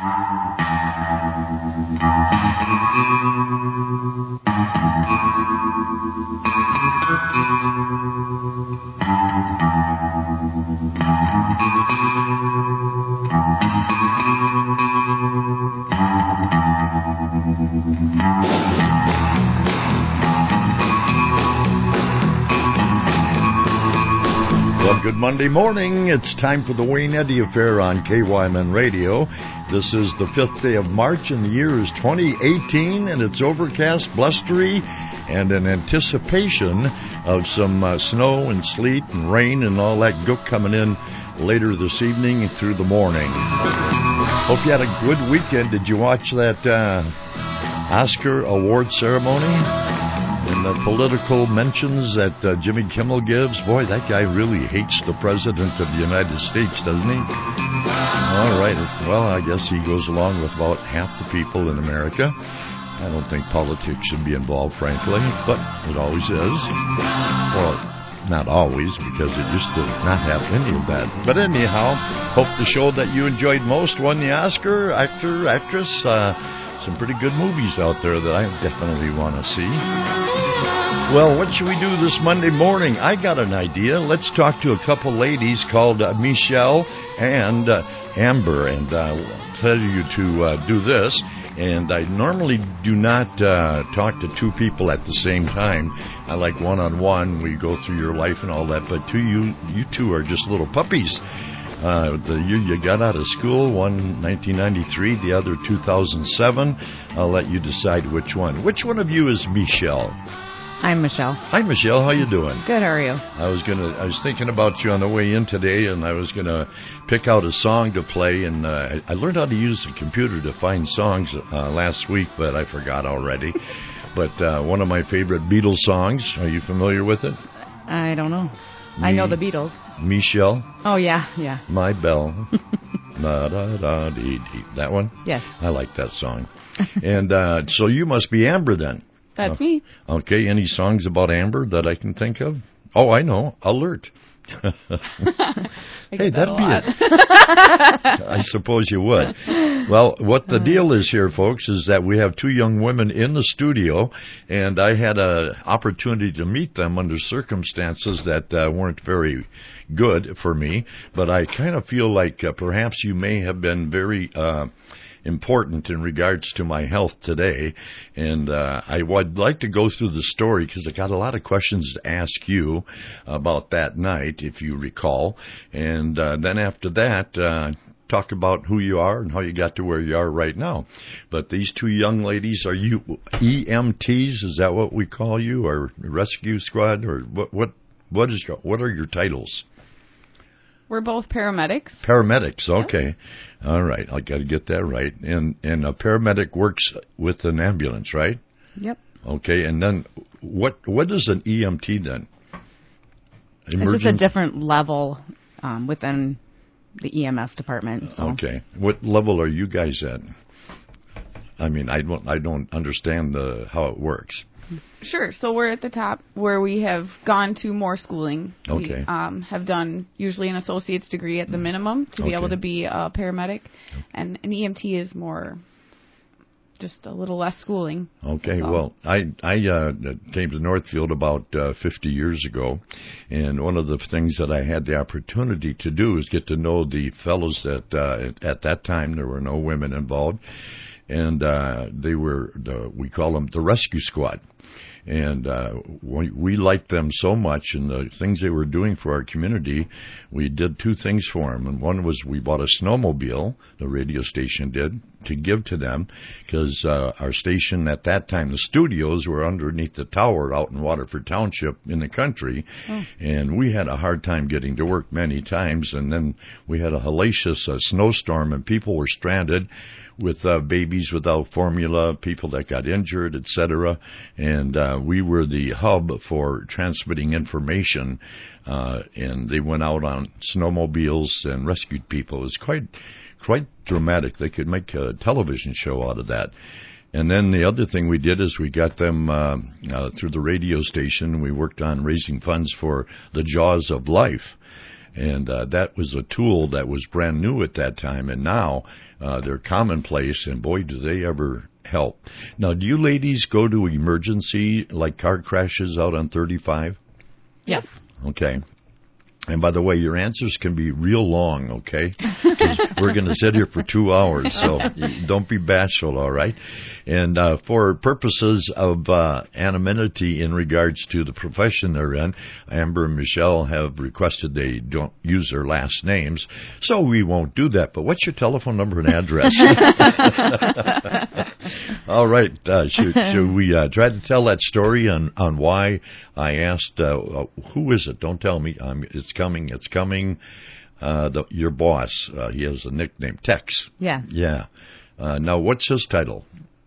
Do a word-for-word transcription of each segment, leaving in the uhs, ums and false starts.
Well, good Monday morning. It's time for the Wayne Eddy Affair on K Y M N Radio. This is the fifth day of March, and the year is twenty eighteen, and it's overcast, blustery, and in anticipation of some uh, snow and sleet and rain and all that gook coming in later this evening and through the morning. Hope you had a good weekend. Did you watch that uh, Oscar award ceremony? And the political mentions that uh, Jimmy Kimmel gives, boy, that guy really hates the President of the United States, doesn't he? All right. Well, I guess he goes along with about half the people in America. I don't think politics should be involved, frankly, but it always is. Well, not always, because it used to not have any of that. But anyhow, hope the show that you enjoyed most won the Oscar, actor, actress. Uh, some pretty good movies out there that I definitely want to see. Well, what should we do this Monday morning? I got an idea. Let's talk to a couple ladies called uh, Michelle and uh, Amber, and uh, I'll tell you to uh, do this. And I normally do not uh, talk to two people at the same time. I like one-on-one. We go through your life and all that. But two, you, you two are just little puppies. Uh, the year you got out of school, one nineteen ninety-three, the other two thousand seven. I'll let you decide which one. Which one of you is Michelle? I'm Michelle. Hi, Michelle. How you doing? Good. How are you? I was gonna. I was thinking about you on the way in today, and I was gonna pick out a song to play. And uh, I learned how to use the computer to find songs uh, last week, but I forgot already. But uh, one of my favorite Beatles songs. Are you familiar with it? I don't know. Me, I know the Beatles. Michelle. Oh yeah, yeah. My Belle. Da, da, da, dee, dee. That one? Yes. I like that song. And uh, so you must be Amber then. That's uh, me. Okay, any songs about Amber that I can think of? Oh, I know. Alert. I Hey, that that'd be lot. it. I suppose you would. Well, what the deal is here, folks, is that we have two young women in the studio, and I had an opportunity to meet them under circumstances that uh, weren't very good for me, but I kind of feel like uh, perhaps you may have been very uh, important in regards to my health today, and uh, I would like to go through the story because I got a lot of questions to ask you about that night, if you recall, and uh, then after that, uh, talk about who you are and how you got to where you are right now. But these two young ladies, are you E M Ts? Is that what we call you, or rescue squad, or what? What? What is? What are your titles? We're both paramedics. Paramedics, okay. Yep. All right, I got to get that right. And and a paramedic works with an ambulance, right? Yep. Okay, and then what? What is an E M T then? Emergency? It's just a different level um, within the E M S department. So. Okay, what level are you guys at? I mean, I don't I don't understand the how it works. Sure. So we're at the top where we have gone to more schooling. Okay. We um, have done usually an associate's degree at the minimum to be okay. able to be a paramedic. And an E M T is more, just a little less schooling. Okay. Well, I, I uh, came to Northfield about uh, fifty years ago. And one of the things that I had the opportunity to do is get to know the fellows that uh, at that time there were no women involved. And uh, they were, the, we call them the rescue squad. And uh, we, we liked them so much, and the things they were doing for our community, we did two things for them. And one was we bought a snowmobile, the radio station did, to give to them, because uh, our station at that time, the studios were underneath the tower out in Waterford Township in the country. Oh. And we had a hard time getting to work many times. And then we had a hellacious uh, snowstorm, and people were stranded with uh, babies without formula, people that got injured, et cetera. And uh, we were the hub for transmitting information, uh, and they went out on snowmobiles and rescued people. It was quite quite dramatic. They could make a television show out of that. And then the other thing we did is we got them uh, uh, through the radio station. We worked on raising funds for the Jaws of Life. And uh, that was a tool that was brand new at that time, and now uh, they're commonplace, and boy, do they ever help. Now, do you ladies go to emergency, like car crashes out on thirty-five? Yes. Okay. And by the way, your answers can be real long, okay? 'Cause we're going to sit here for two hours, so don't be bashful, all right? And uh, for purposes of uh, anonymity in regards to the profession they're in, Amber and Michelle have requested they don't use their last names, so we won't do that. But what's your telephone number and address? All right. Uh, should, should we uh, try to tell that story on, on why I asked, uh, who is it? Don't tell me. Um, it's coming. It's coming. Uh, the, your boss, uh, he has a nickname, Tex. Yes. Yeah. Uh, now, what's his title?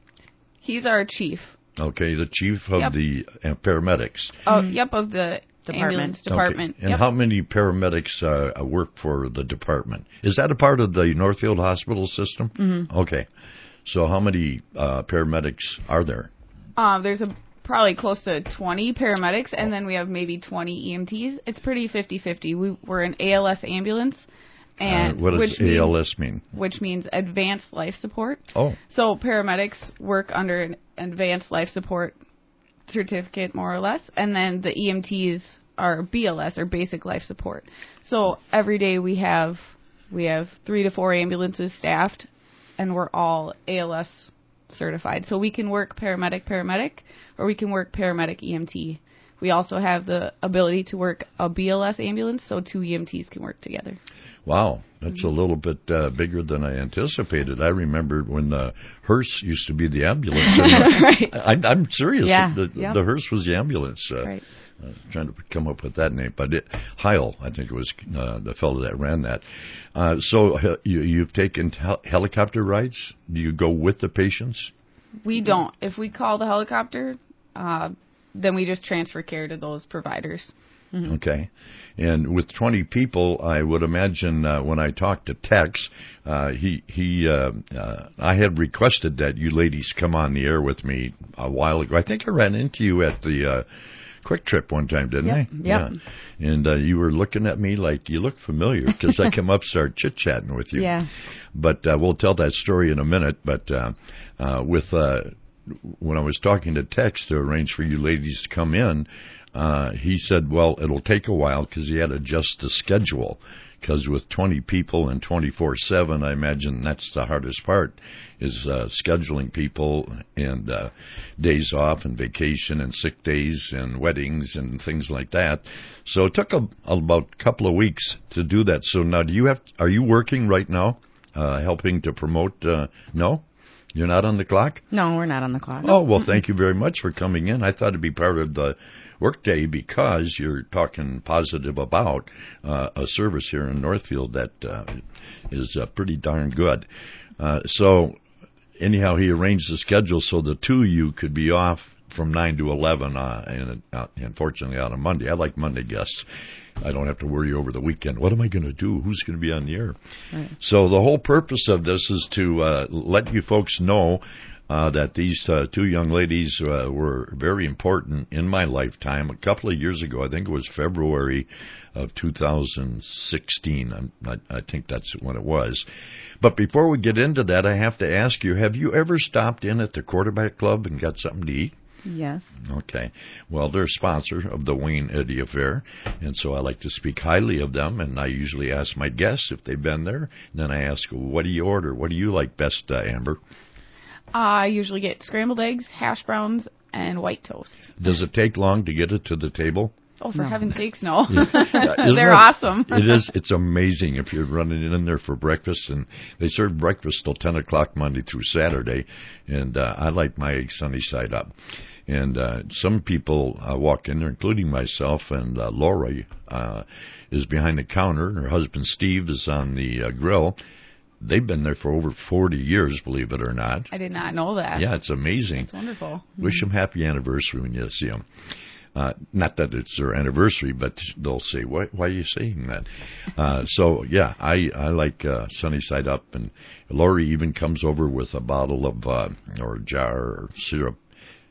He's our chief. Okay, the chief of Yep. the uh, paramedics. Oh, mm-hmm. Yep, of the Department. ambulance department. Okay. And Yep. how many paramedics uh, work for the department? Is that a part of the Northfield Hospital system? Mm-hmm. Okay. So how many uh, paramedics are there? Uh, there's a probably close to twenty paramedics, and then we have maybe twenty E M Ts. It's pretty fifty-fifty. We, we're an A L S ambulance. And uh, what does which A L S means, mean? Which means advanced life support. Oh. So paramedics work under an advanced life support certificate, more or less, and then the E M Ts are B L S, or basic life support. So every day we have we have three to four ambulances staffed, and we're all A L S certified. So we can work paramedic paramedic, or we can work paramedic E M T. We also have the ability to work a B L S ambulance, so two E M Ts can work together. Wow, that's a little bit uh, bigger than I anticipated. I remember when uh, hearse used to be the ambulance. Right. I, I'm serious. Yeah. The, Yep. the hearse was the ambulance. Uh, Right. I was trying to come up with that name, but it, Heil, I think it was uh, the fellow that ran that. Uh, so uh, you, you've taken hel- helicopter rides? Do you go with the patients? We don't. If we call the helicopter, uh, then we just transfer care to those providers. Mm-hmm. Okay. And with twenty people, I would imagine uh, when I talked to Tex, uh, he, he, uh, uh, I had requested that you ladies come on the air with me a while ago. I think I ran into you at the uh, Quick Trip one time, didn't Yep. I? Yep. Yeah. And uh, you were looking at me like you look familiar because I come up, start chit-chatting with you. Yeah. But uh, we'll tell that story in a minute. But uh, uh, with uh, when I was talking to Tex to arrange for you ladies to come in, uh, he said, well, it'll take a while because he had to adjust the schedule. Because with twenty people and twenty-four seven, I imagine that's the hardest part, is uh, scheduling people and uh, days off and vacation and sick days and weddings and things like that. So it took a, about a couple of weeks to do that. So now, do you have? Are you working right now, uh, helping to promote? Uh, no? You're not on the clock? No, we're not on the clock. Oh, well, thank you very much for coming in. I thought it'd be part of the workday because you're talking positive about uh, a service here in Northfield that uh, is uh, pretty darn good. Uh, so, anyhow, he arranged the schedule so the two of you could be off from nine to eleven, uh, and uh, unfortunately on a Monday. I like Monday guests. I don't have to worry over the weekend. What am I going to do? Who's going to be on the air? Right. So the whole purpose of this is to uh, let you folks know uh, that these uh, two young ladies uh, were very important in my lifetime. A couple of years ago, I think it was February of two thousand sixteen. I'm, I, I think that's when it was. But before we get into that, I have to ask you, have you ever stopped in at the Quarterback Club and got something to eat? Yes. Okay. Well, they're a sponsor of the Wayne Eddy Affair, and so I like to speak highly of them, and I usually ask my guests if they've been there, and then I ask, what do you order? What do you like best, uh, Amber? I usually get scrambled eggs, hash browns, and white toast. Does it take long to get it to the table? Oh, for No. heaven's sakes, no. Yeah. Isn't They're it- awesome. It is. It's amazing if you're running in there for breakfast, and they serve breakfast till ten o'clock Monday through Saturday, and uh, I like my eggs sunny side up. And uh, some people uh, walk in there, including myself, and uh, Lori uh, is behind the counter, and her husband Steve is on the uh, grill. They've been there for over forty years, believe it or not. I did not know that. Yeah, it's amazing. It's wonderful. Wish them happy anniversary when you see them. Uh, not that it's their anniversary, but they'll say, why, why are you saying that? Uh, so, yeah, I, I like uh, sunny side up. And Lori even comes over with a bottle of, uh, or a jar or syrup.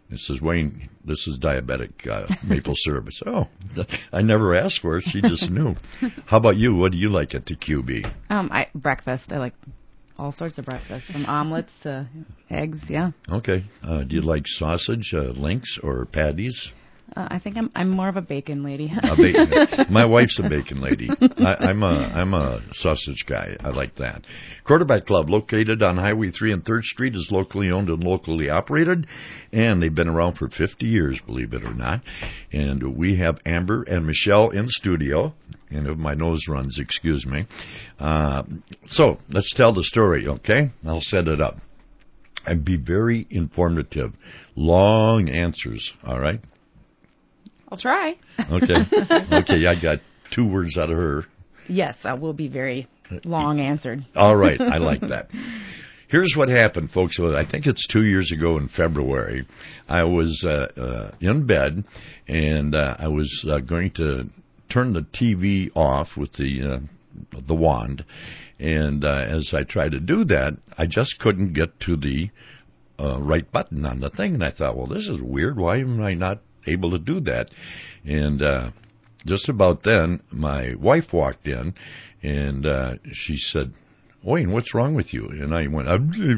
It says, Wayne, this is diabetic uh, maple syrup. I said, oh, I never asked for it. She just knew. How about you? What do you like at the Q B? Um, I breakfast. I like all sorts of breakfast, from omelets to eggs, yeah. Okay. Uh, do you like sausage, uh, links, or patties? Uh, I think I'm I'm more of a bacon lady. a bacon. My wife's a bacon lady. I, I'm a I'm a sausage guy. I like that. Quarterback Club, located on Highway three and third Street, is locally owned and locally operated, and they've been around for fifty years, believe it or not. And we have Amber and Michelle in studio. And if my nose runs, excuse me. Uh, so let's tell the story, okay? I'll set it up. And be very informative. Long answers, all right? I'll try. Okay. Okay, I got two words out of her. Yes, I will be very long answered. All right, I like that. Here's what happened, folks. I think it's two years ago in February. I was uh, uh, in bed, and uh, I was uh, going to turn the T V off with the uh, the wand. And uh, as I tried to do that, I just couldn't get to the uh, right button on the thing. And I thought, well, this is weird. Why am I not able to do that? And uh, just about then, my wife walked in, and uh, she said, Wayne, what's wrong with you? And I went,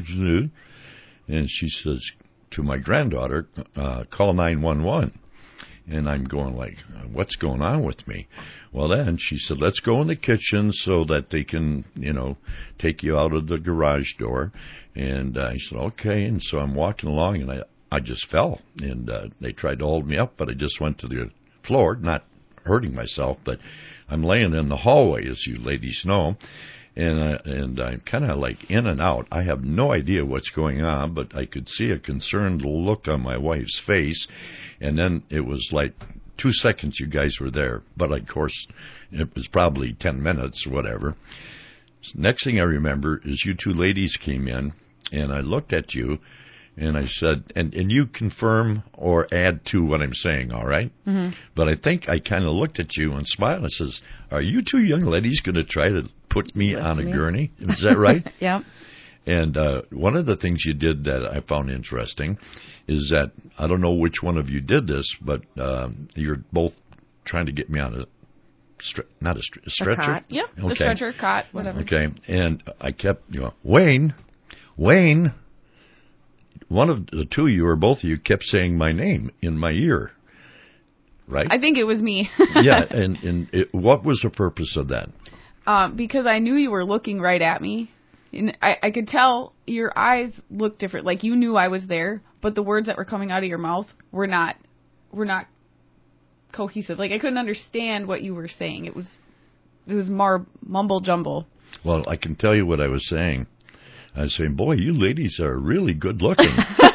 and she says to my granddaughter, uh, call nine one one. And I'm going like, what's going on with me? Well, then she said, let's go in the kitchen so that they can, you know, take you out of the garage door. And uh, I said, okay. And so I'm walking along, and I, I just fell. And uh, they tried to hold me up, but I just went to the floor, not hurting myself. But I'm laying in the hallway, as you ladies know. And, uh, and I'm kind of like in and out. I have no idea what's going on, but I could see a concerned look on my wife's face. And then it was like two seconds you guys were there. But, of course, it was probably ten minutes or whatever. Next thing I remember is you two ladies came in, and I looked at you, and I said, and, and you confirm or add to what I'm saying, all right? Mm-hmm. But I think I kind of looked at you and smiled and says, are you two young ladies going to try to put me Lift on a me. gurney? Is that right? Yeah. And uh, one of the things you did that I found interesting is that, I don't know which one of you did this, but uh, you're both trying to get me on a, stre- not a, stre- a stretcher? A cot. Yeah, okay. The stretcher, cot, whatever. Okay, and I kept, you know, Wayne, Wayne, one of the two of you or both of you kept saying my name in my ear, right? I think it was me. Yeah, and, and it, what was the purpose of that? Um, because I knew you were looking right at me. And I, I could tell your eyes looked different. Like you knew I was there, but the words that were coming out of your mouth were not were not cohesive. Like I couldn't understand what you were saying. It was it was more mumble jumble. Well, I can tell you what I was saying. I was saying, boy, you ladies are really good looking.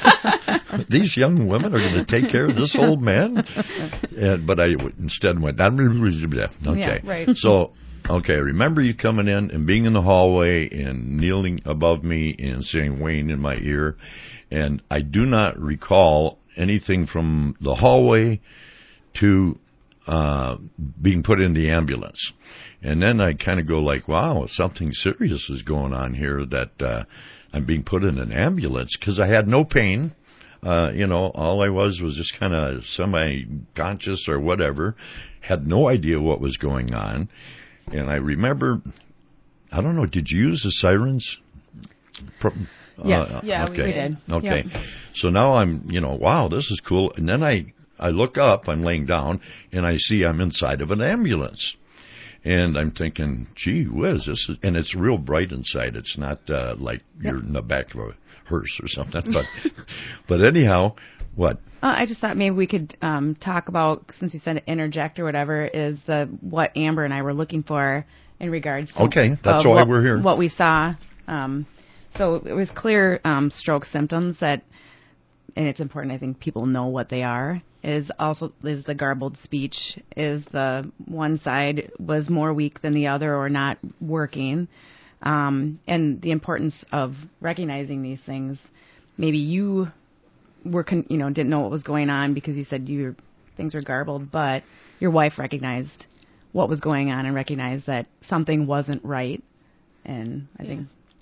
These young women are going to take care of this old man. And, but I instead went, okay. Yeah, right. So, okay, I remember you coming in and being in the hallway and kneeling above me and saying Wayne in my ear. And I do not recall anything from the hallway to uh, being put in the ambulance. And then I kind of go like, wow, something serious is going on here that uh, I'm being put in an ambulance because I had no pain. Uh, you know, all I was was just kind of semi-conscious or whatever. Had no idea what was going on. And I remember, I don't know, did you use the sirens? Pro- yes. Uh, yeah, okay. we did. Okay. Yep. So now I'm, you know, wow, this is cool. And then I, I look up, I'm laying down, and I see I'm inside of an ambulance. And I'm thinking, gee whiz, this is, and it's real bright inside. It's not uh, like yep. you're in the back of a hearse or something. But, but anyhow, what? Uh, I just thought maybe we could um, talk about, since you said interject or whatever, is the what Amber and I were looking for in regards to okay, that's uh, why what, we're here. What we saw. Um, so it was clear um, stroke symptoms that, and it's important, I think people know what they are, is also is the garbled speech, is the one side was more weak than the other or not working, um, and the importance of recognizing these things. Maybe you were, con- you know, didn't know what was going on because you said your things were garbled, but your wife recognized what was going on and recognized that something wasn't right, and I yeah. think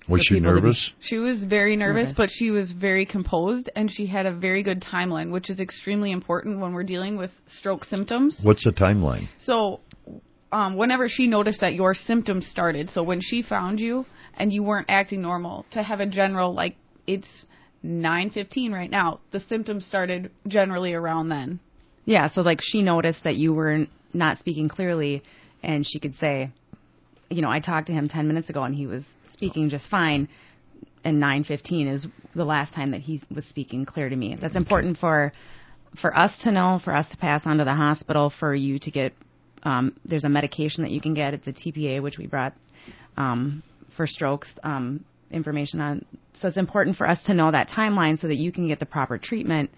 Was for she people to be- nervous? She was very nervous, Nervous. but she was very composed, and she had a very good timeline, which is extremely important when we're dealing with stroke symptoms. What's the timeline? So, um, whenever she noticed that your symptoms started, so when she found you and you weren't acting normal, to have a general, like, it's nine fifteen right now, the symptoms started generally around then. Yeah, so like she noticed that you were not speaking clearly, and she could say, you know, I talked to him ten minutes ago and he was speaking just fine, and nine fifteen is the last time that he was speaking clear to me. That's important for for us to know, for us to pass on to the hospital, for you to get, um, there's a medication that you can get. It's a T P A, which we brought um, for strokes um, information on. So it's important for us to know that timeline so that you can get the proper treatment.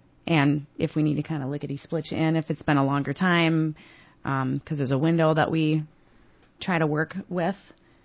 And if we need to kind of lickety-split you in, if it's been a longer time, because um, there's a window that we try to work with.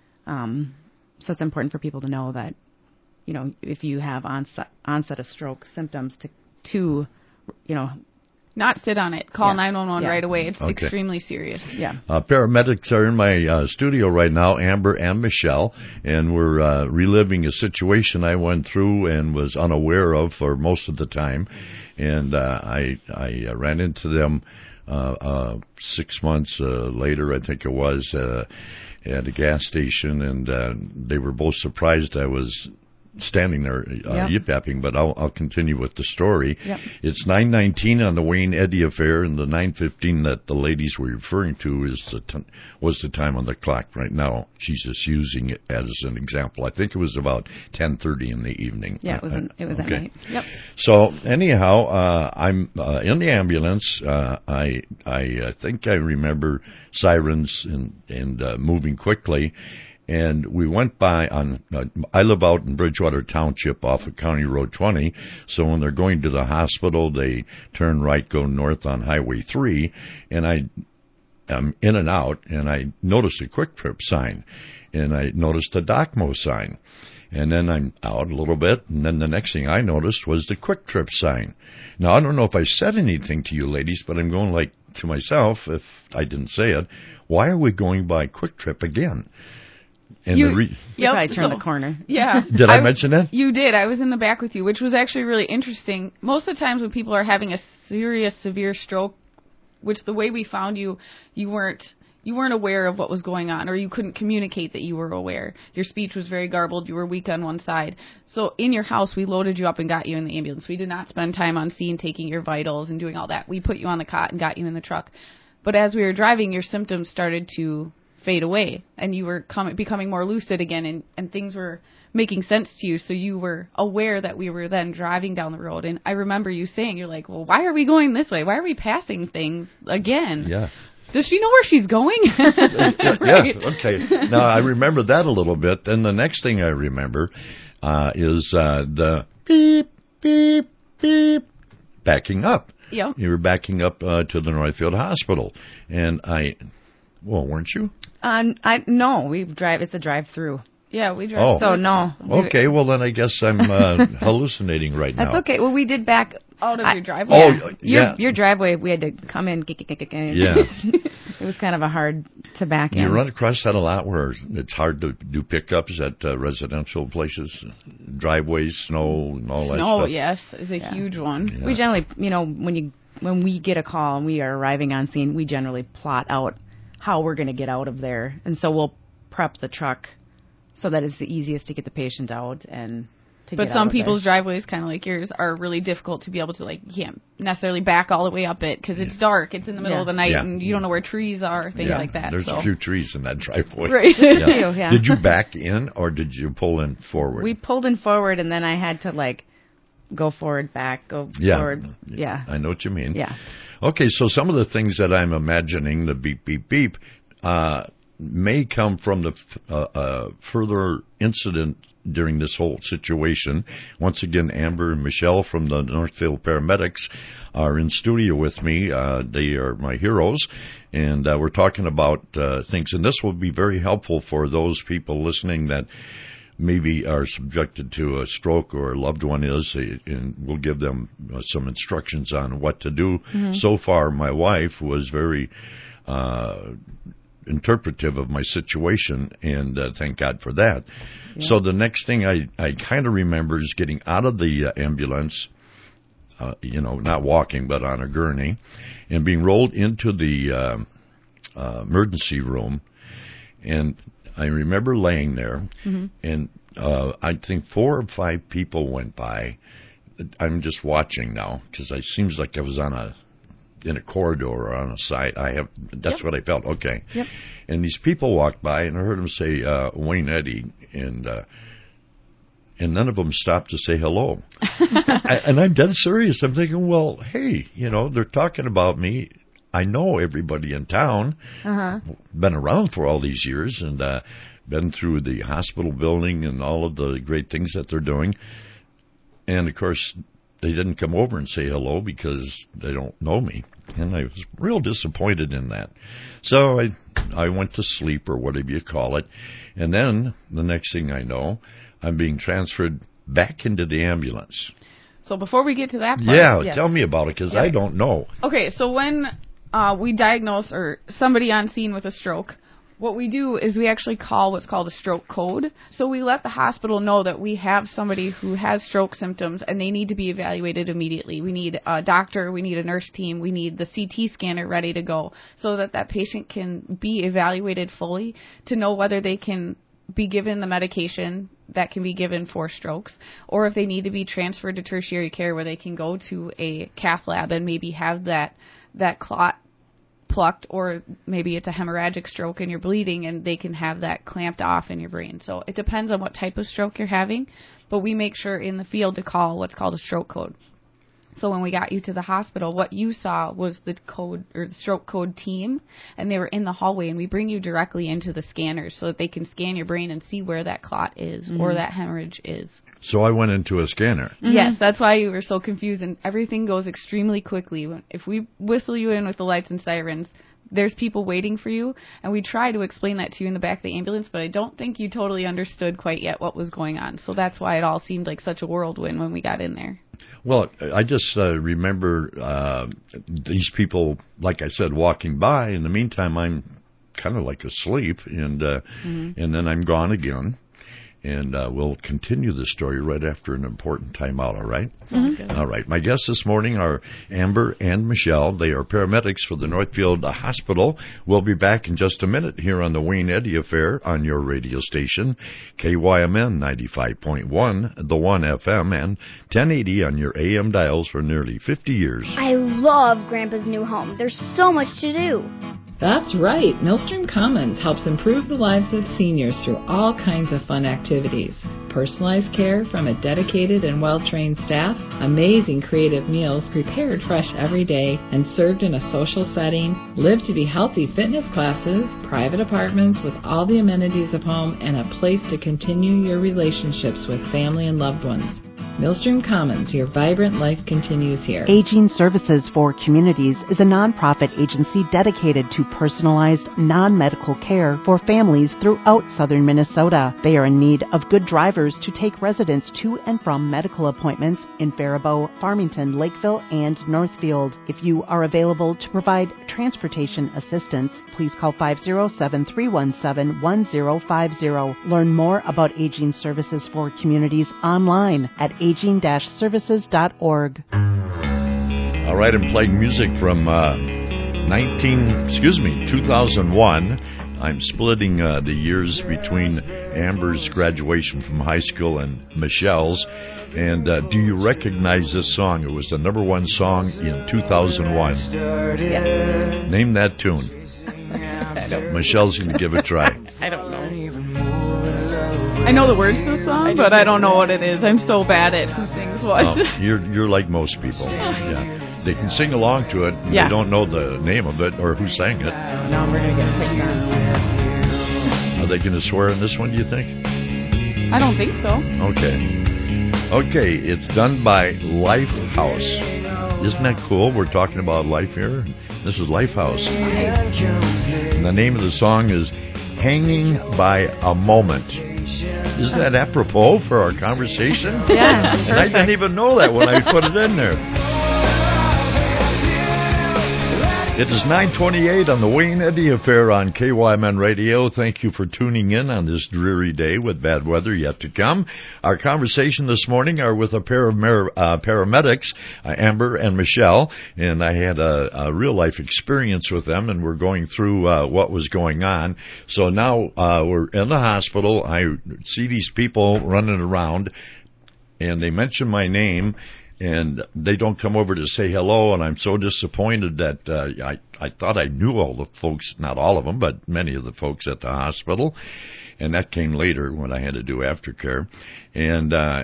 Um, so it's important for people to know that, you know, if you have onset, onset of stroke symptoms, to, to, you know, Not sit on it. Call Yeah. nine one one Yeah. right away. It's Okay. extremely serious. yeah. Uh, paramedics are in my uh, studio right now, Amber and Michelle, and we're uh, reliving a situation I went through and was unaware of for most of the time. And uh, I I uh, ran into them uh, uh, six months uh, later, I think it was, uh, at a gas station, and uh, they were both surprised I was standing there uh, Yep. yip-yapping, but I'll, I'll continue with the story. Yep. It's nine nineteen on the Wayne Eddy affair, and the nine fifteen that the ladies were referring to is the t- was the time on the clock right now. She's just using it as an example. I think it was about ten thirty in the evening. Yeah, it was, in, it was at Okay. night. Yep. So anyhow, uh, I'm uh, in the ambulance. Uh, I I uh, think I remember sirens and and uh, moving quickly, and we went by on. Uh, I live out in Bridgewater Township off of County Road twenty. So when they're going to the hospital, they turn right, go north on Highway three, and I am in and out, and I noticed a Quick Trip sign, and I noticed a Docmo sign. And then I'm out a little bit, and then the next thing I noticed was the Quick Trip sign. Now, I don't know if I said anything to you ladies, but I'm going like to myself, if I didn't say it, why are we going by Quick Trip again? And You- the re- You Yep, probably turned so- the corner. Yeah. Did I mention that? You did. I was in the back with you, which was actually really interesting. Most of the times when people are having a serious, severe stroke, which the way we found you, you weren't you weren't aware of what was going on, or you couldn't communicate that you were aware. Your speech was very garbled. You were weak on one side. So in your house, we loaded you up and got you in the ambulance. We did not spend time on scene taking your vitals and doing all that. We put you on the cot and got you in the truck. But as we were driving, your symptoms started to fade away, and you were com- becoming more lucid again, and, and things were making sense to you. So you were aware that we were then driving down the road. And I remember you saying, you're like, well, why are we going this way? Why are we passing things again? Yeah. Does she know where she's going? yeah, Right. yeah, okay. Now, I remember that a little bit. Then the next thing I remember uh, is uh, the beep, beep, beep, backing up. Yep. You were backing up uh, to the Northfield Hospital. And I, well, weren't you? Uh, I no, we drive. It's a drive-through. Yeah, we drive. Oh. So no. Okay, well, then I guess I'm uh, hallucinating right now. That's okay. Well, we did back Out of I- your driveway. Oh, Yeah. yeah. Your, your driveway, we had to come in. kick, kick, kick, kick, kick. Yeah. It was kind of a hard to back in. You run across that a lot where it's hard to do pickups at uh, residential places, driveways, snow, and all that Snow, stuff. yes, is a Yeah. huge one. We generally, you know, when you when we get a call and we are arriving on scene, we generally plot out how we're going to get out of there, and so we'll prep the truck so that it's the easiest to get the patient out and to But get some out of people's there. driveways, kind of like yours, are really difficult to be able to, like, you can't necessarily back all the way up it because it's dark. It's in the middle Yeah. of the night, Yeah. and you don't know where trees are, things Yeah, like that. There's so. a few trees in that driveway. Right. Few, yeah. Did you back in or did you pull in forward? We pulled in forward, and then I had to like go forward, back, go yeah. forward. Yeah. I know what you mean. Yeah. Okay, so some of the things that I'm imagining, the beep, beep, beep, uh, may come from the f- uh, uh, further incident during this whole situation. Once again, Amber and Michelle from the Northfield Paramedics are in studio with me. Uh, they are my heroes, and uh, we're talking about uh, things. And this will be very helpful for those people listening that maybe are subjected to a stroke or a loved one is, and we'll give them uh, some instructions on what to do. Mm-hmm. So far, my wife was very uh, interpretive of my situation, and uh, thank God for that. Yeah. So the next thing I, I kind of remember is getting out of the uh, ambulance, uh, you know, not walking, but on a gurney, and being rolled into the uh, uh, emergency room. And I remember laying there, mm-hmm. and uh, I think four or five people went by. I'm just watching now because it seems like I was on a in a corridor or on a side. I have that's yep. what I felt. Okay. Yep. And these people walked by, and I heard them say uh, Wayne Eddy, and uh, and none of them stopped to say hello. I, and I'm dead serious. I'm thinking, well, hey, you know, they're talking about me. I know everybody in town. Uh-huh. Been around for all these years, and uh, been through the hospital building and all of the great things that they're doing. And of course, they didn't come over and say hello because they don't know me. And I was real disappointed in that. So I I went to sleep, or whatever you call it. And then the next thing I know, I'm being transferred back into the ambulance. So before we get to that part. Yeah, yes. tell me about it, because yeah. I don't know. Okay, so when uh, we diagnose or somebody on scene with a stroke, what we do is we actually call what's called a stroke code. So we let the hospital know that we have somebody who has stroke symptoms and they need to be evaluated immediately. We need a doctor, we need a nurse team, we need the C T scanner ready to go so that that patient can be evaluated fully to know whether they can be given the medication that can be given for strokes, or if they need to be transferred to tertiary care where they can go to a cath lab and maybe have that that clot plucked, or maybe it's a hemorrhagic stroke and you're bleeding and they can have that clamped off in your brain. So it depends on what type of stroke you're having, but we make sure in the field to call what's called a stroke code. So when we got you to the hospital, what you saw was the code or the stroke code team, and they were in the hallway, and we bring you directly into the scanners so that they can scan your brain and see where that clot is mm-hmm. or that hemorrhage is. So I went into a scanner. Mm-hmm. Yes, that's why you were so confused, and everything goes extremely quickly. If we whistle you in with the lights and sirens, there's people waiting for you, and we try to explain that to you in the back of the ambulance, but I don't think you totally understood quite yet what was going on. So that's why it all seemed like such a whirlwind when we got in there. Well, I just uh, remember uh, these people, like I said, walking by. In the meantime, I'm kind of like asleep, and uh, mm-hmm. and then I'm gone again. And uh, we'll continue the story right after an important timeout, all right? Sounds good. All right. My guests this morning are Amber and Michelle. They are paramedics for the Northfield Hospital. We'll be back in just a minute here on the Wayne Eddy Affair on your radio station, K Y M N ninety-five point one, the one F M, and ten eighty on your A M dials for nearly fifty years. I love Grandpa's new home. There's so much to do. That's right. Millstream Commons helps improve the lives of seniors through all kinds of fun activities. Personalized care from a dedicated and well-trained staff, amazing creative meals prepared fresh every day and served in a social setting, live to be healthy fitness classes, private apartments with all the amenities of home, and a place to continue your relationships with family and loved ones. Millstream Commons, your vibrant life continues here. Aging Services for Communities is a nonprofit agency dedicated to personalized, non-medical care for families throughout southern Minnesota. They are in need of good drivers to take residents to and from medical appointments in Faribault, Farmington, Lakeville, and Northfield. If you are available to provide transportation assistance, please call five oh seven, three one seven, one oh five oh. Learn more about Aging Services for Communities online at aging dash services dot org. All right, I'm playing music from uh, nineteen, excuse me, two thousand one. I'm splitting uh, the years between Amber's graduation from high school and Michelle's. And uh, do you recognize this song? It was the number one song in two thousand one. Yes. Name that tune. Michelle's going to give it a try. I don't know. I know the words to the song, I but I don't know what it is. I'm so bad at who sings what. Oh, you're you're like most people. Yeah, they can sing along to it. And yeah. They don't know the name of it or who sang it. Uh, now we're gonna get picked on. Are they going to swear in this one? Do you think? I don't think so. Okay. Okay, it's done by Lifehouse. Isn't that cool? We're talking about life here. This is Lifehouse. And the name of the song is Hanging by a Moment. Isn't that apropos for our conversation? Yeah. And I didn't even know that when I put it in there. It is nine twenty-eight on the Wayne Eddy Affair on K Y M N Radio. Thank you for tuning in on this dreary day with bad weather yet to come. Our conversation this morning are with a pair of mer- uh, paramedics, uh, Amber and Michelle, and I had a, a real-life experience with them, and we're going through uh, what was going on. So now uh, we're in the hospital. I see these people running around, and they mention my name, and they don't come over to say hello, and I'm so disappointed that uh, I, I thought I knew all the folks, not all of them, but many of the folks at the hospital, and that came later when I had to do aftercare. And uh,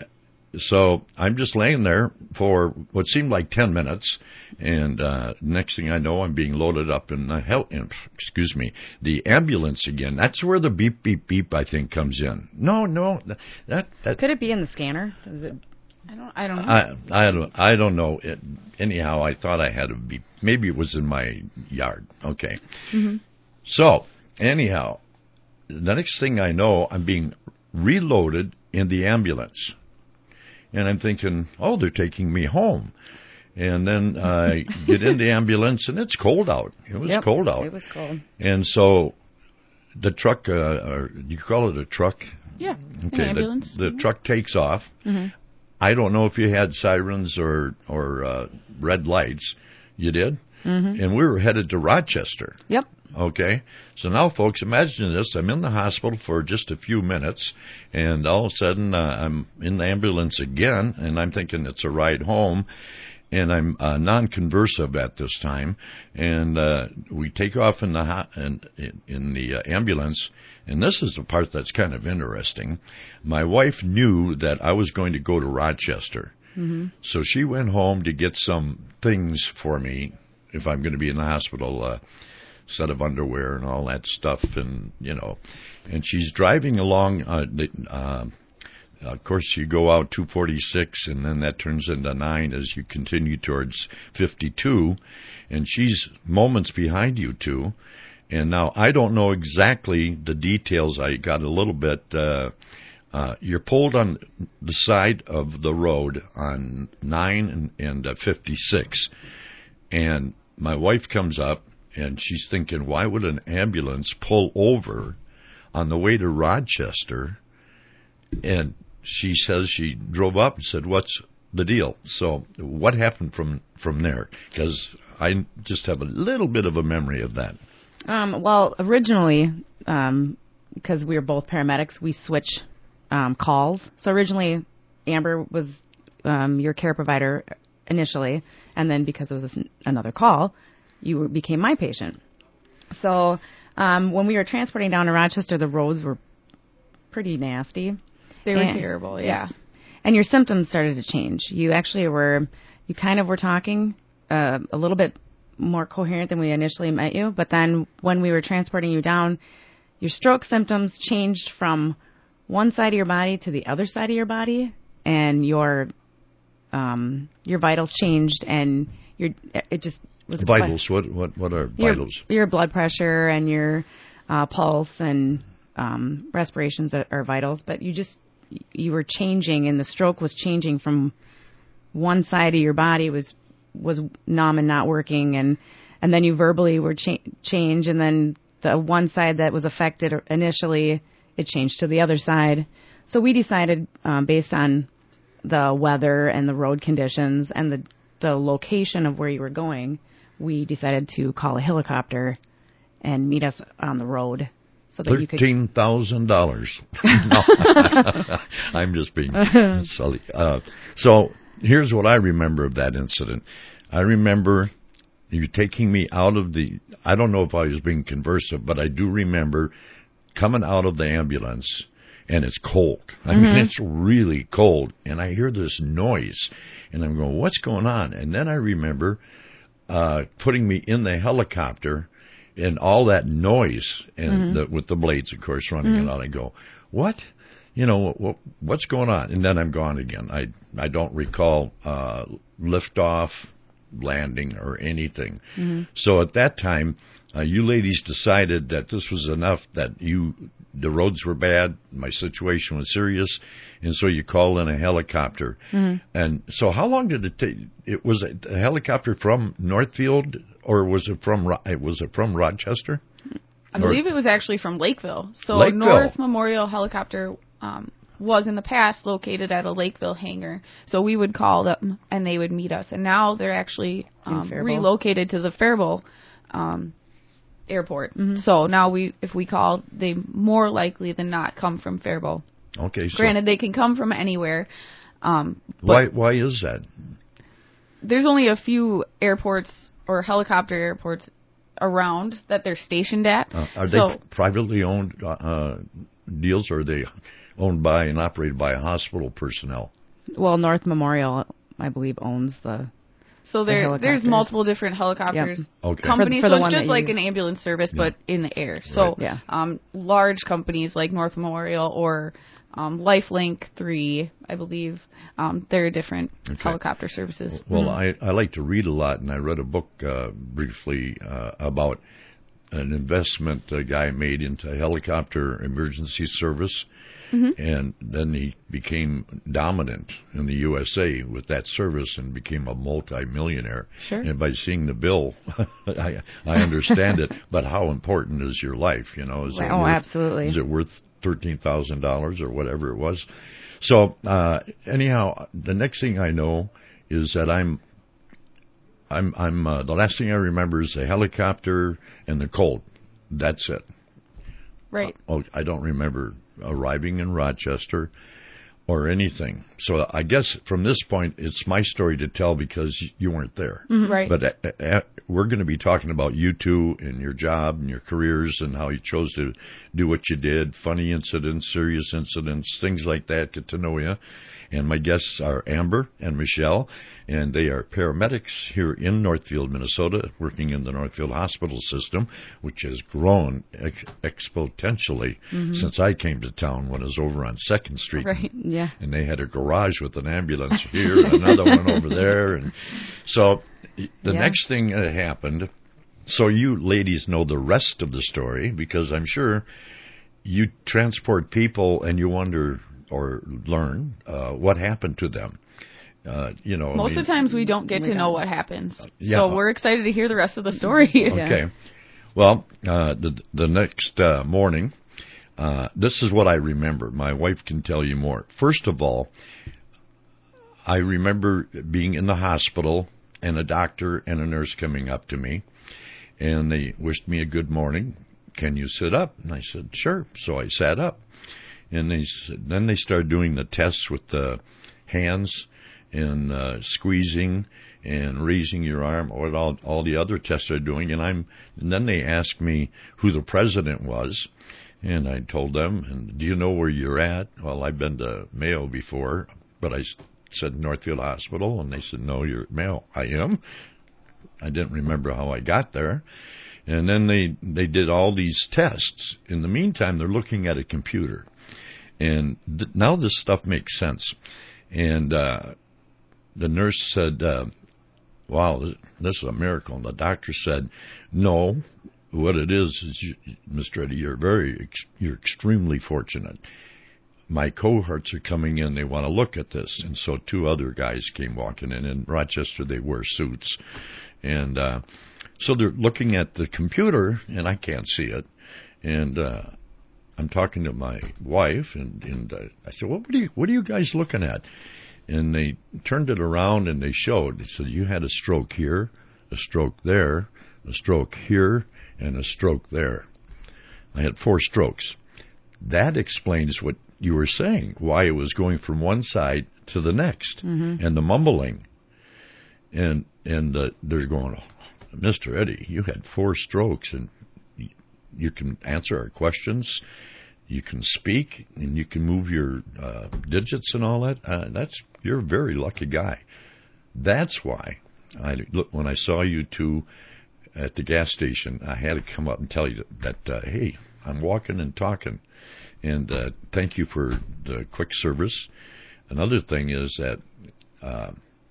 so I'm just laying there for what seemed like ten minutes, and uh, next thing I know, I'm being loaded up in the hel- in, excuse me, the ambulance again. That's where the beep, beep, beep, I think, comes in. No, no, that... that Could it be in the scanner? Is it... I don't. I don't know. I, I don't. I don't know. It, anyhow, I thought I had to be. Maybe it was in my yard. Okay. Mm-hmm. So anyhow, the next thing I know, I'm being reloaded in the ambulance, and I'm thinking, oh, they're taking me home. And then I get in the ambulance, and it's cold out. It was Yep, cold out. It was cold. And so the truck, uh, or you call it a truck? Yeah. Okay. An ambulance. The, the mm-hmm. truck takes off. Mm-hmm. I don't know if you had sirens or or uh, red lights. You did? Mm-hmm. And we were headed to Rochester. Yep. Okay? So now, folks, imagine this. I'm in the hospital for just a few minutes, and all of a sudden uh, I'm in the ambulance again, and I'm thinking it's a ride home. And I'm uh, non-conversive at this time, and uh, we take off in the ho- in, in the uh, ambulance. And this is the part that's kind of interesting. My wife knew that I was going to go to Rochester, Mm-hmm. so she went home to get some things for me if I'm going to be in the hospital, a uh, set of underwear and all that stuff, and you know. And she's driving along. Uh, the, uh, Of course, you go out two forty-six, and then that turns into nine as you continue towards fifty-two, and she's moments behind you two. And now I don't know exactly the details. I got a little bit. Uh, uh, you're pulled on the side of the road on nine and, and uh, fifty-six, and my wife comes up, and she's thinking, why would an ambulance pull over on the way to Rochester? And she says she drove up and said, what's the deal? So what happened from, from there? Because I just have a little bit of a memory of that. Um, well, originally, um, because we were both paramedics, we switch um, calls. So originally, Amber was um, your care provider initially, and then because it was another call, you became my patient. So um, when we were transporting down to Rochester, the roads were pretty nasty. They were and, terrible, yeah. And your symptoms started to change. You actually were, you kind of were talking uh, a little bit more coherent than we initially met you. But then when we were transporting you down, your stroke symptoms changed from one side of your body to the other side of your body, and your um, your vitals changed, and your it just was vitals. What what what are your, vitals? Your blood pressure and your uh, pulse and um, respirations are, are vitals, but you just you were changing, and the stroke was changing from one side of your body was was numb and not working, and and then you verbally were cha- change, and then the one side that was affected initially, it changed to the other side. So we decided, um, based on the weather and the road conditions and the the location of where you were going, we decided to call a helicopter and meet us on the road. So that you could thirteen thousand dollars. No, I'm just being silly. Uh, so here's what I remember of that incident. I remember you taking me out of the, I don't know if I was being conversive, but I do remember coming out of the ambulance, and it's cold. I mm-hmm. mean, it's really cold, and I hear this noise, and I'm going, what's going on? And then I remember uh, putting me in the helicopter, and all that noise, and mm-hmm. the, with the blades, of course, running mm-hmm. it out. I go, what? You know, what, what's going on? And then I'm gone again. I I don't recall uh, liftoff, landing, or anything. Mm-hmm. So at that time, uh, you ladies decided that this was enough, that you the roads were bad, my situation was serious, and so you called in a helicopter. Mm-hmm. And so how long did it take? It was a helicopter from Northfield or was it from Ro- was it from Rochester? I believe it was actually from Lakeville. So Lakeville. North Memorial Helicopter um, was in the past located at a Lakeville hangar. So we would call them and they would meet us. And now they're actually um, relocated to the Faribault um, airport. Mm-hmm. So now we, if we call, they more likely than not come from Faribault. Okay. So Granted, they can come from anywhere. Um, but why why is that? There's only a few airports or helicopter airports around that they're stationed at. Uh, are so, they privately owned uh, deals, or are they owned by and operated by hospital personnel? Well, North Memorial, I believe, owns the. So there, the there's multiple different helicopters Yep. Okay. companies. For the- for the so one it's just that like you- an ambulance service, Yeah. but in the air. So Right. Yeah. um, large companies like North Memorial or um, Lifelink three, I believe, um, they're different Okay. helicopter services. Well, I, I like to read a lot, and I read a book uh, briefly uh, about an investment a guy made into helicopter emergency service, Mm-hmm. and then he became dominant in the U S A with that service and became a multi-millionaire. Sure. And by seeing the bill, I, I understand it, but how important is your life, you know? Is it Oh, worth, absolutely. Is it worth thirteen thousand dollars or whatever it was? So, uh, anyhow, the next thing I know is that I'm, I'm, I'm, uh, the last thing I remember is the helicopter and the cold. That's it. Right. Oh, I don't remember arriving in Rochester or anything. So I guess from this point, it's my story to tell because you weren't there. Mm-hmm. Right. But uh, uh, we're going to be talking about you two and your job and your careers and how you chose to do what you did, funny incidents, serious incidents, things like that, get to know you. And my guests are Amber and Michelle, and they are paramedics here in Northfield, Minnesota, working in the Northfield Hospital System, which has grown ex- exponentially mm-hmm. since I came to town when I was over on second Street. Right. Yeah. And they had a garage with an ambulance here and another one over there. And so the Yeah. next thing that happened, so you ladies know the rest of the story, because I'm sure you transport people and you wonder or learn uh, what happened to them. Uh, you know, Most I mean, of the times we don't get We to know don't. what happens. yeah. So we're excited to hear the rest of the story. Okay. Well, uh, the the next uh, morning, uh, this is what I remember. My wife can tell you more. First of all, I remember being in the hospital and a doctor and a nurse coming up to me, and they wished me a good morning. Can you sit up? And I said, sure. So I sat up. And they said, then they started doing the tests with the hands and uh, squeezing and raising your arm, or all, all the other tests they're doing. And I'm, and then they asked me who the president was, and I told them. And do you know where you're at? Well, I've been to Mayo before, but I said Northfield Hospital, and they said, no, you're at Mayo. I am. I didn't remember how I got there. And then they they did all these tests. In the meantime, they're looking at a computer. And th- now this stuff makes sense. And uh, the nurse said, uh, wow, this, this is a miracle. And the doctor said, no, what it is is, you, Mister Eddy, you're very, ex- you're extremely fortunate. My cohorts are coming in. They want to look at this. And so two other guys came walking in. In Rochester, they wear suits. And uh, so they're looking at the computer, and I can't see it. And uh, I'm talking to my wife, and, and uh, I said, well, what are you, what are you guys looking at? And they turned it around, and they showed. They said, you had a stroke here, a stroke there, a stroke here, and a stroke there. I had four strokes. That explains what you were saying, why it was going from one side to the next, mm-hmm. and the mumbling. And and uh, they're going, oh, Mister Eddy, you had four strokes, and you can answer our questions, you can speak, and you can move your uh, digits and all that. Uh, that's you're a very lucky guy. That's why I look when I saw you two at the gas station. I had to come up and tell you that, that uh, hey, I'm walking and talking, and uh, thank you for the quick service. Another thing is that uh,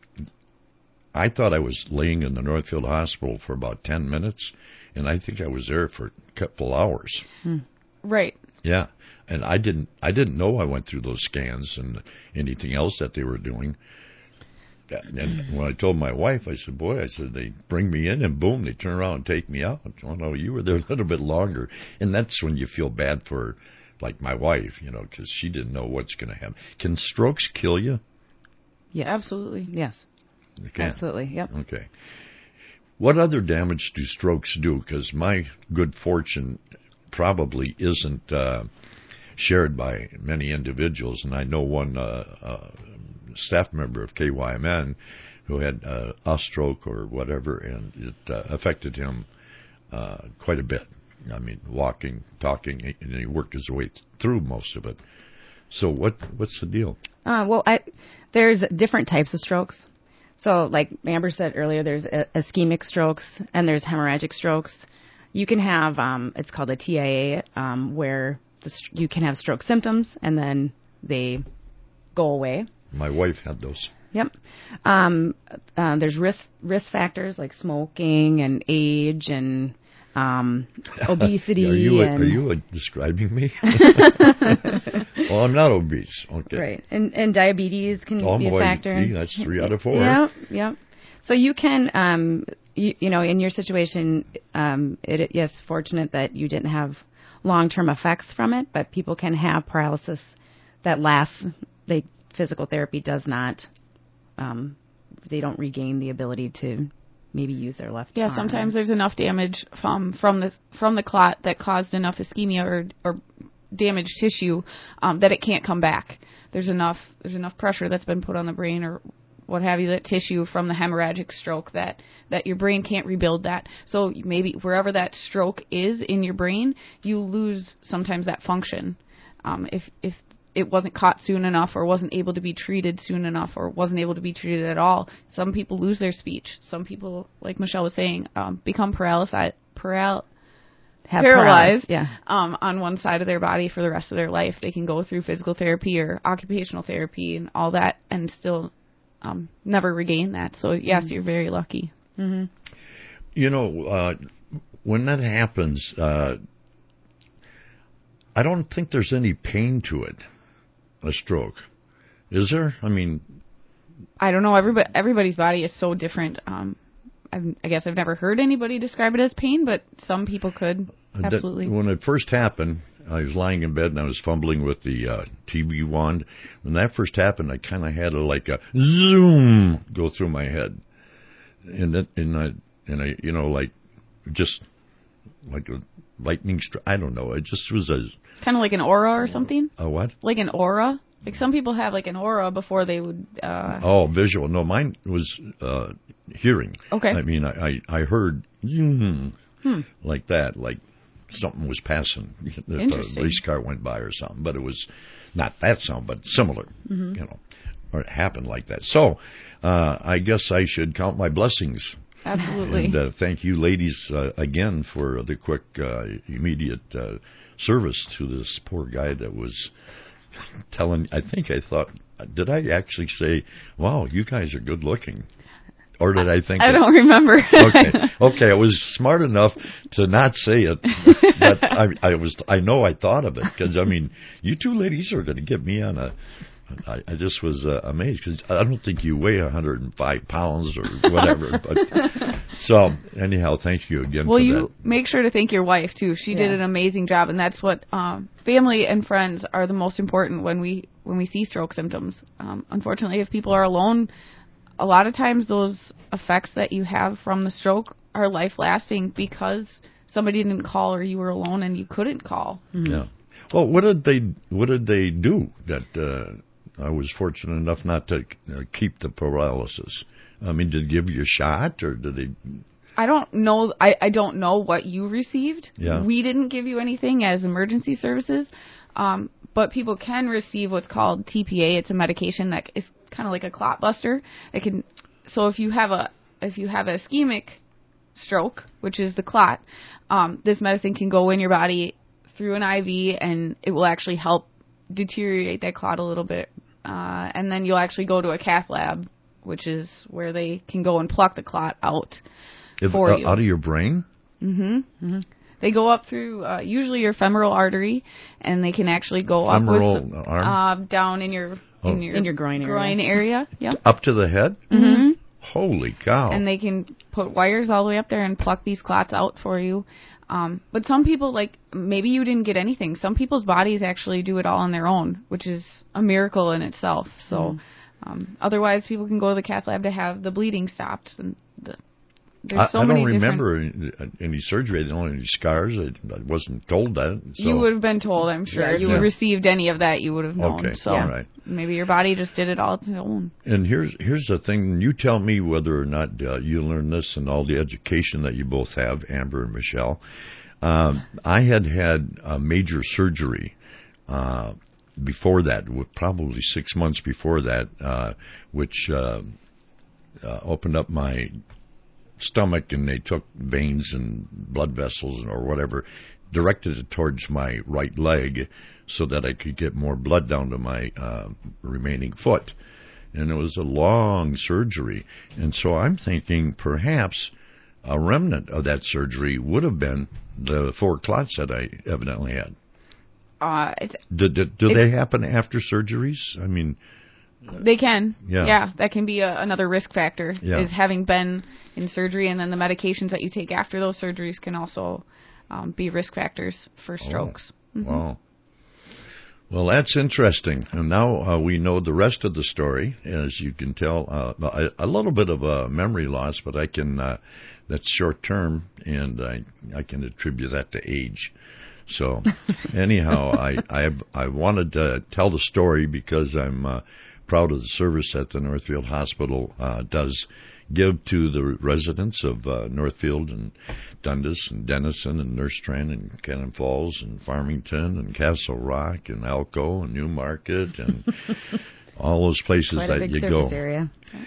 I thought I was laying in the Northfield Hospital for about ten minutes. And I think I was there for a couple hours. Hmm. Right. Yeah, and I didn't. I didn't know I went through those scans and anything else that they were doing. And when I told my wife, I said, boy, I said, they bring me in and boom, they turn around and take me out. Oh, no, you were there a little bit longer. And that's when you feel bad for, like, my wife, you know, because she didn't know what's going to happen. Can strokes kill you? Yes. Absolutely. Yes. They can. Absolutely. Yep. Okay. What other damage do strokes do? Because my good fortune probably isn't uh, shared by many individuals, and I know one uh, uh, staff member of K Y M N who had uh, a stroke or whatever, and it uh, affected him uh, quite a bit. I mean, walking, talking, and he worked his way through most of it. So what what's the deal? Uh, well, I, there's different types of strokes. So like Amber said earlier, there's a, ischemic strokes and there's hemorrhagic strokes. You can have, um, it's called a T I A, um, where the, you can have stroke symptoms and then they go away. My wife had those. Yep. Um, uh, there's risk risk factors like smoking and age and um, obesity. are you a, and are you a, describing me? Well, I'm not obese. Okay. Right, and and diabetes can oh, be a boy, factor. Gee, that's three out of four. Yeah, yeah. So you can, um, you, you know, in your situation, um, it, it, yes, fortunate that you didn't have long-term effects from it, but people can have paralysis that lasts. They physical therapy does not. Um, they don't regain the ability to maybe use their left Yeah, arm. sometimes there's enough damage from from the from the clot that caused enough ischemia or or damaged tissue um, that it can't come back. There's enough there's enough pressure that's been put on the brain or what have you, that tissue from the hemorrhagic stroke that that your brain can't rebuild that. So maybe wherever that stroke is in your brain, you lose sometimes that function. Um, if if it wasn't caught soon enough or wasn't able to be treated soon enough or wasn't able to be treated at all. Some people lose their speech. Some people, like Michelle was saying, um, become paralyzed, paral- Have paralyzed paralysis, yeah. um, on one side of their body for the rest of their life. They can go through physical therapy or occupational therapy and all that and still um, never regain that. So, yes, mm-hmm. You're very lucky. Mm-hmm. You know, uh, when that happens, uh, I don't think there's any pain to it. A stroke, is there? I mean, I don't know. Everybody, everybody's body is so different. Um, I've, I guess I've never heard anybody describe it as pain, but some people could. Absolutely. That, when it first happened, I was lying in bed and I was fumbling with the uh, T V wand. When that first happened, I kind of had a, like a zoom go through my head, and that, and I, and I, you know, like just like a lightning strike. I don't know. It just was a kind of like an aura or something. A what? Like an aura. Like some people have like an aura before they would. Uh... Oh, visual. No, mine was uh, hearing. Okay. I mean, I I, I heard mm, hmm. like that, like something was passing. If a police car went by or something, but it was not that sound, but similar. Mm-hmm. You know, or it happened like that. So, uh, I guess I should count my blessings. Absolutely. And uh, thank you, ladies, uh, again for the quick, uh, immediate uh, service to this poor guy that was telling. I think I thought, did I actually say, "Wow, you guys are good looking"? Or did I think? I it? don't remember. okay, okay. I was smart enough to not say it, but I, I was. I know I thought of it because I mean, you two ladies are going to get me on a. I, I just was uh, amazed because I don't think you weigh one hundred five pounds or whatever. But so anyhow, thank you again. Well, for you that. make sure to thank your wife too. She yeah. did an amazing job, and that's what um, family and friends are the most important when we when we see stroke symptoms. Um, unfortunately, if people are alone, a lot of times those effects that you have from the stroke are life lasting because somebody didn't call or you were alone and you couldn't call. Mm-hmm. Yeah. Well, what did they what did they do that? Uh, I was fortunate enough not to uh, keep the paralysis. I mean, did they give you a shot, or did they? I don't know. I, I don't know what you received. Yeah. We didn't give you anything as emergency services, um, but people can receive what's called T P A. It's a medication that is kind of like a clot buster. It can. So if you have a if you have a ischemic stroke, which is the clot, um, this medicine can go in your body through an I V, and it will actually help deteriorate that clot a little bit. Uh, and then you'll actually go to a cath lab, which is where they can go and pluck the clot out if, for uh, you. Out of your brain? Mm-hmm. mm-hmm. They go up through uh, usually your femoral artery, and they can actually go femoral up with arm? Uh, down in your Oh. in your In your groin area. groin area. Yep. Up to the head? Mm-hmm. Holy cow. And they can put wires all the way up there and pluck these clots out for you. Um, but some people, like, maybe you didn't get anything. Some people's bodies actually do it all on their own, which is a miracle in itself. So mm. um, otherwise, people can go to the cath lab to have the bleeding stopped. And the, there's so I, I many don't different... remember any surgery. I don't have any scars. I, I wasn't told that. So. You would have been told, I'm sure. Yeah, if you yeah. received any of that, you would have known. Okay, so all right. Maybe your body just did it all its own. And here's here's the thing. You tell me whether or not uh, you learned this and all the education that you both have, Amber and Michelle. Um, I had had a major surgery uh, before that, probably six months before that, uh, which uh, uh, opened up my stomach, and they took veins and blood vessels or whatever, directed it towards my right leg so that I could get more blood down to my uh, remaining foot. And it was a long surgery. And so I'm thinking perhaps a remnant of that surgery would have been the four clots that I evidently had. Uh, it's, Do, do, do it's, they happen after surgeries? I mean... They can. Yeah. Yeah, that can be a, another risk factor, yeah. is having been in surgery, and then the medications that you take after those surgeries can also um, be risk factors for strokes. Oh. Mm-hmm. Wow. Well, that's interesting. And now uh, we know the rest of the story. As you can tell, uh, a, a little bit of a memory loss, but I can, uh, that's short term, and I, I can attribute that to age. So anyhow, I, I, I wanted to tell the story because I'm uh, proud of the service that the Northfield Hospital uh, does give to the residents of uh, Northfield and Dundas and Denison and Nursestrand and Cannon Falls and Farmington and Castle Rock and Elko and Newmarket and all those places Quite that a big you service go. Area.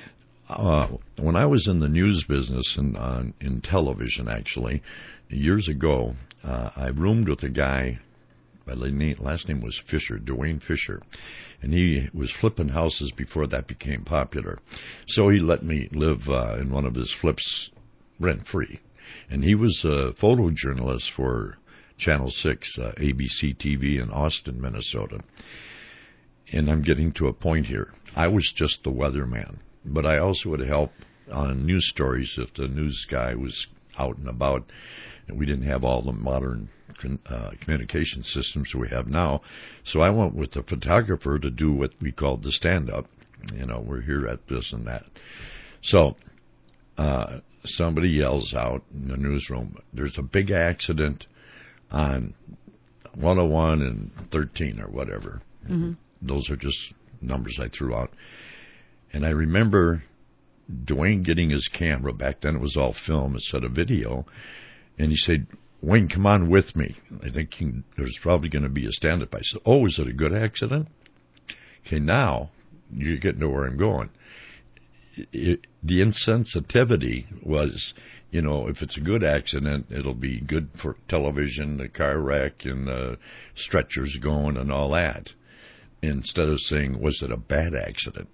Uh, when I was in the news business and uh, in television, actually, years ago, uh, I roomed with a guy. My last name was Fisher, Dwayne Fisher, and he was flipping houses before that became popular. So he let me live uh, in one of his flips rent-free. And he was a photojournalist for Channel six, uh, A B C T V in Austin, Minnesota. And I'm getting to a point here. I was just the weatherman, but I also would help on news stories if the news guy was out and about. And we didn't have all the modern uh, communication systems we have now. So I went with the photographer to do what we called the stand-up. You know, we're here at this and that. So uh, somebody yells out in the newsroom, there's a big accident on one oh one and thirteen or whatever. Mm-hmm. Those are just numbers I threw out. And I remember Dwayne getting his camera. Back then it was all film instead of video. And he said, Wayne, come on with me. I think he, there's probably going to be a stand-up. I said, oh, is it a good accident? Okay, now you're getting to where I'm going. It, the insensitivity was, you know, if it's a good accident, it'll be good for television, the car wreck, and the stretchers going and all that. Instead of saying, was it a bad accident?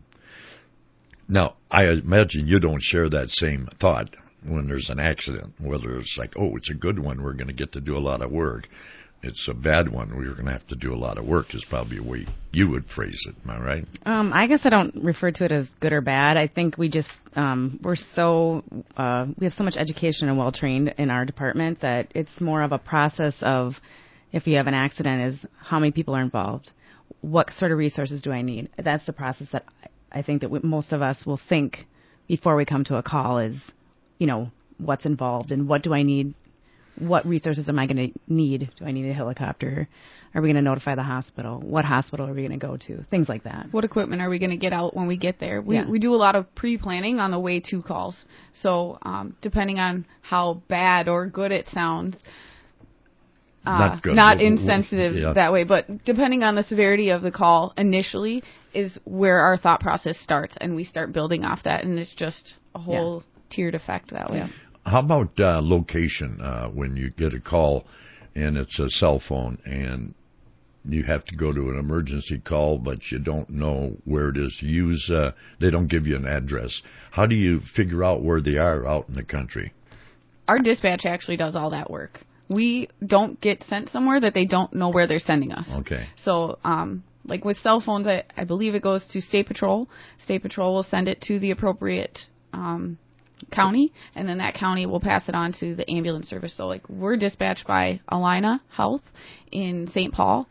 Now, I imagine you don't share that same thought when there's an accident, whether it's like, oh, it's a good one, we're going to get to do a lot of work. It's a bad one, we're going to have to do a lot of work is probably a way you would phrase it. Am I right? Um, I guess I don't refer to it as good or bad. I think we just, um, we're so, uh, we have so much education and well-trained in our department that it's more of a process of, if you have an accident, is how many people are involved? What sort of resources do I need? That's the process that I think that we, most of us will think before we come to a call is, you know, what's involved and what do I need? What resources am I going to need? Do I need a helicopter? Are we going to notify the hospital? What hospital are we going to go to? Things like that. What equipment are we going to get out when we get there? We yeah. we do a lot of pre-planning on the way to calls. So um, depending on how bad or good it sounds, uh, not, good. not insensitive yeah. that way, but depending on the severity of the call initially is where our thought process starts, and we start building off that, and it's just a whole yeah. tiered effect that way. Yeah. How about uh, location? Uh, when you get a call and it's a cell phone and you have to go to an emergency call, but you don't know where it is. Use uh, they don't give you an address. How do you figure out where they are out in the country? Our dispatch actually does all that work. We don't get sent somewhere that they don't know where they're sending us. Okay. So um, like with cell phones, I, I believe it goes to State Patrol. State Patrol will send it to the appropriate um, county, and then that county will pass it on to the ambulance service. So, like, we're dispatched by Allina Health in Saint Paul,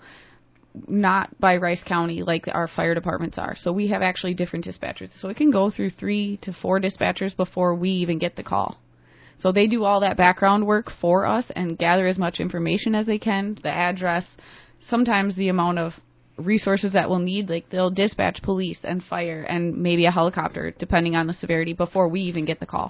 not by Rice County like our fire departments are. So we have actually different dispatchers. So it can go through three to four dispatchers before we even get the call. So they do all that background work for us and gather as much information as they can, the address, sometimes the amount of resources that we'll need. Like, they'll dispatch police and fire and maybe a helicopter, depending on the severity, before we even get the call.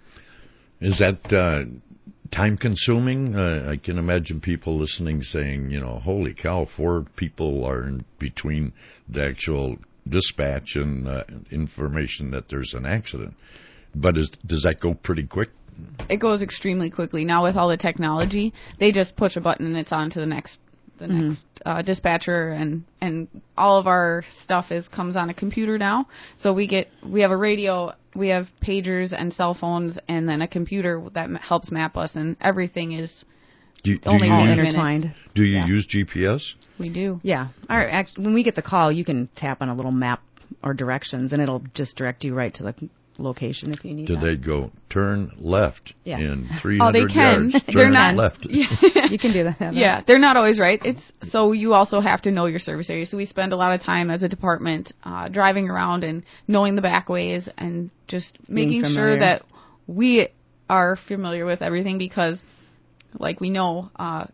Is that uh, time-consuming? Uh, I can imagine people listening saying, you know, holy cow, four people are in between the actual dispatch and uh, information that there's an accident. But is, does that go pretty quick? It goes extremely quickly. Now with all the technology, they just push a button and it's on to the next the mm-hmm. next uh, dispatcher, and, and all of our stuff is comes on a computer now. So we get we have a radio, we have pagers and cell phones, and then a computer that m- helps map us, and everything is do, do only you all use, intertwined. Do you yeah. use G P S? We do. Yeah. All right. Actually, when we get the call, you can tap on a little map or directions, and it'll just direct you right to the location if you need Do that. they go turn left Yeah. in three hundred oh, they can. yards? They're Turn not left. Yeah. You can do that. Yeah, they're not always right. It's so you also have to know your service area. So we spend a lot of time as a department uh, driving around and knowing the back ways and just Being making familiar. sure that we are familiar with everything, because, like we know, uh,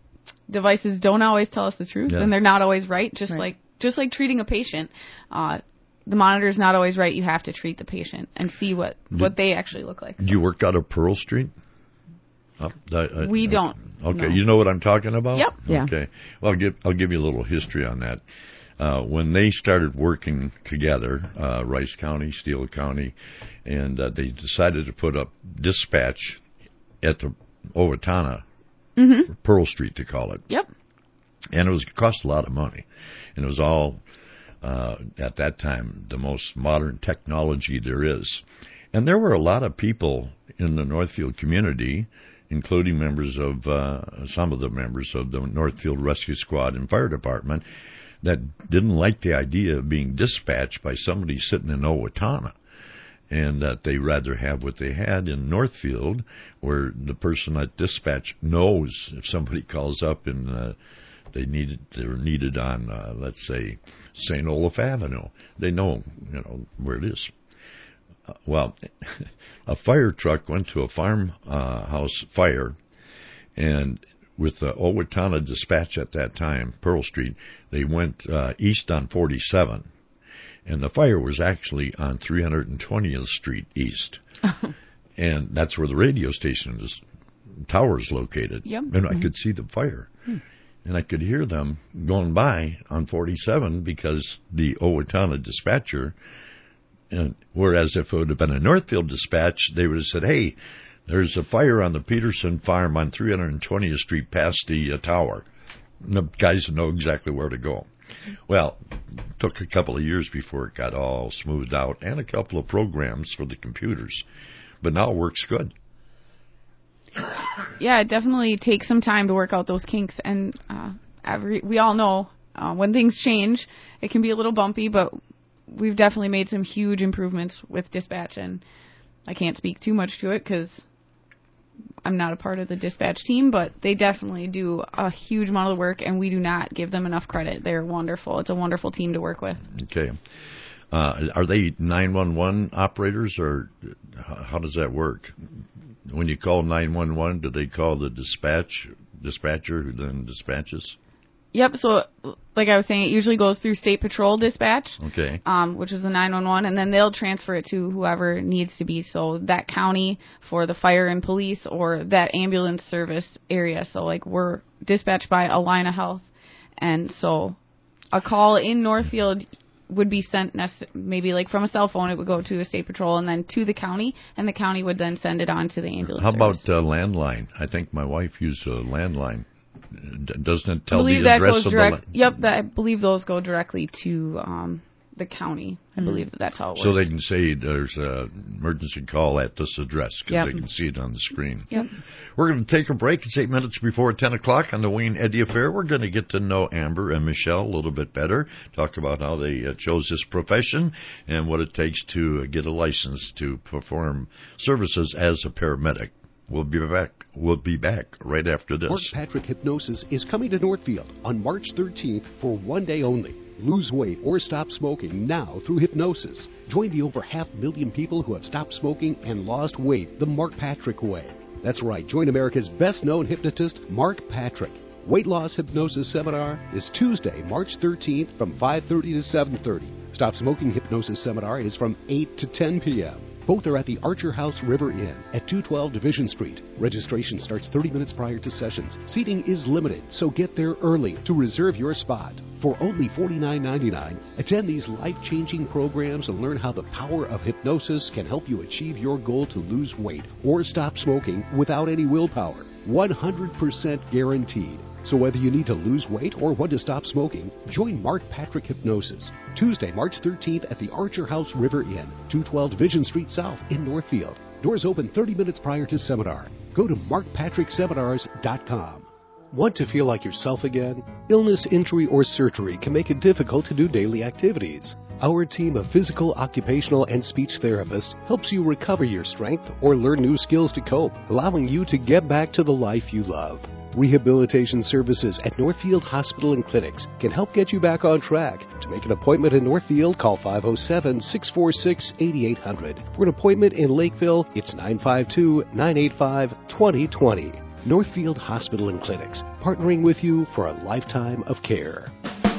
devices don't always tell us the truth, Yeah. and they're not always right. Just Right. like just like treating a patient. Uh, the monitor's not always right. You have to treat the patient and see what, what they actually look like. Do you work out of Pearl Street? Oh, I, I, We don't. Okay, no. you know what I'm talking about? Yep. Yeah. Okay. Well, I'll give, I'll give you a little history on that. Uh, when they started working together, uh, Rice County, Steele County, and uh, they decided to put up dispatch at the Owatonna, Mm-hmm. Pearl Street to call it. Yep. And it was it cost a lot of money. And it was all, uh, at that time, the most modern technology there is. And there were a lot of people in the Northfield community, including members of, uh, some of the members of the Northfield Rescue Squad and Fire Department, that didn't like the idea of being dispatched by somebody sitting in Owatonna. And that they rather have what they had in Northfield, where the person at dispatch knows if somebody calls up and uh, they needed they're needed on, uh, let's say, Saint Olaf Avenue. They know, you know, where it is. Uh, well, a fire truck went to a farmhouse uh, fire, and with the Owatonna dispatch at that time, Pearl Street, they went uh, east on forty-seven. And the fire was actually on three hundred twentieth Street East. And that's where the radio station is, tower is located. Yep. And Mm-hmm. I could see the fire. Hmm. And I could hear them going by on forty-seven because the Owatonna dispatcher, and whereas if it would have been a Northfield dispatch, they would have said, hey, there's a fire on the Peterson farm on three hundred twentieth Street past the uh, tower. And the guys would know exactly where to go. Well, it took a couple of years before it got all smoothed out, and a couple of programs for the computers. But now it works good. Yeah, it definitely takes some time to work out those kinks, and uh, every we all know uh, when things change, it can be a little bumpy, but we've definitely made some huge improvements with dispatch, and I can't speak too much to it because I'm not a part of the dispatch team, but they definitely do a huge amount of the work, and we do not give them enough credit. They're wonderful. It's a wonderful team to work with. Okay. Uh, are they nine one one operators, or how does that work? When you call nine one one, do they call the dispatch dispatcher who then dispatches? Yep, so like I was saying, it usually goes through State Patrol dispatch, Okay. um, which is the nine one one, and then they'll transfer it to whoever needs to be. So that county for the fire and police, or that ambulance service area. So like we're dispatched by Allina Health, and so a call in Northfield would be sent nec- maybe like from a cell phone. It would go to a State Patrol and then to the county, and the county would then send it on to the ambulance How service. about uh, landline? I think my wife used a landline. D- doesn't it I tell believe the that address goes of direct. the... Yep, that, I believe those go directly to um, the county. I believe that that's how it works. So they can say there's an emergency call at this address because Yep. they can see it on the screen. Yep. We're going to take a break. It's eight minutes before ten o'clock on the Wayne Eddy Affair. We're going to get to know Amber and Michelle a little bit better, talk about how they uh, chose this profession and what it takes to uh, get a license to perform services as a paramedic. We'll be back. We'll be back right after this. Mark Patrick Hypnosis is coming to Northfield on March thirteenth for one day only. Lose weight or stop smoking now through hypnosis. Join the over half million people who have stopped smoking and lost weight the Mark Patrick way. That's right. Join America's best-known hypnotist, Mark Patrick. Weight Loss Hypnosis Seminar is Tuesday, March thirteenth from five thirty to seven thirty. Stop Smoking Hypnosis Seminar is from eight to ten p.m. Both are at the Archer House River Inn at two twelve Division Street. Registration starts thirty minutes prior to sessions. Seating is limited, so get there early to reserve your spot. For only forty-nine ninety-nine, attend these life-changing programs and learn how the power of hypnosis can help you achieve your goal to lose weight or stop smoking without any willpower. one hundred percent guaranteed. So whether you need to lose weight or want to stop smoking, join Mark Patrick Hypnosis. Tuesday, March thirteenth at the Archer House River Inn, two twelve Division Street South in Northfield. Doors open thirty minutes prior to seminar. Go to mark patrick seminars dot com. Want to feel like yourself again? Illness, injury, or surgery can make it difficult to do daily activities. Our team of physical, occupational, and speech therapists helps you recover your strength or learn new skills to cope, allowing you to get back to the life you love. Rehabilitation services at Northfield Hospital and Clinics can help get you back on track. To make an appointment in Northfield, call five oh seven, six four six, eight eight hundred. For an appointment in Lakeville, it's nine five two, nine eight five, two oh two oh. Northfield Hospital and Clinics, partnering with you for a lifetime of care.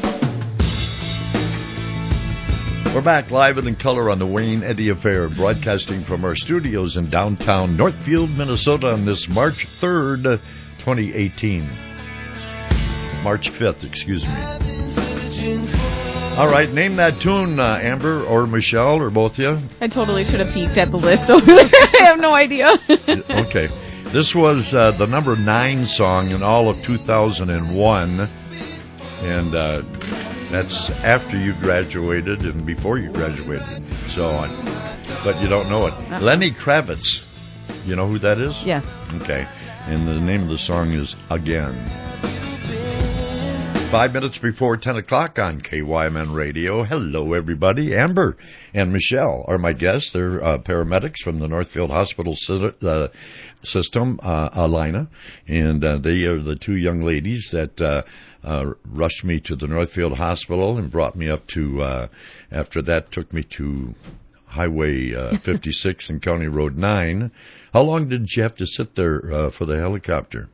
We're back live and in color on the Wayne Eddy Affair, broadcasting from our studios in downtown Northfield, Minnesota on this March third, twenty eighteen. March fifth, excuse me. All right, name that tune, uh, Amber or Michelle or both of you. I totally should have peeked at the list over there. I have no idea. Okay. This was uh, the number nine song in all of two thousand one, and uh, that's after you graduated and before you graduated, so on. But you don't know it. Uh-huh. Lenny Kravitz, you know who that is? Yes. Okay. And the name of the song is Again. Five minutes before ten o'clock on K Y M N Radio. Hello, everybody. Amber and Michelle are my guests. They're uh, paramedics from the Northfield Hospital uh, system, uh, Alina, and uh, they are the two young ladies that uh, uh, rushed me to the Northfield Hospital and brought me up to, uh, after that, took me to Highway uh, fifty-six and County Road nine. How long did you have to sit there uh, for the helicopter?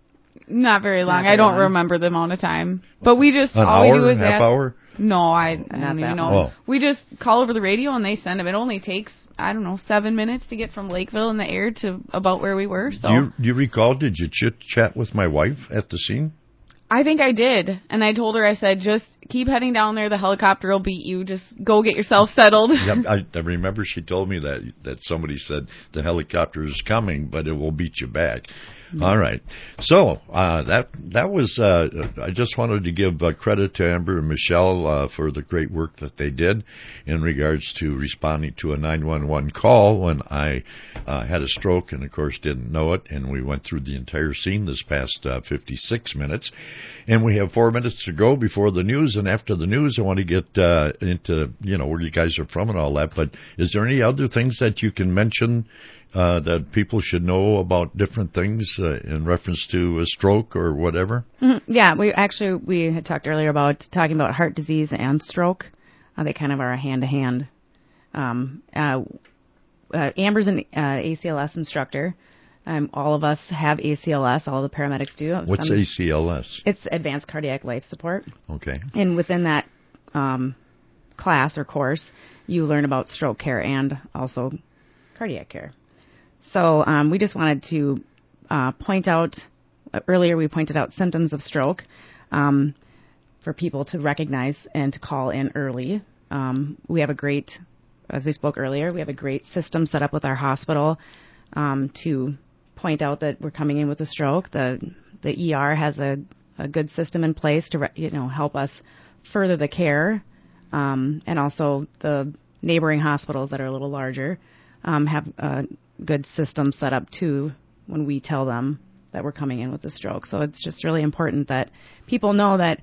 Not very long. Not very I don't long. remember the amount of time. But we just, An all hour, we do is half ask, hour? No, I, I Not don't that even know. long. Oh. We just call over the radio and they send them. It only takes, I don't know, seven minutes to get from Lakeville in the air to about where we were. So Do you, do you recall, did you chit chat with my wife at the scene? I think I did. And I told her, I said, just keep heading down there. The helicopter will beat you. Just go get yourself settled. Yep, I, I remember she told me that that somebody said the helicopter is coming, but it will beat you back. Mm-hmm. All right. So uh, that that was. Uh, I just wanted to give uh, credit to Amber and Michelle uh, for the great work that they did in regards to responding to a nine one one call when I uh, had a stroke and, of course, didn't know it. And we went through the entire scene this past uh, fifty-six minutes. And we have four minutes to go before the news. And after the news, I want to get uh, into, you know, where you guys are from and all that. But is there any other things that you can mention uh, that people should know about different things uh, in reference to a stroke or whatever? Mm-hmm. Yeah, we actually, we had talked earlier about talking about heart disease and stroke. Uh, they kind of are hand-to-hand. Um, uh, uh, Amber's an uh, A C L S instructor. Um, all of us have A C L S. All the paramedics do. What's Some, A C L S? It's Advanced Cardiac Life Support. Okay. And within that um, class or course, you learn about stroke care and also cardiac care. So um, we just wanted to uh, point out, uh, earlier we pointed out symptoms of stroke um, for people to recognize and to call in early. Um, we have a great, as we spoke earlier, we have a great system set up with our hospital um, to point out that we're coming in with a stroke. The the E R has a, a good system in place to re, you know help us further the care Um, and also the neighboring hospitals that are a little larger um, have a good system set up too when we tell them that we're coming in with a stroke. So it's just really important that people know that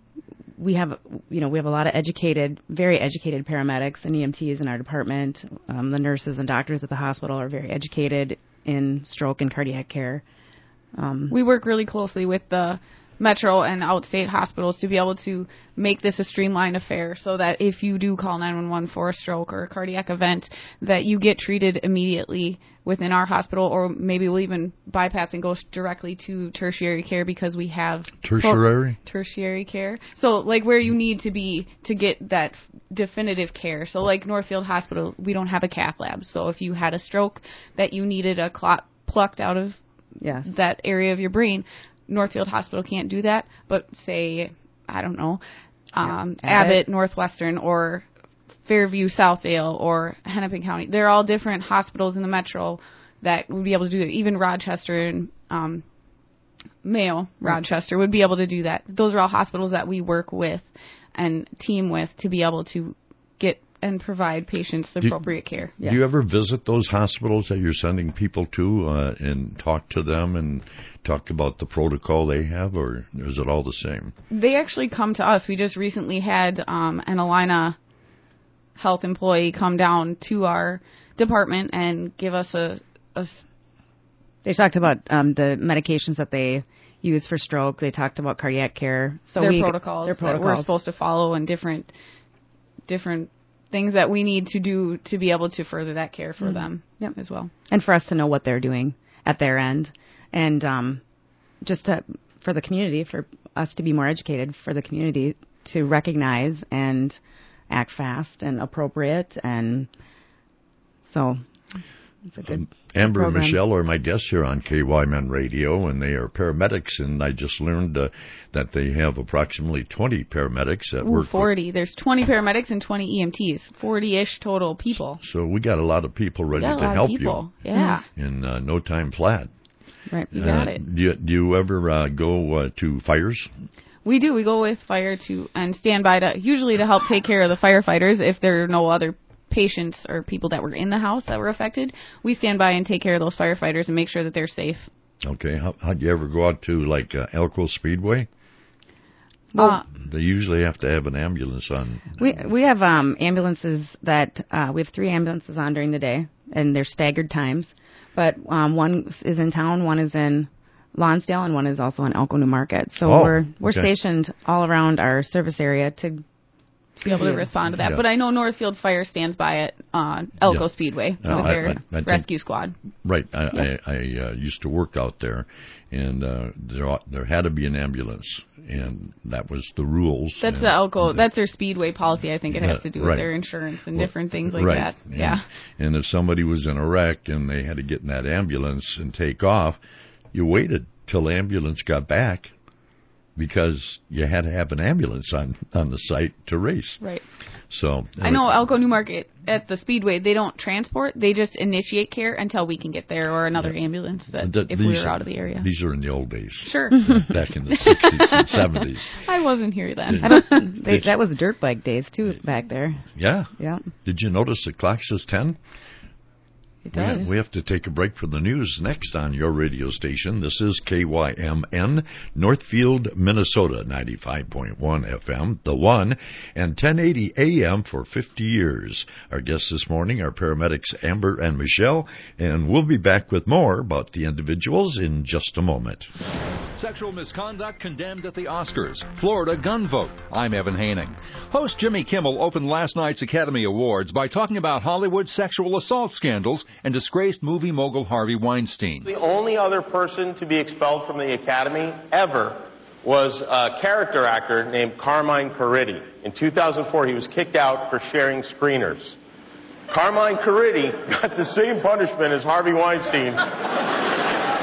we have, you know, we have a lot of educated, very educated paramedics and E M Ts in our department. Um, the nurses and doctors at the hospital are very educated in stroke and cardiac care. Um, we work really closely with the metro and outstate hospitals to be able to make this a streamlined affair so that if you do call nine one one for a stroke or a cardiac event, that you get treated immediately within our hospital, or maybe we'll even bypass and go directly to tertiary care because we have tertiary tertiary care. So like where you need to be to get that definitive care. So like Northfield Hospital, we don't have a cath lab. So if you had a stroke that you needed a clot plucked out of yes. that area of your brain, Northfield Hospital can't do that, but say, I don't know, um, yeah. Abbott. Abbott, Northwestern, or Fairview, Southdale, or Hennepin County. They're all different hospitals in the metro that would be able to do it. Even Rochester and um, Mayo, Rochester, would be able to do that. Those are all hospitals that we work with and team with to be able to get and provide patients the do, appropriate care. Do yes. you ever visit those hospitals that you're sending people to uh, and talk to them and talk about the protocol they have, or is it all the same? They actually come to us. We just recently had um, an Alina health employee come down to our department and give us a... a they talked about um, the medications that they use for stroke. They talked about cardiac care. So their we, protocols, their protocols that we're supposed to follow, and different different things that we need to do to be able to further that care for mm-hmm. them yep. as well. And for us to know what they're doing at their end. And um, just to, for the community, for us to be more educated, for the community to recognize and act fast and appropriate. And so it's a good um, Amber program. and Michelle are my guests here on K Y M N Radio, and they are paramedics, and I just learned uh, that they have approximately twenty paramedics that Ooh, work forty. With. There's twenty paramedics and twenty E M Ts, forty-ish total people. So we got a lot of people ready to help people. you. Yeah. In uh, no time flat. Right, you got uh, it. Do you, do you ever uh, go uh, to fires? We do. We go with fire to and stand by to usually to help take care of the firefighters if there are no other patients or people that were in the house that were affected. We stand by and take care of those firefighters and make sure that they're safe. Okay. How, how'd you ever go out to, like, uh, Elko Speedway? Well, uh, they usually have to have an ambulance on. We we have um, ambulances that uh, we have three ambulances on during the day, and they're staggered times. But um, one is in town, one is in Lonsdale, and one is also in Elko New Market. So oh, we're we're okay. stationed all around our service area to to be able to respond to that. Yeah. But I know Northfield Fire stands by it on Elko yeah. Speedway uh, with I, their I, I rescue think, squad. Right. I yeah. I, I uh, used to work out there, and uh, there there had to be an ambulance, and that was the rules. That's and, the Elko. and that's their Speedway policy. I think it has uh, to do right. with their insurance and well, different things like right. that. And, yeah. And if somebody was in a wreck and they had to get in that ambulance and take off, you waited till the ambulance got back, because you had to have an ambulance on, on the site to race. Right. So I know Elko New Market at the Speedway, they don't transport. They just initiate care until we can get there, or another yeah. ambulance that the, if we were are, out of the area. These are in the old days. Sure. Back in the sixties and seventies. I wasn't here then. I don't, they, that was dirt bike days, too, back there. Yeah. Yeah. Did you notice the clock says ten? It does. We have, we have to take a break for the news next on your radio station. This is K Y M N, Northfield, Minnesota, ninety-five point one F M, The One, and ten eighty A M for fifty years. Our guests this morning are paramedics Amber and Michelle, and we'll be back with more about the individuals in just a moment. Sexual misconduct condemned at the Oscars. Florida gun vote. I'm Evan Haining. Host Jimmy Kimmel opened last night's Academy Awards by talking about Hollywood's sexual assault scandals and disgraced movie mogul Harvey Weinstein. The only other person to be expelled from the Academy ever was a character actor named Carmine Caridi. In two thousand four, he was kicked out for sharing screeners. Carmine Caridi got the same punishment as Harvey Weinstein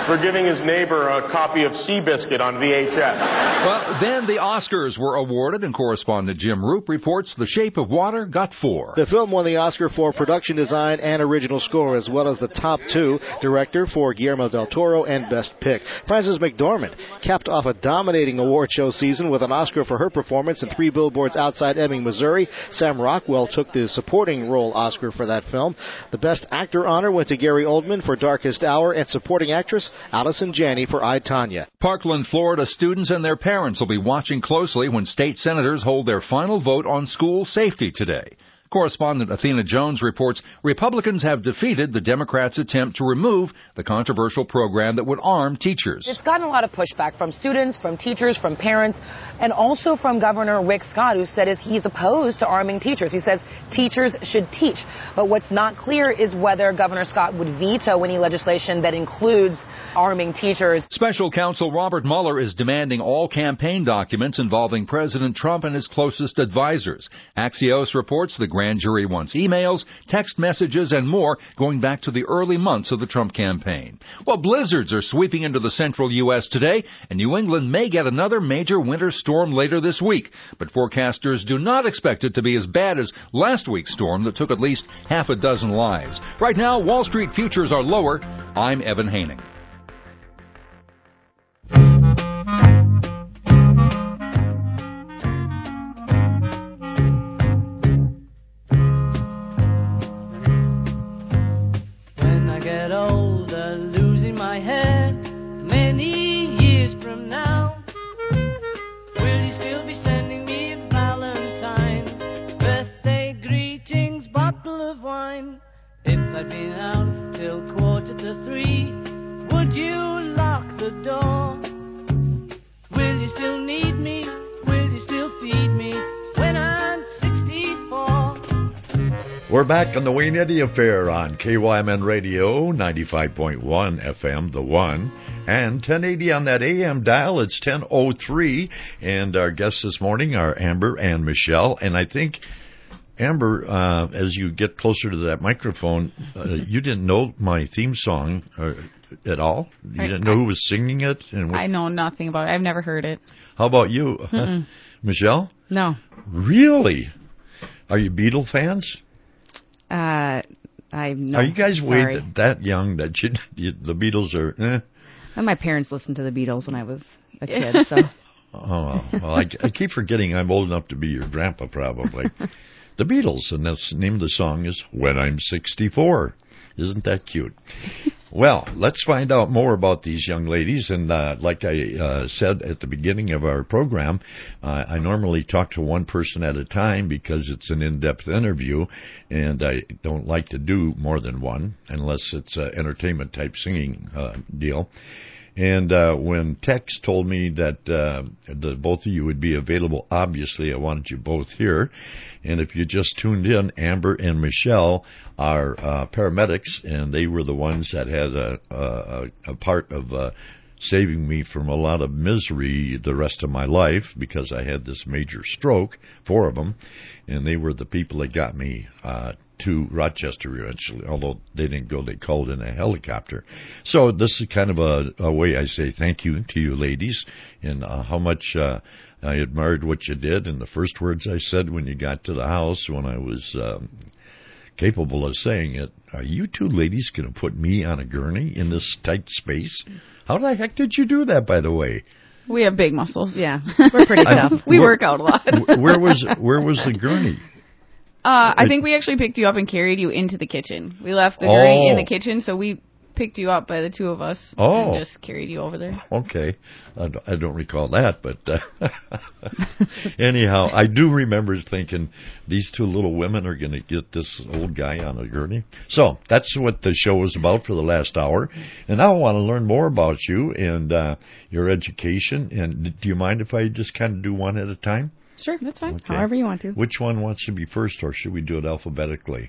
for giving his neighbor a copy of Seabiscuit on V H S. Well, then the Oscars were awarded, and correspondent Jim Roop reports The Shape of Water got four. The film won the Oscar for production design and original score, as well as the top two, director for Guillermo del Toro and Best Pick. Frances McDormand capped off a dominating award show season with an Oscar for her performance in Three Billboards Outside Ebbing, Missouri. Sam Rockwell took the supporting role Oscar for that film. The Best Actor honor went to Gary Oldman for Darkest Hour, and supporting actress Allison Janney for I, Tonya. Parkland, Florida students and their parents will be watching closely when state senators hold their final vote on school safety today. Correspondent Athena Jones reports Republicans have defeated the Democrats' attempt to remove the controversial program that would arm teachers. It's gotten a lot of pushback from students, from teachers, from parents, and also from Governor Rick Scott, who said he's opposed to arming teachers. He says teachers should teach. But what's not clear is whether Governor Scott would veto any legislation that includes arming teachers. Special counsel Robert Mueller is demanding all campaign documents involving President Trump and his closest advisors. Axios reports the grand jury wants emails, text messages, and more going back to the early months of the Trump campaign. Well, blizzards are sweeping into the central U S today, and New England may get another major winter storm later this week. But forecasters do not expect it to be as bad as last week's storm that took at least half a dozen lives. Right now, Wall Street futures are lower. I'm Evan Haining. I'd been out till quarter to three. Would you lock the door? Will you still need me? Will you still feed me when I'm sixty-four? We're back on the Wayne Eddy Affair on K Y M N Radio, ninety-five point one F M, The One, and ten eighty on that A M dial. It's ten oh three, and our guests this morning are Amber and Michelle, and I think Amber, uh, as you get closer to that microphone, uh, you didn't know my theme song uh, at all? You I, didn't know who was singing it? And what, I know nothing about it. I've never heard it. How about you? Uh, Michelle? No. Really? Are you Beatle fans? Uh, I'm not. Are you guys sorry. way that young that you, you, the Beatles are... Eh? And my parents listened to the Beatles when I was a kid, so... Oh, well, I, I keep forgetting I'm old enough to be your grandpa, probably. The Beatles, and the name of the song is When I'm sixty-four. Isn't that cute? Well, let's find out more about these young ladies. And uh, like I uh, said at the beginning of our program, uh, I normally talk to one person at a time because it's an in-depth interview, and I don't like to do more than one unless it's an entertainment-type singing uh, deal. And uh, when Tex told me that uh, the both of you would be available, obviously I wanted you both here. And if you just tuned in, Amber and Michelle are uh, paramedics, and they were the ones that had a, a, a part of uh, saving me from a lot of misery the rest of my life because I had this major stroke, four of them, and they were the people that got me uh, to Rochester eventually, although they didn't go, they called in a helicopter. So this is kind of a, a way I say thank you to you ladies, and uh, how much uh, I admired what you did, and the first words I said when you got to the house when I was um, capable of saying it, are you two ladies going to put me on a gurney in this tight space? How the heck did you do that, by the way? We have big muscles. Yeah, we're pretty tough. We where, work out a lot. where was where was the gurney? Uh, I think we actually picked you up and carried you into the kitchen. We left the gurney oh. in the kitchen, so we picked you up by the two of us oh. and just carried you over there. Okay. I don't, I don't recall that, but uh, anyhow, I do remember thinking these two little women are going to get this old guy on a gurney. So that's what the show is about for the last hour. And now I want to learn more about you and uh, your education. And do you mind if I just kind of do one at a time? Sure, that's fine. Okay. However you want to. Which one wants to be first, or should we do it alphabetically?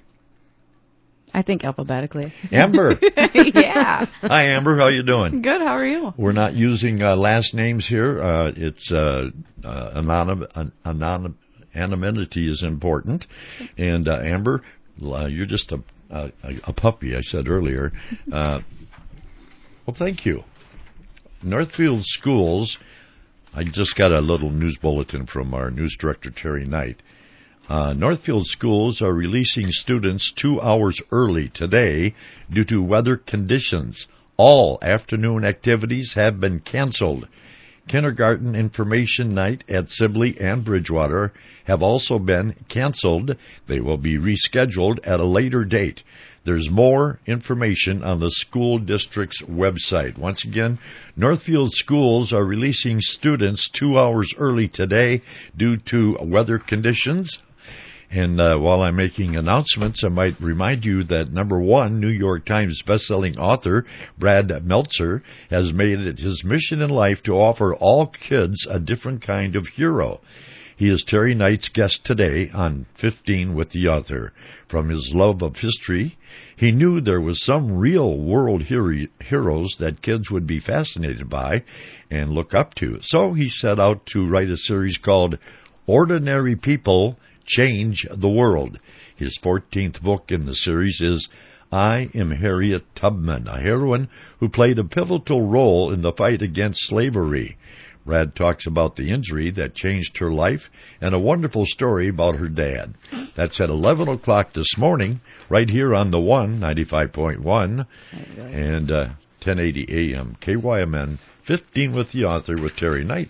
I think alphabetically. Amber. Yeah. Hi, Amber. How you doing? Good. How are you? We're not using uh, last names here. Uh, it's uh, uh, anonym, an, anonym, anonymity is important. And uh, Amber, uh, you're just a, a, a puppy. I said earlier. Uh, Well, thank you. Northfield Schools, I just got a little news bulletin from our news director, Terry Knight. Uh, Northfield Schools are releasing students two hours early today due to weather conditions. All afternoon activities have been canceled. Kindergarten information night at Sibley and Bridgewater have also been canceled. They will be rescheduled at a later date. There's more information on the school district's website. Once again, Northfield Schools are releasing students two hours early today due to weather conditions. And uh, while I'm making announcements, I might remind you that number one New York Times bestselling author Brad Meltzer has made it his mission in life to offer all kids a different kind of hero. He is Terry Knight's guest today on fifteen with the Author. From his love of history, he knew there was some real-world hero- heroes that kids would be fascinated by and look up to. So he set out to write a series called Ordinary People Change the World. His fourteenth book in the series is I Am Harriet Tubman, a heroine who played a pivotal role in the fight against slavery. Brad talks about the injury that changed her life and a wonderful story about her dad. That's at eleven o'clock this morning, right here on the one, ninety-five point one, and uh, ten eighty A M. K Y M N, fifteen with the Author with Terry Knight.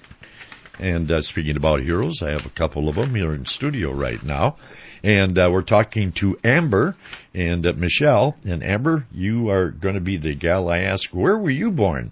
And uh, speaking about heroes, I have a couple of them here in studio right now. And uh, we're talking to Amber and uh, Michelle. And Amber, you are going to be the gal I ask, where were you born?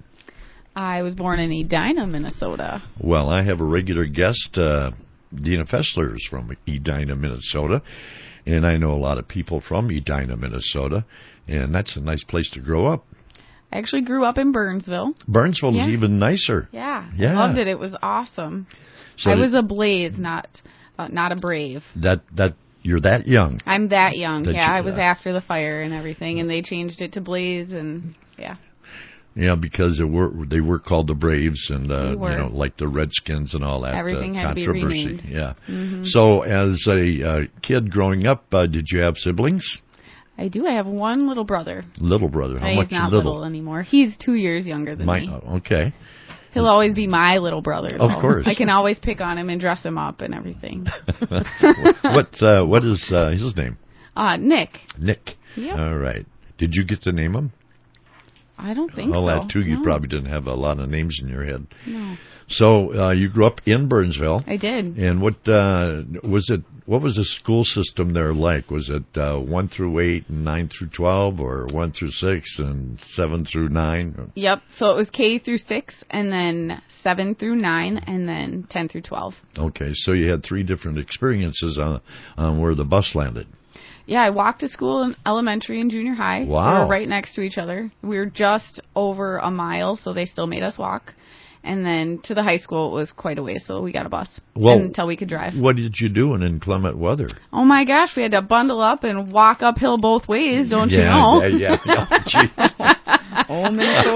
I was born in Edina, Minnesota. Well, I have a regular guest, uh, Dina Fessler is from Edina, Minnesota. And I know a lot of people from Edina, Minnesota. And that's a nice place to grow up. I actually grew up in Burnsville. Burnsville yeah. is even nicer. Yeah, yeah, I loved it. It was awesome. So I was a Blaze, not uh, not a Brave. That that you're that young. I'm that young. That yeah, you, I was uh, after the fire and everything, and they changed it to Blaze, and yeah. Yeah, because they were they were called the Braves, and uh, They were. you know, like the Redskins and all that Everything uh, had to be controversy. renamed. Yeah. Mm-hmm. So, as a uh, kid growing up, uh, did you have siblings? I do. I have one little brother. Little brother. How He's much not little? little anymore. He's two years younger than My, me. okay. He'll always be my little brother. Of though. course. I can always pick on him and dress him up and everything. what uh, what is uh, his name? Uh, Nick. Nick. Yep. All right. Did you get to name him? I don't think All so. that too. You No. probably didn't have a lot of names in your head. No. So uh, you grew up in Burnsville. I did. And what uh, was it? What was the school system there like? Was it uh, one through eight and nine through twelve, or one through six and seven through nine? Yep. So it was K through six, and then seven through nine, and then ten through twelve. Okay, so you had three different experiences on on where the bus landed. Yeah, I walked to school in elementary and junior high. Wow. We were right next to each other. We were just over a mile, so they still made us walk. And then to the high school, it was quite a ways, so we got a bus Well, until we could drive. What did you do in inclement weather? Oh my gosh, we had to bundle up and walk uphill both ways, don't yeah, you know? Yeah, yeah, yeah. Oh,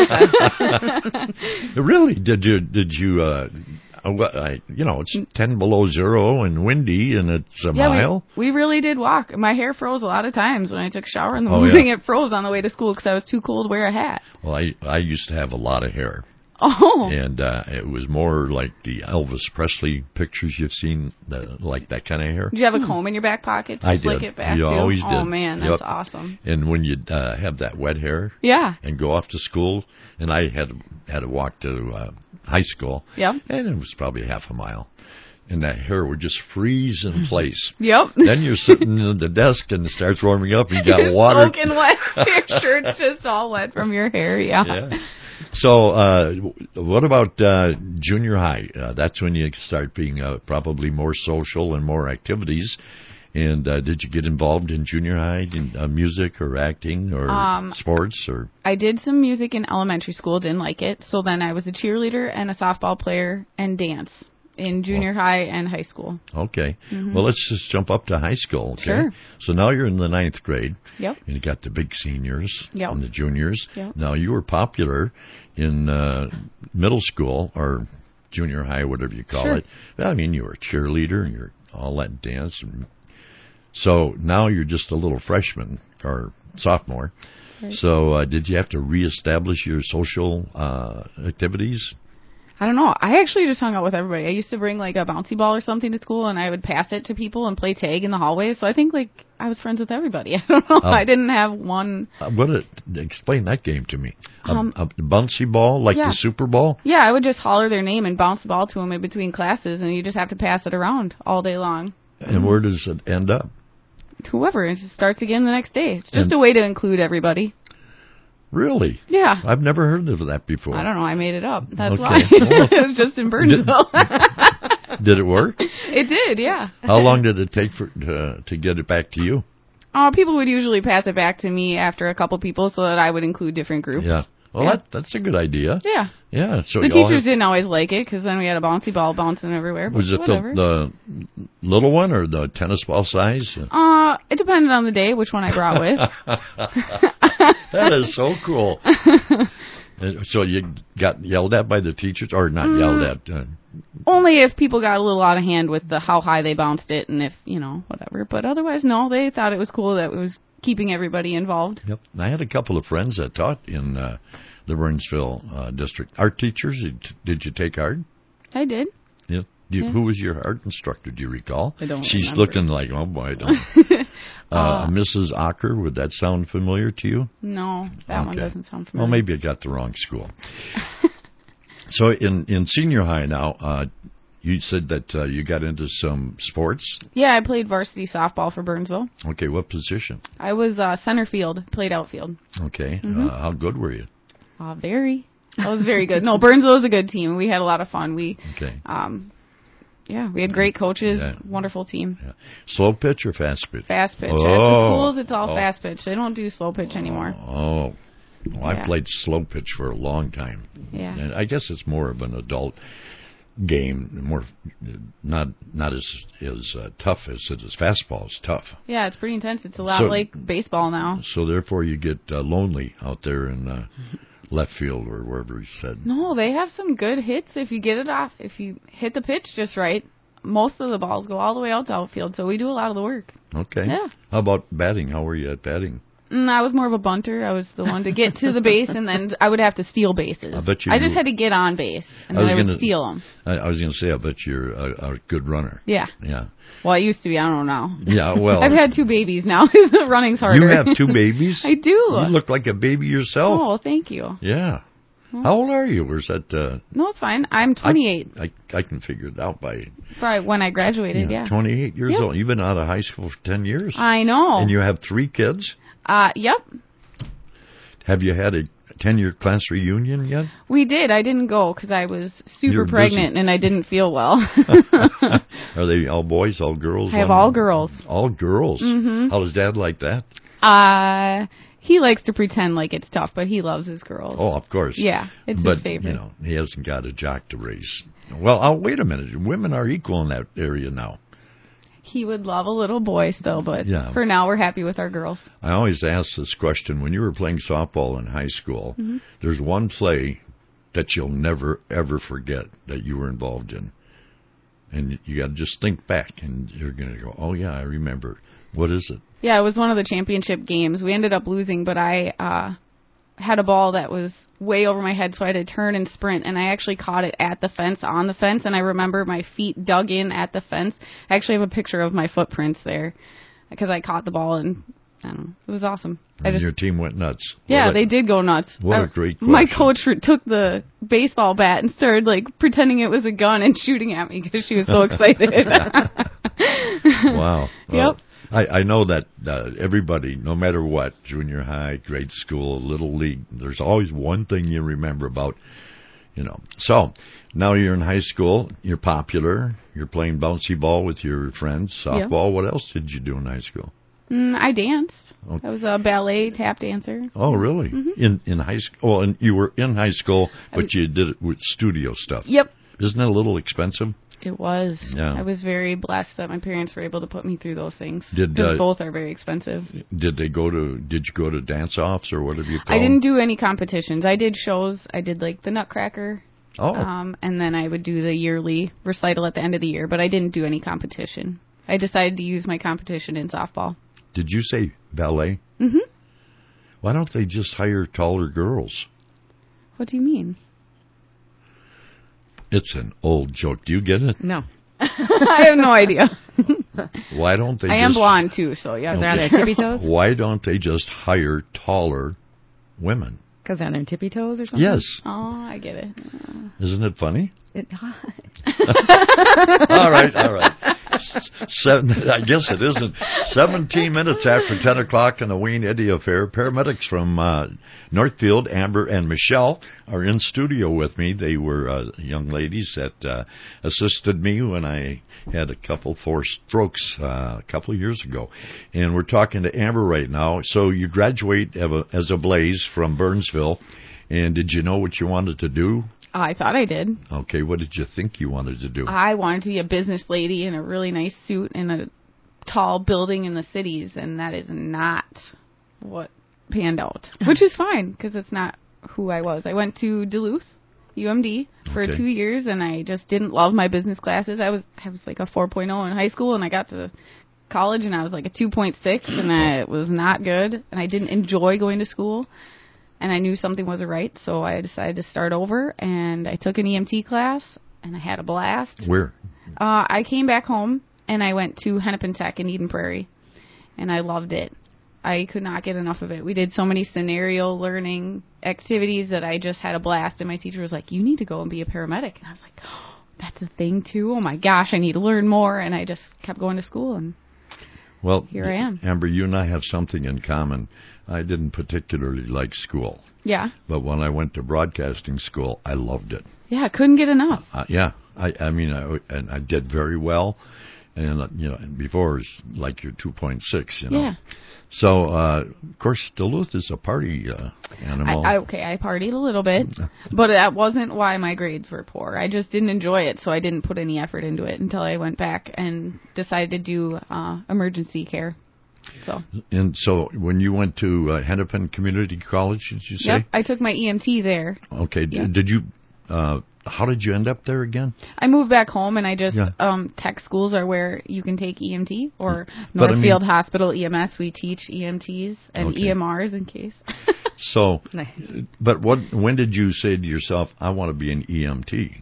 Minnesota. Really? Did you? Did you? Uh, uh, what, I, you know, it's ten below zero and windy, and it's a yeah, mile. We, we really did walk. My hair froze a lot of times when I took a shower in the Oh, morning. yeah. It froze on the way to school because I was too cold to wear a hat. Well, I I used to have a lot of hair. Oh. And uh, it was more like the Elvis Presley pictures you've seen, the, like that kind of hair. Did you have a comb in your back pocket to I slick did. it back You too? always Oh did. man, that's Yep. awesome. And when you uh, have that wet hair, Yeah. and go off to school, and I had had to walk to uh, high school, Yep. and it was probably half a mile, and that hair would just freeze in place. Yep. Then you're sitting at the desk, and it starts warming up, and you got You're water. soaking wet. Your shirt's just all wet from your hair. Yeah. Yeah. So, uh, what about uh, junior high? Uh, that's when you start being uh, probably more social and more activities. And uh, did you get involved in junior high in uh, music or acting or Um, sports or? I did some music in elementary school, didn't like it. So then I was a cheerleader and a softball player and dance in junior high and high school. Okay. Mhm. Well, let's just jump up to high school. Okay? Sure. So now you're in the ninth grade. Yep. And you got the big seniors Yep. and the juniors. Yep. Now you were popular in uh, middle school or junior high, whatever you call Sure. it. I mean, you were a cheerleader and you're all that dance. And so now you're just a little freshman or sophomore. Right. So uh, did you have to reestablish your social uh, activities? I don't know. I actually just hung out with everybody. I used to bring like a bouncy ball or something to school, and I would pass it to people and play tag in the hallways. So I think like I was friends with everybody. I don't know. Oh. I didn't have one. Uh, what? A, explain that game to me. A, Um, a bouncy ball like yeah. the Super Bowl? Yeah, I would just holler their name and bounce the ball to them in between classes, and you just have to pass it around all day long. And where does it end up? Whoever, it just starts again the next day. It's just And- a way to include everybody. Really? Yeah. I've never heard of that before. I don't know. I made it up. That's Okay. why. It was just in Burnsville. Did it work? It did, yeah. How long did it take for to, to get it back to you? Uh, people would usually pass it back to me after a couple people so that I would include different groups. Yeah. Well, Yeah. that that's a good idea. Yeah. Yeah. So The you all teachers have- didn't always like it because then we had a bouncy ball bouncing everywhere. But was it whatever. the, the little one or the tennis ball size? Uh, it depended on the day which one I brought with. That is so cool. And so you got yelled at by the teachers, or not Mm. yelled at? Uh, Only if people got a little out of hand with the how high they bounced it and if, you know, whatever. But otherwise, no, they thought it was cool that it was keeping everybody involved. Yep. I had a couple of friends that taught in uh, the Burnsville uh, district. Art teachers, did, did you take art? I did. Yeah. Do you, Yeah. Who was your art instructor? Do you recall? I don't She's remember. looking like, oh boy, I don't. uh, Uh, Missus Ocker, would that sound familiar to you? No, that one Okay. doesn't sound Well, familiar. maybe I got the wrong school. So in, in senior high now, uh, you said that uh, you got into some sports. Yeah, I played varsity softball for Burnsville. Okay, what position? I was uh, center field, played outfield. Okay, Mhm. uh, how good were you? Uh, very. That was very good. No, Burnsville was a good team. We had a lot of fun. We, Okay. um, yeah, we had great coaches, Yeah. wonderful team. Slow pitch or fast pitch? Fast pitch. Oh. At the schools, it's all Oh. fast pitch. They don't do slow pitch anymore. Oh, well, I Yeah. played slow pitch for a long time. Yeah. And I guess it's more of an adult game, more not not as as uh, tough as it is. Fastball is tough. Yeah, it's pretty intense. It's a lot So- like baseball now. So therefore, you get uh, lonely out there in uh, left field or wherever you said. No, they have some good hits if you get it off. If you hit the pitch just right, most of the balls go all the way out to outfield, so we do a lot of the work. Okay. Yeah. How about batting? How were you at batting? Mm, I was more of a bunter. I was the one to get to the base, and then I would have to steal bases. I bet you I just you- had to get on base, and I then was I would gonna- steal them. I, I was going to say, I bet you're a, a good runner. Yeah. Yeah. Well, I used to be. I don't know now. Yeah, well. I've had two babies now. The running's harder. You have two babies? I do. You look like a baby yourself. Oh, thank you. Yeah. How old are you? Or is that... Uh, No, it's fine. I'm twenty-eight. I, I, I can figure it out by... Right when I graduated, yeah. twenty-eight years Yep. old. You've been out of high school for ten years. I know. And you have three kids? Uh, yep. Have you had a ten-year class reunion yet? We did. I didn't go because I was super You're busy. pregnant and I didn't feel well. Are they all boys, all girls? I have One- all girls. All girls? Mhm. How does Dad like that? Uh, he likes to pretend like it's tough, but he loves his girls. Oh, of course. Yeah, it's but, his favorite. you know, he hasn't got a jock to raise. Well, oh, wait a minute. Women are equal in that area now. He would love a little boy still, but Yeah. for now we're happy with our girls. I always ask this question. When you were playing softball in high school, Mhm. there's one play that you'll never, ever forget that you were involved in. And you got to just think back, and you're going to go, oh, yeah, I remember. What is it? Yeah, it was one of the championship games. We ended up losing, but I uh had a ball that was way over my head, so I had to turn and sprint, and I actually caught it at the fence, on the fence, and I remember my feet dug in at the fence. I actually have a picture of my footprints there because I caught the ball, and I don't know, it was awesome. I And just your team went nuts. Yeah, What a- they did go nuts. What I- a great My question. coach re- took the baseball bat and started like pretending it was a gun and shooting at me because she was so excited. Wow. Yep. Well, I, I know that uh, everybody, no matter what, junior high, grade school, little league, there's always one thing you remember about, you know. So now you're in high school, you're popular, you're playing bouncy ball with your friends, softball. What else did you do in high school? Mm, I danced. Okay. I was a ballet tap dancer. Oh, really? Mhm. In in high school? Well, and you were in high school, I but was- you did it with studio stuff. Yep. Isn't that a little expensive? It was. Yeah. I was very blessed that my parents were able to put me through those things. Did, because uh, both are very expensive. Did they go to? Did you go to dance offs or whatever you call I didn't them? do any competitions. I did shows. I did like the Nutcracker. Oh. Um, and then I would do the yearly recital at the end of the year, but I didn't do any competition. I decided to use my competition in softball. Did you say ballet? Mhm. Why don't they just hire taller girls? What do you mean? It's an old joke. Do you get it? No. I have no idea. Why don't they I just... am blonde, too, so yeah. Because they're on their tippy toes? Why don't they just hire taller women? Because they're on their tippy toes or something? Yes. Oh, I get it. Uh, Isn't it funny? It, all right, all right. Seven, I guess it isn't. seventeen minutes after ten o'clock in the Wayne Eddy Affair, paramedics from uh, Northfield, Amber and Michelle, are in studio with me. They were uh, young ladies that uh, assisted me when I had a couple, four strokes uh, a couple of years ago. And we're talking to Amber right now. So you graduate as a Blaze from Burnsville, and did you know what you wanted to do? I thought I did. Okay, what did you think you wanted to do? I wanted to be a business lady in a really nice suit in a tall building in the cities, and that is not what panned out, which is fine because it's not who I was. I went to Duluth, U M D, for Okay. two years, and I just didn't love my business classes. I was I was like a four point oh in high school, and I got to college, and I was like a two point six, and I, it was not good, and I didn't enjoy going to school. And I knew something wasn't right, so I decided to start over, and I took an E M T class, and I had a blast. Where? Uh, I came back home, and I went to Hennepin Tech in Eden Prairie, and I loved it. I could not get enough of it. We did so many scenario learning activities that I just had a blast, and my teacher was like, you need to go and be a paramedic. And I was like, oh, that's a thing, too? Oh, my gosh, I need to learn more, and I just kept going to school, and well, here I am. Amber, you and I have something in common. I didn't particularly like school. Yeah. But when I went to broadcasting school, I loved it. Yeah, I couldn't get enough. Uh, yeah. I, I mean, I, and I did very well. And, uh, you know, and before it was like your two point six, you know. Yeah. So, uh, of course, Duluth is a party uh, animal. I, I, okay, I partied a little bit, but that wasn't why my grades were poor. I just didn't enjoy it, so I didn't put any effort into it until I went back and decided to do uh, emergency care. So. And so when you went to uh, Hennepin Community College, did you say? Yep, I took my E M T there. Okay. D- Yep. Did you, uh, how did you end up there again? I moved back home, and I just, Yeah. um, tech schools are where you can take E M T, or But I mean- Northfield Hospital E M S, we teach E M Ts and Okay. E M Rs in case. So, Nice. but what? When did you say to yourself, I want to be an E M T?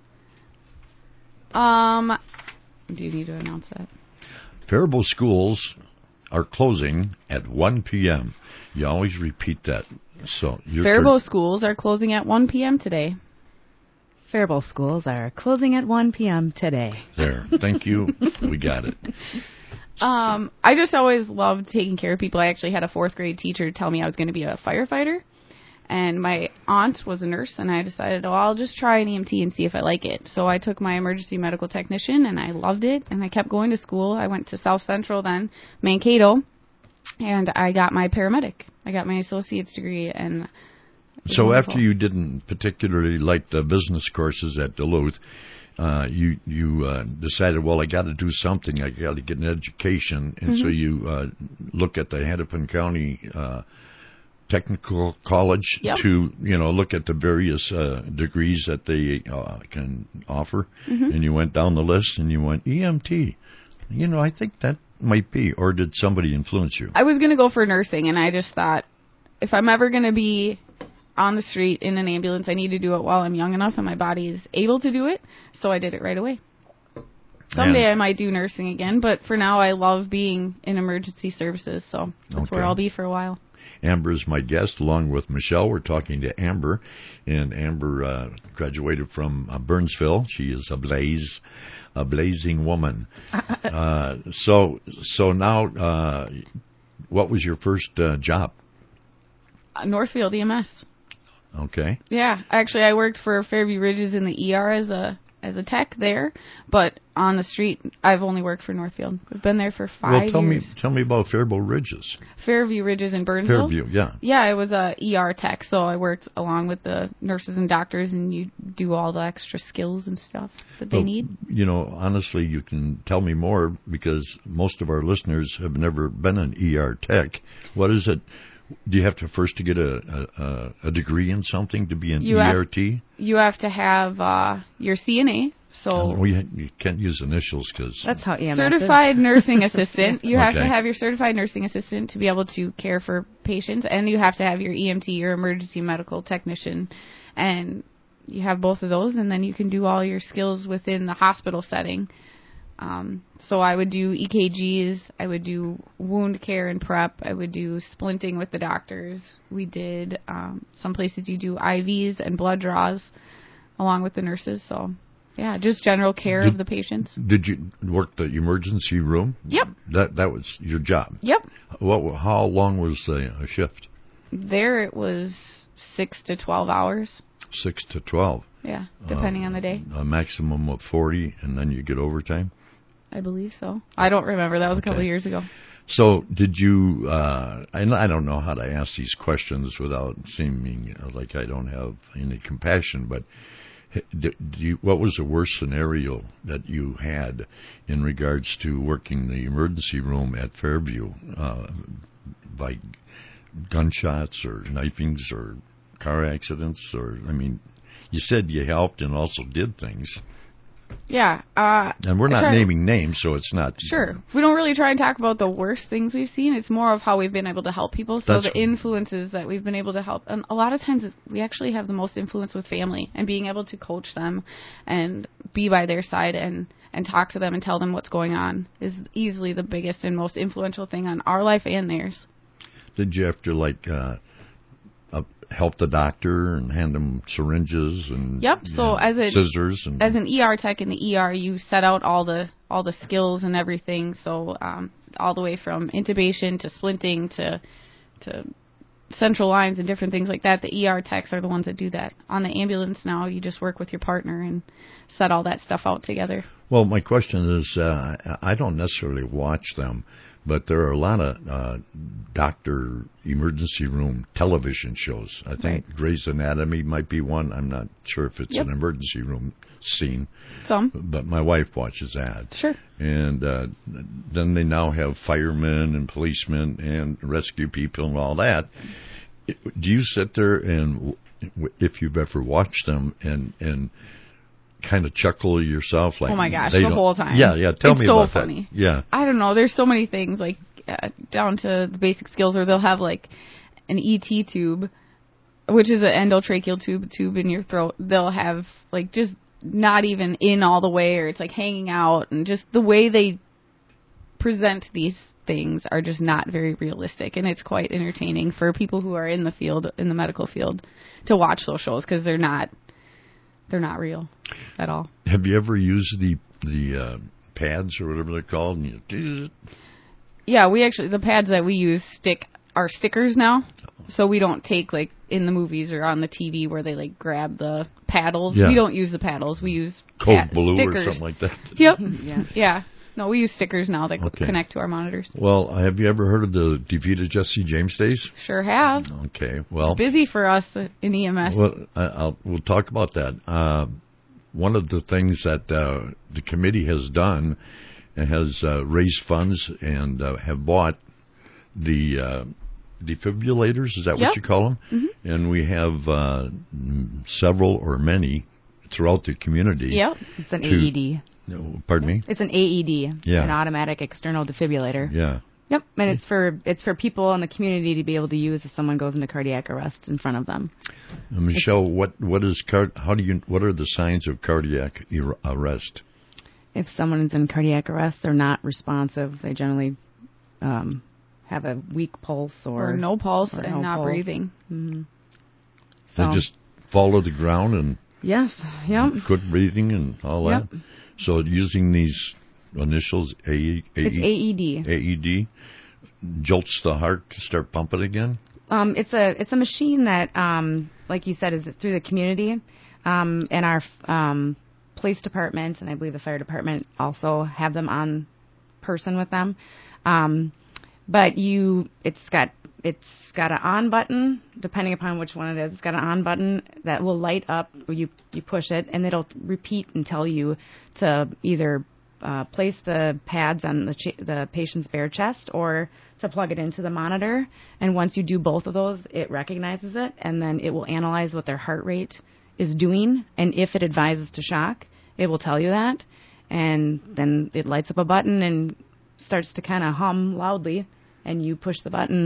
um, do you need to announce that? Faribault schools are closing at one p.m. You always repeat that. So you're Faribault schools are closing at one p.m. today. Faribault schools are closing at one p.m. today. there. Thank you. We got it. Um, I just always loved taking care of people. I actually had a fourth grade teacher tell me I was going to be a firefighter. And my aunt was a nurse, and I decided, oh, I'll just try an E M T and see if I like it. So I took my emergency medical technician, and I loved it, and I kept going to school. I went to South Central then, Mankato, and I got my paramedic. I got my associate's degree, and it was So wonderful. after you didn't particularly like the business courses at Duluth, uh, you you uh, decided, well, I got to do something. I got to get an education, and so Mhm. you uh, look at the Hennepin County Uh, Technical College Yep. to, you know, look at the various uh, degrees that they uh, can offer. Mhm. And you went down the list and you went E M T. You know, I think that might be. Or did somebody influence you? I was going to go for nursing, and I just thought, if I'm ever going to be on the street in an ambulance, I need to do it while I'm young enough and my body is able to do it. So I did it right away. Someday And- I might do nursing again, but for now I love being in emergency services, so that's where Okay. I'll be for a while. Amber is my guest, along with Michelle. We're talking to Amber, and Amber uh, graduated from uh, Burnsville. She is a blaze, a blazing woman. uh, so, so now, uh, what was your first uh, job? Uh, Northfield E M S. Okay. Yeah, actually I worked for Fairview Ridges in the E R as a as a tech there, but on the street I've only worked for Northfield. I've been there for five Well, tell years. me, tell me about Faribault Ridges. Fairview Ridges in Burnsville. Fairview, yeah. Yeah, I was a E R tech, so I worked along with the nurses and doctors, and you do all the extra skills and stuff that they Well, need. You know, honestly, you can tell me more because most of our listeners have never been an E R tech. What is it? Do you have to first to get a a, a degree in something to be an You E have- R T? You have to have uh, your C N A, so Oh, you, you can't use initials because That's how E M S certified is. nursing assistant. You have to Okay. have your certified nursing assistant to be able to care for patients, and you have to have your E M T, your emergency medical technician, and you have both of those, and then you can do all your skills within the hospital setting. Um, so I would do E K Gs, I would do wound care and prep, I would do splinting with the doctors. We did, um, some places you do I Vs and blood draws along with the nurses. So, yeah, just general care did, of the patients. Did you work the emergency room? Yep. That that was your job? Yep. What? How long was a, a shift? There it was six to twelve hours. Six to twelve. Yeah, depending uh, on the day. A maximum of forty, and then you get overtime? I believe so. I don't remember. That was okay. A couple of years ago. So did you, uh, I, I don't know how to ask these questions without seeming like I don't have any compassion, but do you, what was the worst scenario that you had in regards to working the emergency room at Fairview, uh, like gunshots or knifings or car accidents? Or, I mean, you said you helped and also did things. Yeah. Uh, and we're not naming names, so it's not. Sure. We don't really try and talk about the worst things we've seen. It's more of how we've been able to help people. So That's the influences that we've been able to help. And a lot of times we actually have the most influence with family, and being able to coach them and be by their side and, and talk to them and tell them what's going on is easily the biggest and most influential thing on our life and theirs. Did you have to, like, uh, uh, help the doctor and hand them syringes and yep. So know, as a, scissors and as an E R tech in the E R, you set out all the all the skills and everything. So um, all the way from intubation to splinting to to central lines and different things like that. The E R techs are the ones that do that. On the ambulance now, you just work with your partner and set all that stuff out together. Well, my question is, uh, I don't necessarily watch them, but there are a lot of uh, doctor emergency room television shows. I think right. Grey's Anatomy might be one. I'm not sure if it's yep. an emergency room scene. Some. But my wife watches that. Sure. And uh, then they now have firemen and policemen and rescue people and all that. Do you sit there and, if you've ever watched them, and and kind of chuckle yourself like, oh my gosh, the whole time. Yeah, yeah. Tell it's me so about funny. that. Yeah. I don't know. There's so many things, like uh, down to the basic skills, or they'll have like an E T tube, which is an endotracheal tube tube in your throat. They'll have like just not even in all the way, or it's like hanging out, and just the way they present these things are just not very realistic, and it's quite entertaining for people who are in the field, in the medical field, to watch those shows because they're not. They're not real at all. Have you ever used the the uh, pads or whatever they're called? And you, yeah, we actually, the pads that we use stick are stickers now. So we don't take, like, in the movies or on the T V where they, like, grab the paddles. Yeah. We don't use the paddles. We use Code pad- Blue stickers. or something like that. Yep. yeah. Yeah. No, we use stickers now that okay. connect to our monitors. Well, have you ever heard of the Defeated Jesse James days? Sure have. Okay, well. It's busy for us in E M S. Well, I'll, we'll talk about that. Uh, one of the things that uh, the committee has done has uh, raised funds and uh, have bought the uh, defibrillators, is that yep. what you call them? Mm-hmm. And we have uh, several or many throughout the community. Yep. It's an to, A E D. No, pardon me? It's an A E D, yeah. an automatic external defibrillator. Yeah. Yep, and it's for it's for people in the community to be able to use if someone goes into cardiac arrest in front of them. Uh, Michelle, it's, what what is car- how do you what are the signs of cardiac er- arrest? If someone is in cardiac arrest, they're not responsive. They generally um, have a weak pulse or, or no pulse or and no not pulse. breathing. Mm-hmm. So, they just fall to the ground and yes, yep, quit breathing and all that. Yep. So using these initials, A, A, it's A E D. A E D jolts the heart to start pumping again? Um, it's a it's a machine that, um, like you said, is through the community. Um, and our um, police department, and I believe the fire department also have them on person with them. Um, but you, it's got it's got an on button, depending upon which one it is. It's got an on button that will light up. You you push it, and it'll repeat and tell you to either uh, place the pads on the ch- the patient's bare chest or to plug it into the monitor. And once you do both of those, it recognizes it, and then it will analyze what their heart rate is doing. And if it advises to shock, it will tell you that. And then it lights up a button and starts to kind of hum loudly, and you push the button,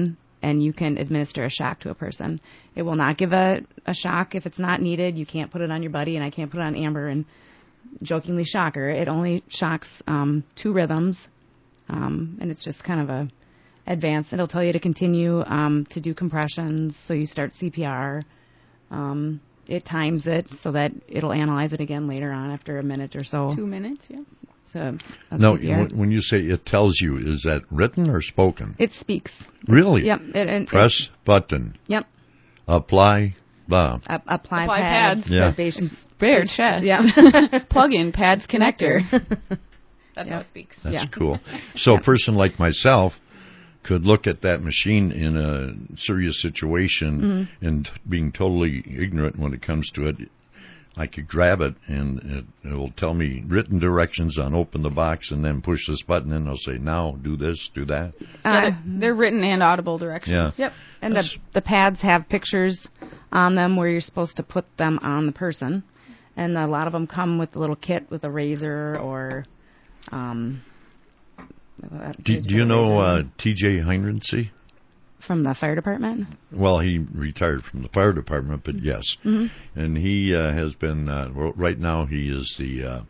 and you can administer a shock to a person. It will not give a, a shock if it's not needed. You can't put it on your buddy, and I can't put it on Amber and jokingly shock her. It only shocks um, two rhythms, um, and it's just kind of a advanced. It'll tell you to continue um, to do compressions, so you start C P R. Um, it times it so that it'll analyze it again later on after a minute or so. Two minutes, yeah. So now, when you say it tells you, is that written or spoken? It speaks. Really? Yep. It, it, Press it, button. Yep. Apply. Blah. Uh, apply, apply pads. pads. Yeah. Patient's bare chest. Yeah. Plug in pads connector. That's yep. how it speaks. That's yeah. cool. So a person like myself could look at that machine in a serious situation mm-hmm. and being totally ignorant when it comes to it. I could grab it, and it, it will tell me written directions on open the box and then push this button, and it'll say, now, do this, do that. Uh, they're written and audible directions. Yeah. Yep. And the, the pads have pictures on them where you're supposed to put them on the person. And a lot of them come with a little kit with a razor or... Um, do, do you know uh, T J Heinrinsey? From the fire department? Well, he retired from the fire department, but yes. Mm-hmm. And he uh, has been, uh, well, right now he is the uh,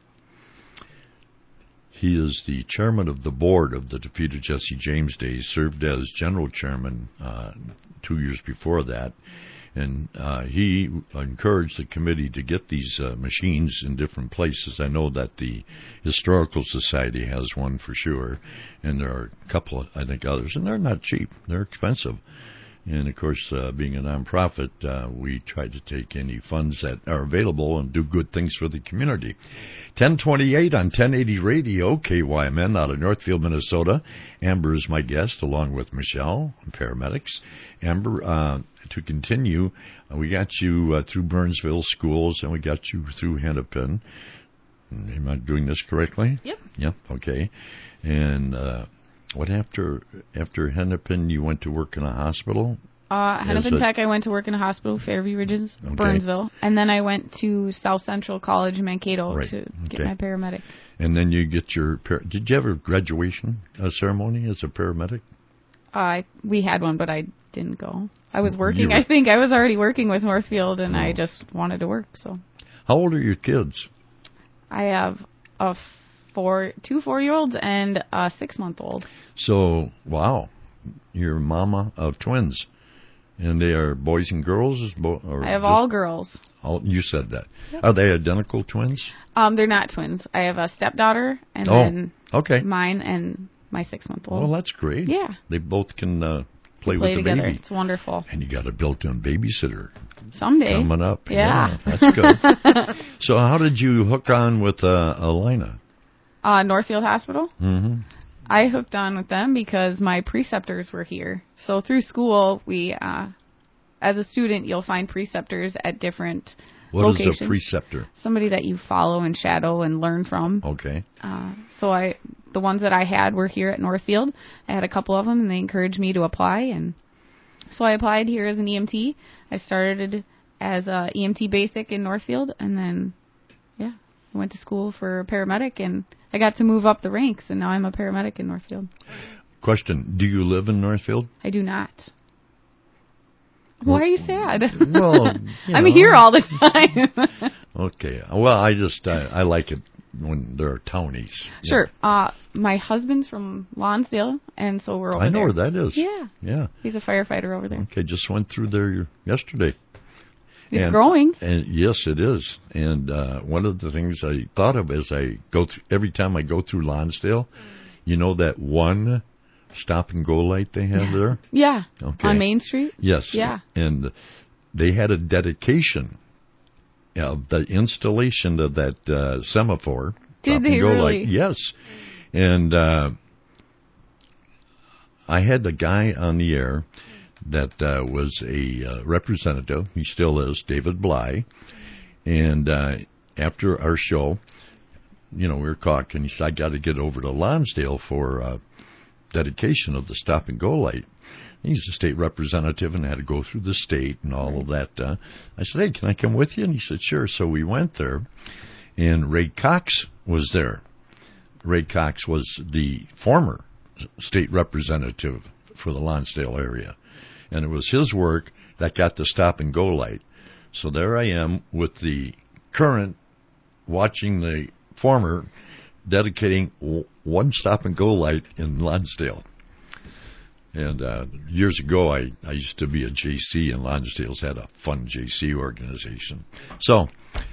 he is the chairman of the board of the defeated Jesse James Day. He served as general chairman uh, two years before that. And uh, he encouraged the committee to get these uh, machines in different places. I know that the Historical Society has one for sure, and there are a couple, of, I think, others. And they're not cheap. They're expensive. And, of course, uh, being a nonprofit, uh, we try to take any funds that are available and do good things for the community. ten twenty-eight on ten eighty Radio, K Y M N out of Northfield, Minnesota. Amber is my guest, along with Michelle, paramedics. Amber, uh, to continue, uh, we got you uh, through Burnsville schools, and we got you through Hennepin. Am I doing this correctly? Yep. Yep, okay. And uh, what after after Hennepin, you went to work in a hospital? Uh, Hennepin Tech, I went to work in a hospital, Fairview Ridges, okay. Burnsville. And then I went to South Central College in Mankato right. to okay. get my paramedic. And then you get your, par- did you have a graduation uh, ceremony as a paramedic? Uh, we had one, but I didn't go. I was working, were, I think. I was already working with Northfield, and oh. I just wanted to work, so. How old are your kids? I have a four, two four-year-olds and a six-month-old. So, wow, you're a mama of twins. And they are boys and girls? Or I have all girls. All, you said that. Yep. Are they identical twins? Um, they're not twins. I have a stepdaughter, and oh, then okay. mine and my six-month-old. Well, that's great. Yeah. They both can uh, play, play with together. the baby. It's wonderful. And you got a built-in babysitter. Someday. Coming up. Yeah. yeah that's good. So how did you hook on with uh, Alina? Uh, Northfield Hospital. Mm-hmm. I hooked on with them because my preceptors were here. So through school, we, uh, as a student, you'll find preceptors at different what locations. What is a preceptor? Somebody that you follow and shadow and learn from. Okay. Uh, so I, the ones that I had were here at Northfield. I had a couple of them, and they encouraged me to apply. And so I applied here as an E M T. I started as a E M T basic in Northfield, and then, yeah, I went to school for a paramedic, and I got to move up the ranks, and now I'm a paramedic in Northfield. Question, do you live in Northfield? I do not. Why are you sad? Well, you I'm know. here all the time. Okay. Well, I just, I, I like it when there are townies. Sure. Yeah. Uh, my husband's from Lonsdale, and so we're over there. I know there. where that is. Yeah. Yeah. He's a firefighter over there. Okay, just went through there yesterday. It's and, growing. And yes, it is. And uh, one of the things I thought of as I go through, every time I go through Lonsdale, you know that one stop and go light they have there? Yeah. Okay. On Main Street? Yes. Yeah. And they had a dedication of the installation of that uh, semaphore. Did stop they and go really? light. Yes. And uh, I had a guy on the air that uh, was a uh, representative. He still is, David Bly. And uh, after our show, you know, we were talking. He said, I got to get over to Lonsdale for uh, dedication of the stop and go light. He's a state representative and had to go through the state and all of that. Uh, I said, hey, can I come with you? And he said, sure. So we went there, and Ray Cox was there. Ray Cox was the former state representative for the Lonsdale area. and it was his work that got the stop and go light. So there I am with the current watching the former dedicating w- one stop and go light in Lonsdale. And uh, years ago, I, I used to be a J C, and Lonsdale's had a fun J C organization. So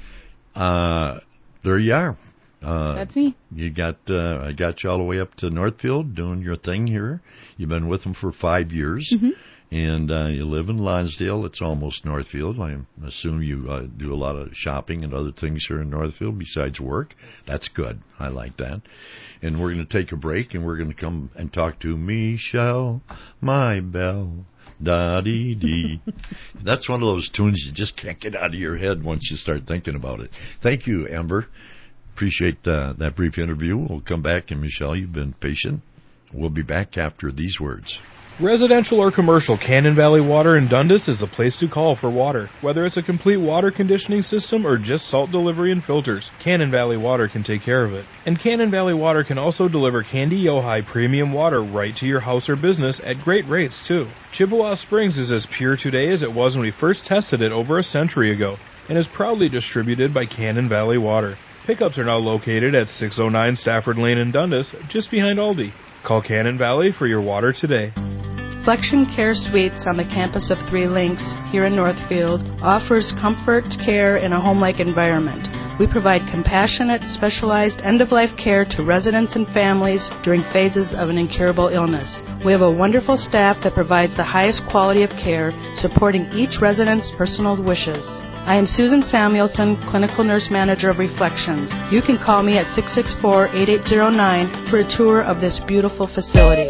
uh, there you are. Uh, That's me. You got uh, I got you all the way up to Northfield doing your thing here. You've been with them for five years, Mm-hmm. and uh, you live in Lonsdale. It's almost Northfield. I assume you uh, do a lot of shopping and other things here in Northfield besides work. That's good. I like that. And we're going to take a break, and we're going to come and talk to Michelle, my belle. Da-dee-dee. That's one of those tunes you just can't get out of your head once you start thinking about it. Thank you, Amber. Appreciate uh, that brief interview. We'll come back, and Michelle, you've been patient. We'll be back after these words. Residential or commercial, Cannon Valley Water in Dundas is the place to call for water. Whether it's a complete water conditioning system or just salt delivery and filters, Cannon Valley Water can take care of it. And Cannon Valley Water can also deliver Candy Ojai premium water right to your house or business at great rates, too. Chippewa Springs is as pure today as it was when we first tested it over a century ago, and is proudly distributed by Cannon Valley Water. Pickups are now located at six oh nine Stafford Lane in Dundas, just behind Aldi. Call Cannon Valley for your water today. Flexion Care Suites on the campus of Three Links here in Northfield offers comfort, care, in a home-like environment. We provide compassionate, specialized end-of-life care to residents and families during phases of an incurable illness. We have a wonderful staff that provides the highest quality of care, supporting each resident's personal wishes. I am Susan Samuelson, Clinical Nurse Manager of Reflections. You can call me at six six four, eight eight zero nine for a tour of this beautiful facility.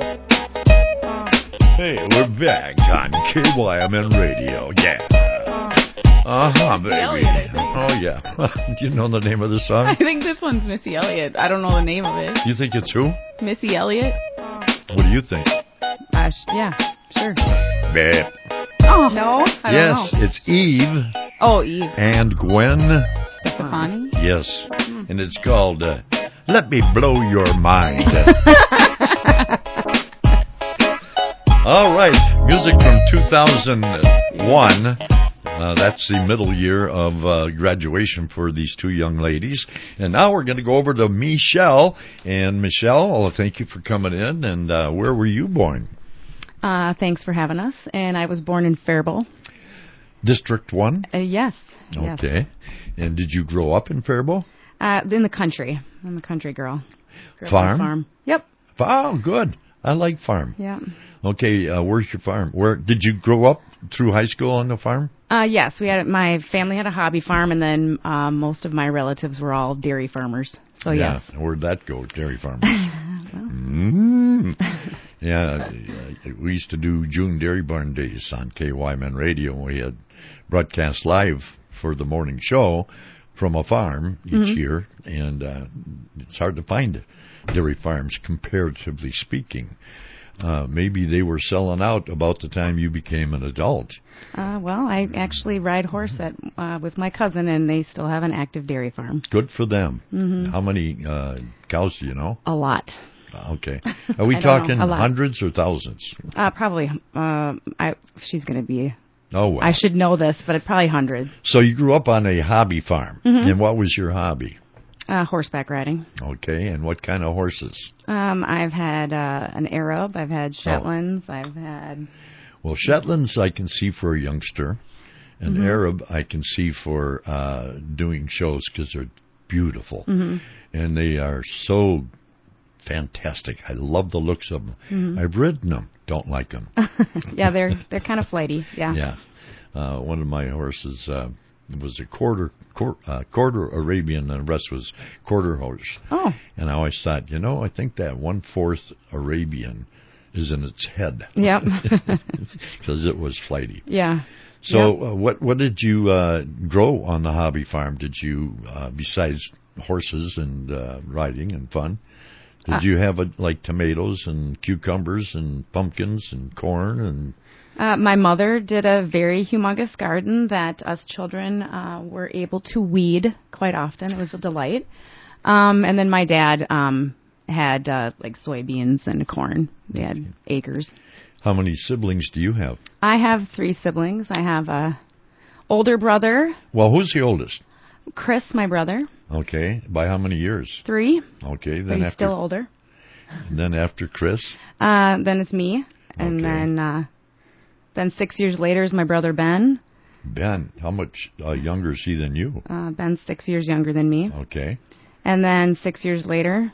Hey, we're back on K Y M N Radio. Yeah. Uh-huh, Missy baby. Elliott, I think. Oh, yeah. Do you know the name of the song? I think this one's Missy Elliott. I don't know the name of it. You think it's who? Missy Elliott? What do you think? Uh, sh- yeah, sure. Bah. Oh, no? I don't yes, know. it's Eve. Oh, Eve. And Gwen. Stefani? Yes. Hmm. And it's called uh, Let Me Blow Your Mind. All right, music from two thousand one. Uh, that's the middle year of uh, graduation for these two young ladies. And now we're going to go over to Michelle. And Michelle, oh, thank you for coming in. And uh, where were you born? Uh, thanks for having us. And I was born in Faribault. District one? Uh, yes. Okay. Yes. And did you grow up in Faribault? Uh, in the country. I'm a country girl. Grew up on a Farm? farm. Yep. Oh, good. I like farm. Yeah. Okay, uh, where's your farm? Where did you grow up through high school on the farm? Uh, yes, we had my family had a hobby farm, and then um, most of my relatives were all dairy farmers. So yeah, yes. Where'd that go, dairy farmers? mm. Yeah, we used to do June Dairy Barn Days on K Y M N Radio. We had broadcast live for the morning show from a farm each mm-hmm. year, and uh, it's hard to find dairy farms, comparatively speaking. Uh, maybe they were selling out about the time you became an adult. Uh, well, I actually ride horse at, uh, with my cousin, and they still have an active dairy farm. Good for them. Mm-hmm. How many uh, cows do you know? A lot. Okay. Are we talking know, hundreds or thousands? Uh, probably. Uh, I, she's going to be... Oh, well. I should know this, but it's probably one hundred. So you grew up on a hobby farm. Mm-hmm. And what was your hobby? Uh, horseback riding. Okay, and what kind of horses? Um, I've had uh, an Arab. I've had Shetlands. Oh. I've had... Well, Shetlands I can see for a youngster. An mm-hmm. Arab I can see for uh, doing shows because they're beautiful. Mm-hmm. And they are so fantastic. I love the looks of them. Mm-hmm. I've ridden them. Don't like them. Yeah, they're they're kind of flighty. Yeah. Yeah. Uh, one of my horses... Uh, was a quarter quarter, uh, quarter Arabian, and the rest was quarter horse. Oh. And I always thought, you know, I think that one-fourth Arabian is in its head. Yep. Because it was flighty. Yeah. So yep. uh, what what did you uh, grow on the hobby farm? Did you, uh, besides horses and uh, riding and fun, did uh, you have a, like tomatoes and cucumbers and pumpkins and corn and... Uh, my mother did a very humongous garden that us children uh, were able to weed quite often. It was a delight. Um, and then my dad um, had uh, like soybeans and corn. They had acres. How many siblings do you have? I have three siblings. I have a older brother, Well, who's the oldest? Chris, my brother, Okay. By how many years? three, Okay. Then but he's after, still older. Then after Chris? Uh, then it's me, and Okay. then uh, then six years later is my brother Ben. Ben. How much uh, younger is he than you? Uh, Ben's six years younger than me. Okay. And then six years later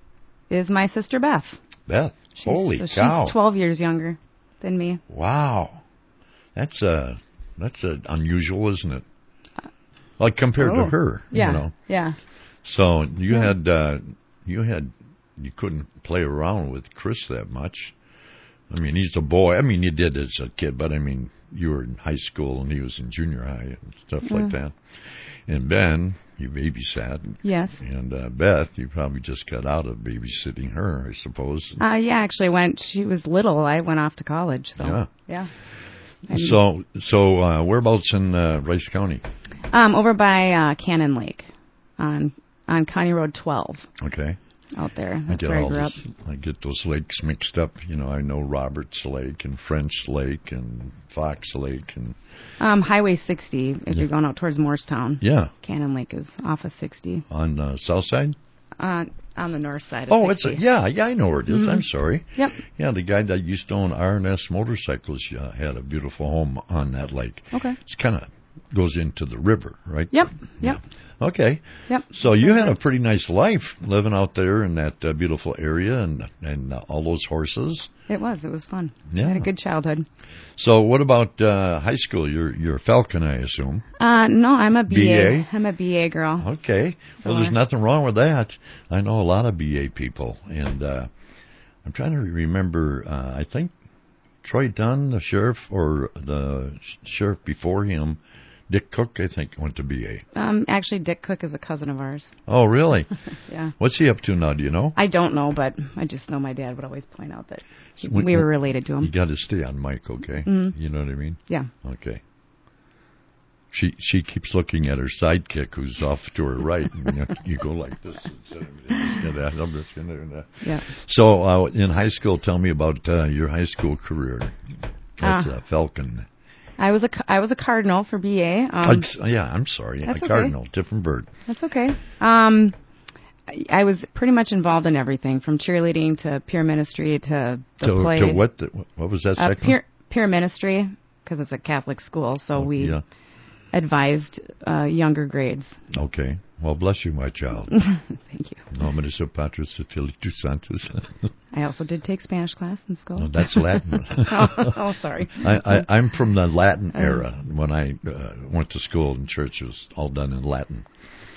is my sister Beth. Beth. She's, Holy so cow. She's twelve years younger than me. Wow. That's uh that's uh, unusual, isn't it? Like compared Oh. to her, Yeah. you know. Yeah. So you Yeah. had uh you had you couldn't play around with Chris that much. I mean, he's a boy. I mean, you did as a kid, but I mean, you were in high school and he was in junior high and stuff like Yeah. that. And Ben, you babysat. Yes. And uh, Beth, you probably just got out of babysitting her, I suppose. Uh, yeah, actually went, she was little. I went off to college, so. Yeah. Yeah. And, So, so uh, whereabouts in uh, Rice County? Um, over by uh, Cannon Lake on on County Road twelve. Okay. Out there. I That's get where I all grew up. those, I get those lakes mixed up. You know, I know Roberts Lake and French Lake and Fox Lake and Um, Highway sixty, if Yeah. you're going out towards Morristown. Yeah. Cannon Lake is off of sixty. on the south side. Uh, on the north side of Oh, it's a, sixty. yeah, yeah, I know where it is. Mhm. I'm sorry. Yep. Yeah, the guy that used to own R and S Motorcycles uh, had a beautiful home on that lake. Okay. It's kind of goes into the river, right? Yep. Yep. Okay. Yep. So That's you where had I a pretty nice life living out there in that uh, beautiful area and and uh, all those horses. It was. It was fun. Yeah. I had a good childhood. So what about uh, high school? You're you're a Falcon, I assume. Uh, no, I'm a B A. B A? I'm a B A girl. Okay. Well, So there's I- nothing wrong with that. I know a lot of B A people, and uh, I'm trying to remember. Uh, I think Troy Dunn, the sheriff, or the sh- sheriff before him, Dick Cook, I think, went to B A. Um, actually, Dick Cook is a cousin of ours. Oh, really? Yeah. What's he up to now? Do you know? I don't know, but I just know my dad would always point out that he- We- we were related to him. You got to stay on mic, okay? Mhm. You know what I mean? Yeah. Okay. She she keeps looking at her sidekick, who's off to her right, and you, you go like this. Instead of just gonna, I'm just gonna, Yeah. So uh, in high school, tell me about uh, your high school career. That's Ah. uh, Falcon. I was a ca- I was a cardinal for B A. Um, Uh, yeah, I'm sorry, that's a okay. cardinal, different bird. That's okay. Um, I, I was pretty much involved in everything from cheerleading to peer ministry to the to, play. to what? The, what was that Uh, second? peer, peer ministry, because it's a Catholic school, so we yeah. advised uh, younger grades. Okay. Well, bless you, my child. Thank you. Nominus Patris et Filii Sanctus. I also did take Spanish class in school. No, that's Latin. oh, oh, sorry. I, I, I'm from the Latin Uh, era. When I uh, went to school and church, it was all done in Latin.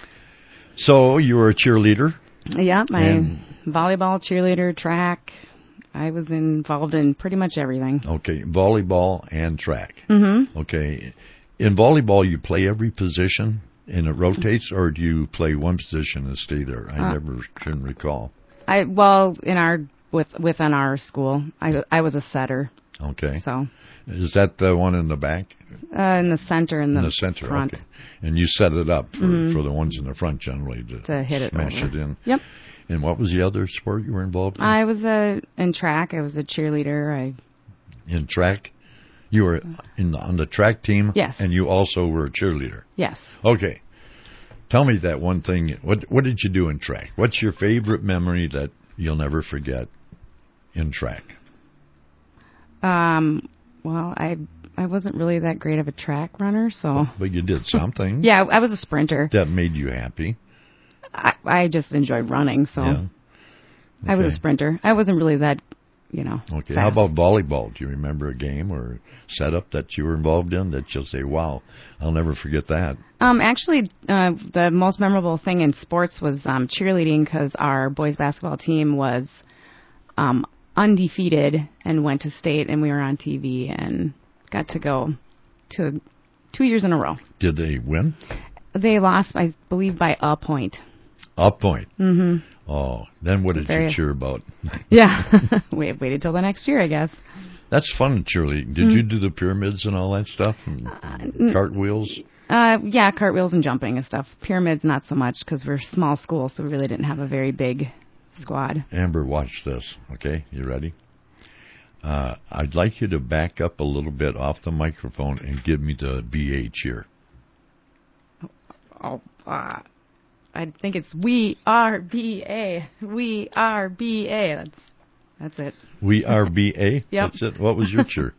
So you were a cheerleader? Yeah, my And- volleyball, cheerleader, track. I was involved in pretty much everything. Okay, volleyball and track. Mm-hmm. Okay. In volleyball, you play every position and it rotates, or do you play one position and stay there? I Uh, never can recall. I well in our with within our school, I I was a setter. Okay. So Is that the one in the back? uh, in the center and the, in the center, front. okay. And you set it up for, Mhm. for the ones in the front generally to, To hit it smash over. it in. Yep. And what was the other sport you were involved in? I was a in track. I was a cheerleader. I in track? You were in the, on the track team? Yes. And you also were a cheerleader? yes. Okay. Tell me that one thing. What what did you do in track? What's your favorite memory that you'll never forget in track? Um. Well, I I wasn't really that great of a track runner, so But you did something. yeah, I was a sprinter. That made you happy. I, I just enjoyed running, so Yeah. I was a Okay. sprinter. I wasn't really that, you know. Okay. fast. How about volleyball? Do you remember a game or setup that you were involved in that you'll say, wow, I'll never forget that? Um, actually, uh, the most memorable thing in sports was um, cheerleading because our boys basketball team was um, undefeated and went to state, and we were on T V and got to go to two years in a row. Did they win? They lost, I believe, by a point. A point. Mm-hmm. Oh, then what did Very- you cheer about? Yeah, we waited till the next year, I guess. That's fun, cheerleading. Did Mm. you do the pyramids and all that stuff? And n- cartwheels? Uh, yeah, cartwheels and jumping and stuff. Pyramids, not so much because we're a small school, so we really didn't have a very big squad. Amber, watch this. Okay, you ready? Uh, I'd like you to back up a little bit off the microphone and give me the B H here. Oh, uh, I think it's we are B A. We are B A. That's that's it. We are B A? Yep. That's it. What was your cheer?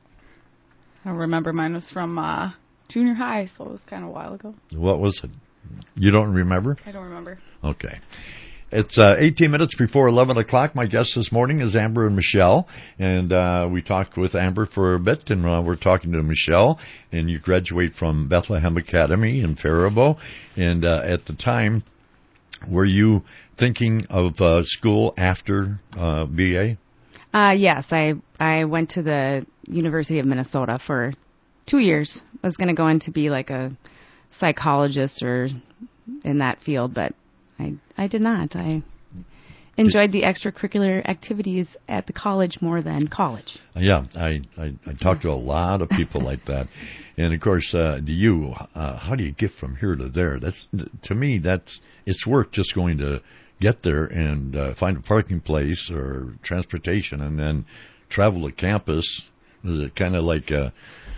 I don't remember. Mine was from uh, junior high, so it was kind of a while ago. What was it? You don't remember? I don't remember. Okay. It's uh, eighteen minutes before eleven o'clock. My guest this morning is Amber and Michelle, and uh, we talked with Amber for a bit, and uh, we're talking to Michelle, and you graduate from Bethlehem Academy in Faribault, and uh, at the time, were you thinking of uh, school after uh, B A? Uh, yes, I I went to the University of Minnesota for two years. I was going to go in to be like a psychologist or in that field, but I I did not. I enjoyed the extracurricular activities at the college more than college. Yeah, I, I, I talked to a lot of people like that. And, of course, uh, do you, uh, how do you get from here to there? That's, to me, that's, it's worth just going to get there and uh, find a parking place or transportation and then travel to campus. Is it kind of like a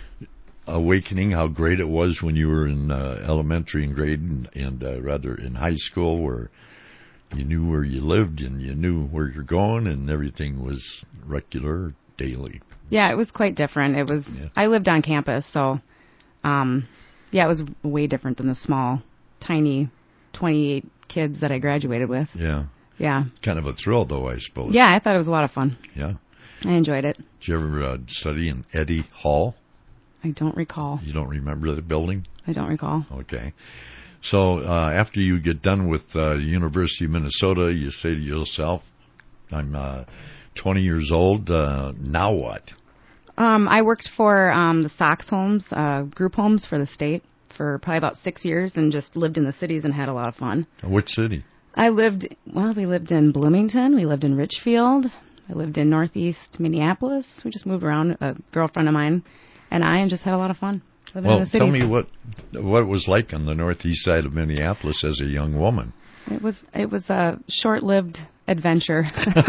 awakening how great it was when you were in uh, elementary and grade and, and uh, rather in high school where you knew where you lived and you knew where you're going and everything was regular daily? Yeah, it was quite different. It was, yeah. I lived on campus, so, um, yeah, it was way different than the small, tiny twenty-eight kids that I graduated with. Yeah. Yeah. Kind of a thrill, though, I suppose. Yeah, I thought it was a lot of fun. Yeah. I enjoyed it. Did you ever uh, study in Eddy Hall? I don't recall. You don't remember the building? I don't recall. Okay. So uh, after you get done with uh, the University of Minnesota, you say to yourself, I'm uh, twenty years old, uh, now what? Um, I worked for um, the Sox homes, uh, group homes for the state for probably about six years and just lived in the cities and had a lot of fun. Which city? I lived, well, we lived in Bloomington. We lived in Richfield. I lived in northeast Minneapolis. We just moved around, a girlfriend of mine and I, and just had a lot of fun living well, in the cities. Tell me what what it was like on the northeast side of Minneapolis as a young woman. It was it was a short-lived adventure.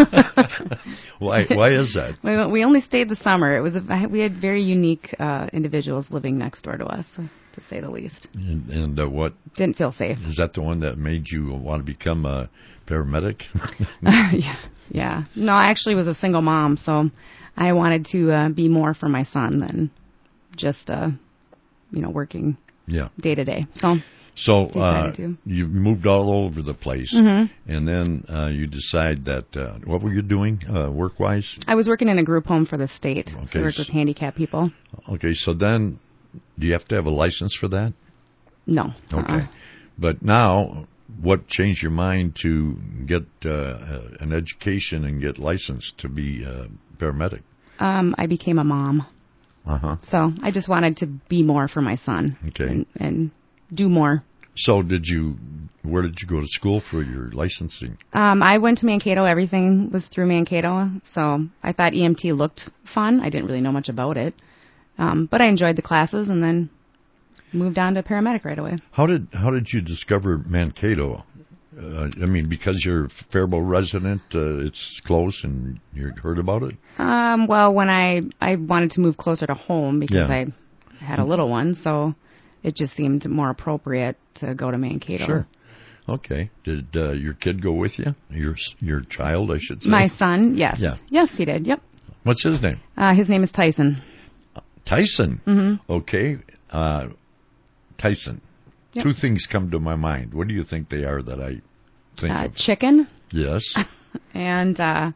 Why why is that? We, we only stayed the summer. It was a, we had very unique uh, individuals living next door to us, to say the least. And, and uh, what didn't feel safe. Is that the one that made you want to become a paramedic? yeah, yeah. No, I actually was a single mom, so I wanted to uh, be more for my son than just uh, you know working yeah day to day. So. So uh, you moved all over the place, mm-hmm. and then uh, you decide that, uh, what were you doing uh, work-wise? I was working in a group home for the state, okay. so I worked with handicapped people. Okay, so then do you have to have a license for that? No. Okay. Uh-uh. But now, what changed your mind to get uh, an education and get licensed to be a paramedic? Um, I became a mom. Uh-huh. So I just wanted to be more for my son. Okay. And, and do more. So did you, where did you go to school for your licensing? Um, I went to Mankato. Everything was through Mankato. So I thought E M T looked fun. I didn't really know much about it. Um, but I enjoyed the classes and then moved on to paramedic right away. How did, how did you discover Mankato? Uh, I mean, because you're a Faribault resident, uh, it's close and you heard about it? Um, well, when I, I wanted to move closer to home because yeah. I had a little one, so it just seemed more appropriate to go to Mankato. Sure. Okay. Did uh, your kid go with you? Your your child, I should say. My son, yes. Yeah. Yes, he did. Yep. What's his name? Uh, his name is Tyson. Uh, Tyson? Mm-hmm. Okay. Uh, Tyson. Yep. Two things come to my mind. What do you think they are that I think uh, of? Chicken. Yes. and, uh,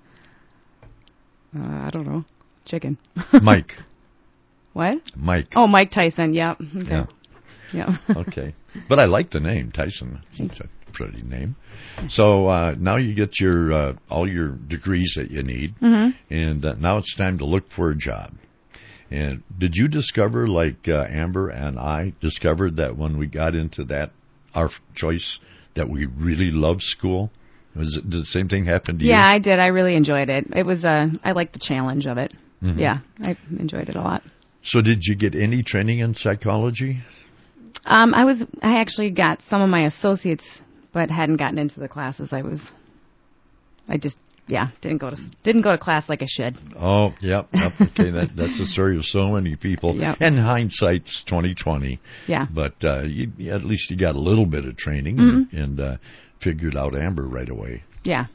uh, I don't know, chicken. Mike. What? Mike. Oh, Mike Tyson. Yep. Okay. Yeah. Yeah. Okay. But I like the name, Tyson. It's a pretty name. So uh, now you get your uh, all your degrees that you need, mm-hmm. and uh, now it's time to look for a job. And did you discover, like uh, Amber and I discovered, that when we got into that, our choice, that we really loved school? Was it, did the same thing happen to yeah, you? Yeah, I did. I really enjoyed it. It was, uh, I liked the challenge of it. Mm-hmm. Yeah, I enjoyed it a lot. So did you get any training in psychology? Um, I was, I actually got some of my associates, but hadn't gotten into the classes. I was, I just Yeah, didn't go to didn't go to class like I should. Oh, yep, yep. Okay, that that's the story of so many people. Yep. And hindsight's twenty twenty. Yeah. But uh, you, at least you got a little bit of training Mm-hmm. and, and uh, figured out Amber right away. Yeah.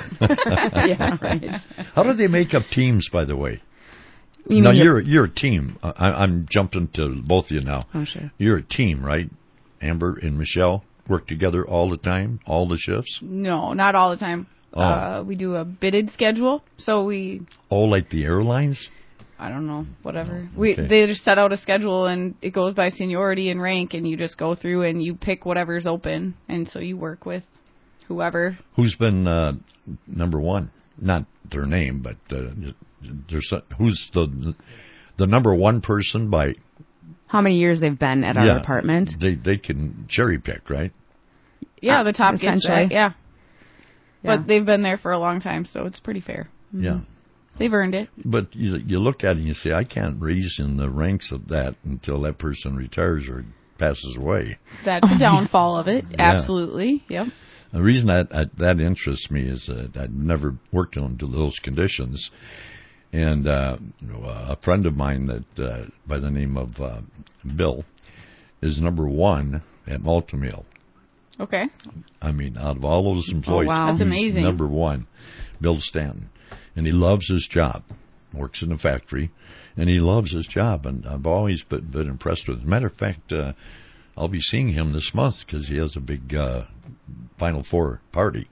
Yeah, right. How do they make up teams, by the way? You now, mean you're you're a team. I, I'm jumping to both of you now. Oh, sure. You're a team, right? Amber and Michelle work together all the time, all the shifts? No, not all the time. Oh. Uh, we do a bidded schedule, so we, Oh, like the airlines? I don't know, whatever. Oh, We okay. They just set out a schedule, and it goes by seniority and rank, and you just go through and you pick whatever's open, and so you work with whoever. Who's been uh, number one? Not their name, but uh, there's a, who's the the number one person by How many years they've been at our yeah, department? They they can cherry pick, right? Yeah, Uh, the top gets essentially. that, yeah. Yeah. But they've been there for a long time, so it's pretty fair. Yeah. They've earned it. But you you look at it and you say, I can't raise in the ranks of that until that person retires or passes away. That's the downfall of it. Yeah. Absolutely. Yep. The reason that that, that interests me is that I've never worked under those conditions. And uh, a friend of mine that uh, by the name of uh, Bill is number one at Multimeal. Okay. I mean, out of all those employees, wow. That's he's amazing. number one, Bill Stanton. And he loves his job, works in a factory, and he loves his job. And I've always been, been impressed with him. As a matter of fact, uh, I'll be seeing him this month because he has a big uh, Final Four party.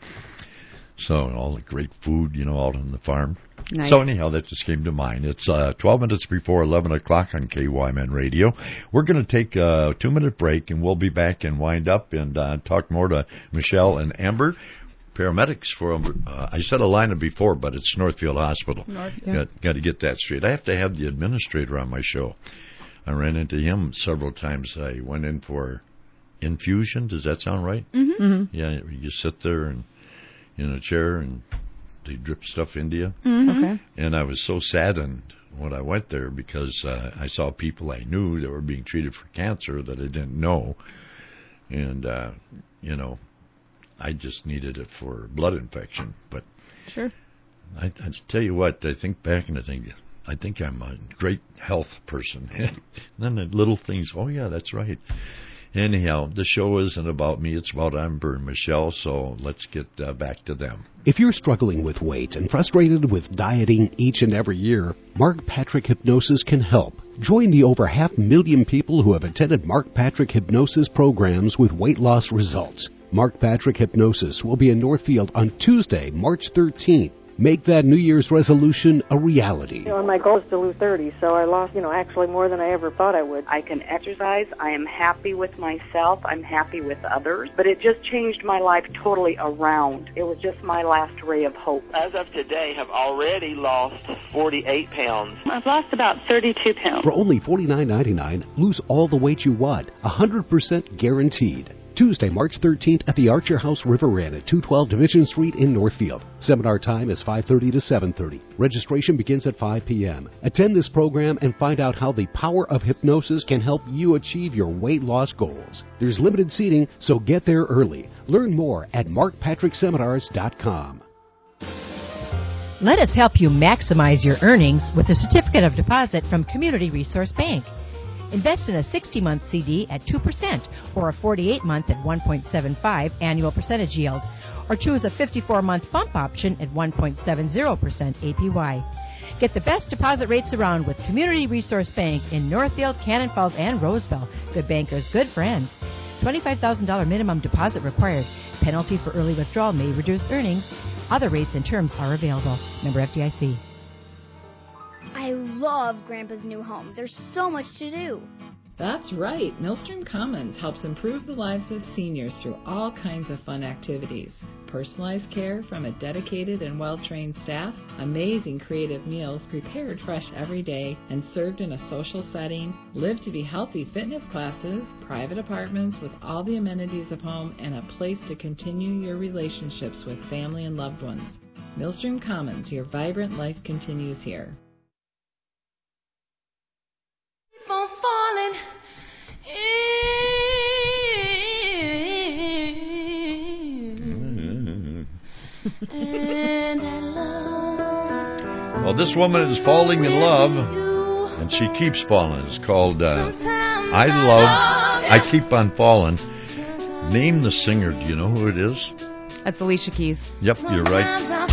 So all the great food, you know, out on the farm. Nice. So anyhow, that just came to mind. It's uh, twelve minutes before eleven o'clock on K Y M N Radio. We're going to take a two-minute break, and we'll be back and wind up and uh, talk more to Michelle and Amber, paramedics for, uh, I said Alina before, but it's Northfield Hospital. Northfield. Got, got to get that straight. I have to have the administrator on my show. I ran into him several times. I went in for infusion. Does that sound right? Mm-hmm. Mm-hmm. Yeah, you sit there and in a chair and they drip stuff into you. Mm-hmm. Okay. And I was so saddened when I went there because uh, I saw people I knew that were being treated for cancer that I didn't know. And, uh, you know, I just needed it for blood infection. But Sure. I, I tell you what, I think back and I think, I think I'm a great health person. And then the little things, oh, yeah, that's right. Anyhow, the show isn't about me. It's about Amber and Michelle, so let's get uh, back to them. If you're struggling with weight and frustrated with dieting each and every year, Mark Patrick Hypnosis can help. Join the over half million people who have attended Mark Patrick Hypnosis programs with weight loss results. Mark Patrick Hypnosis will be in Northfield on Tuesday, March thirteenth. Make that New Year's resolution a reality. You know, my goal is to lose thirty, so I lost, you know, actually more than I ever thought I would. I can exercise. I am happy with myself. I'm happy with others. But it just changed my life totally around. It was just my last ray of hope. As of today, have already lost forty-eight pounds. I've lost about thirty-two pounds. For only forty-nine ninety-nine, lose all the weight you want, one hundred percent guaranteed. Tuesday, March thirteenth at the Archer House River Inn at two twelve Division Street in Northfield. Seminar time is five thirty to seven thirty. Registration begins at five p.m. Attend this program and find out how the power of hypnosis can help you achieve your weight loss goals. There's limited seating, so get there early. Learn more at mark patrick seminars dot com. Let us help you maximize your earnings with a certificate of deposit from Community Resource Bank. Invest in a sixty-month C D at two percent or a forty-eight month at one point seven five annual percentage yield, or choose a fifty-four month bump option at one point seven zero percent A P Y. Get the best deposit rates around with Community Resource Bank in Northfield, Cannon Falls, and Roseville. Good bankers, good friends. twenty-five thousand dollars minimum deposit required. Penalty for early withdrawal may reduce earnings. Other rates and terms are available. Member F D I C. I love Grandpa's new home. There's so much to do. That's right. Millstream Commons helps improve the lives of seniors through all kinds of fun activities. Personalized care from a dedicated and well-trained staff, amazing creative meals prepared fresh every day and served in a social setting, live to be healthy fitness classes, private apartments with all the amenities of home, and a place to continue your relationships with family and loved ones. Millstream Commons, your vibrant life continues here. On falling in, and I love Well, this woman is falling in love, and she keeps falling. It's called uh, I Love, I Keep on Falling. Name the singer. Do you know who it is? That's Alicia Keys. Yep, you're right.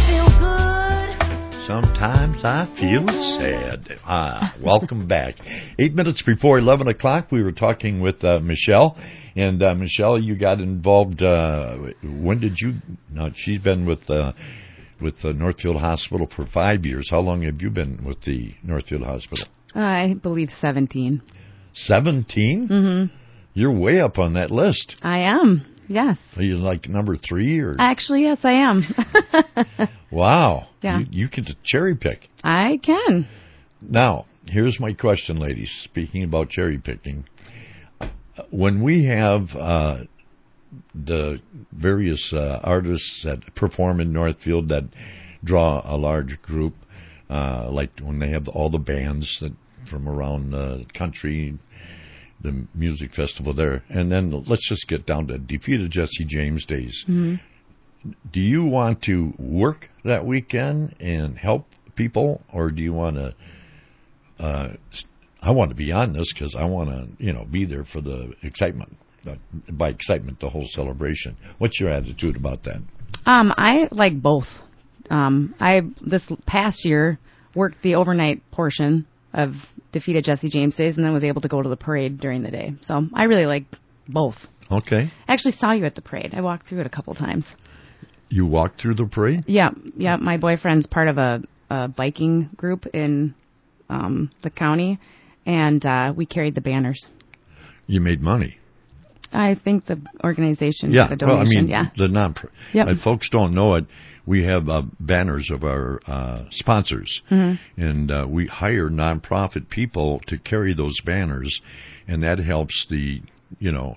Sometimes I feel sad. Ah, welcome back. Eight minutes before eleven o'clock, we were talking with uh, Michelle. And, uh, Michelle, you got involved, uh, when did you, no, she's been with, uh, with the Northfield Hospital for five years. How long have you been with the Northfield Hospital? Uh, I believe seventeen. seventeen? Mm-hmm. You're way up on that list. I am, yes. Are you like number three? Or Actually, yes, I am. Wow. Yeah. You, you get to cherry pick. I can. Now, here's my question, ladies. Speaking about cherry picking, when we have uh, the various uh, artists that perform in Northfield that draw a large group, uh, like when they have all the bands that from around the country, the music festival there, and then let's just get down to Defeated Jesse James Days. Mm-hmm. Do you want to work that weekend and help people, or do you want to? Uh, I want to be on this because I want to, you know, be there for the excitement. Uh, by excitement, the whole celebration. What's your attitude about that? Um, I like both. Um, I this past year worked the overnight portion of Defeated Jesse James Days, and then was able to go to the parade during the day. So I really like both. Okay. I actually saw you at the parade. I walked through it a couple times. You walked through the parade? Yeah, yeah. My boyfriend's part of a, a biking group in um, the county, and uh, we carried the banners. You made money. I think the organization Yeah, got a donation. well, I mean, yeah, the non. Yep. If folks don't know it, we have uh, banners of our uh, sponsors, mm-hmm. and uh, we hire nonprofit people to carry those banners, and that helps the, you know,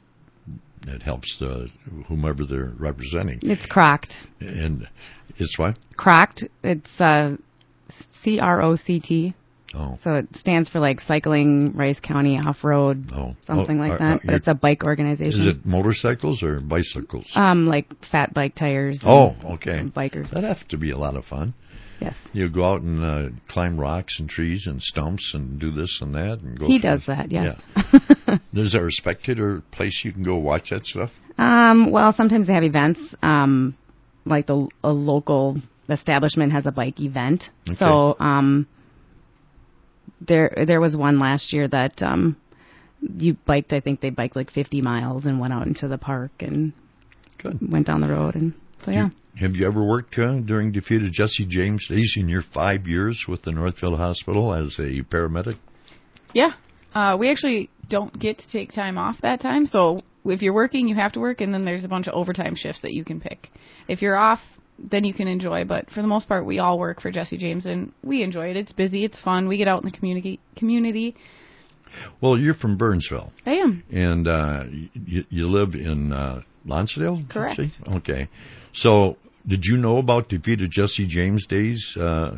it helps the whomever they're representing. It's Crocked. And it's what? Crocked. It's uh, C R O C T. Oh. So it stands for like Cycling Rice County Off-Road, oh. something oh, like uh, that. Uh, but it's a bike organization. Is it motorcycles or bicycles? Um, like fat bike tires. Oh, okay. And bikers. That'd have to be a lot of fun. Yes. You go out and uh, climb rocks and trees and stumps and do this and that and go. He through. does that, yes. Yeah. Is there a spectator place you can go watch that stuff? Um, well, sometimes they have events. Um, like the a local establishment has a bike event. Okay. So um, there there was one last year that um, you biked. I think they biked like fifty miles and went out into the park and Good. went down the road. And so yeah. You, have you ever worked uh, during Defeated Jesse James Days in your five years with the Northfield Hospital as a paramedic? Yeah. Uh, we actually don't get to take time off that time. So if you're working, you have to work, and then there's a bunch of overtime shifts that you can pick. If you're off, then you can enjoy. But for the most part, we all work for Jesse James, and we enjoy it. It's busy. It's fun. We get out in the community. community. Well, you're from Burnsville. I am. And uh, you, you live in uh, Lonsdale? Correct. Okay. So did you know about Defeated Jesse James Days? Uh,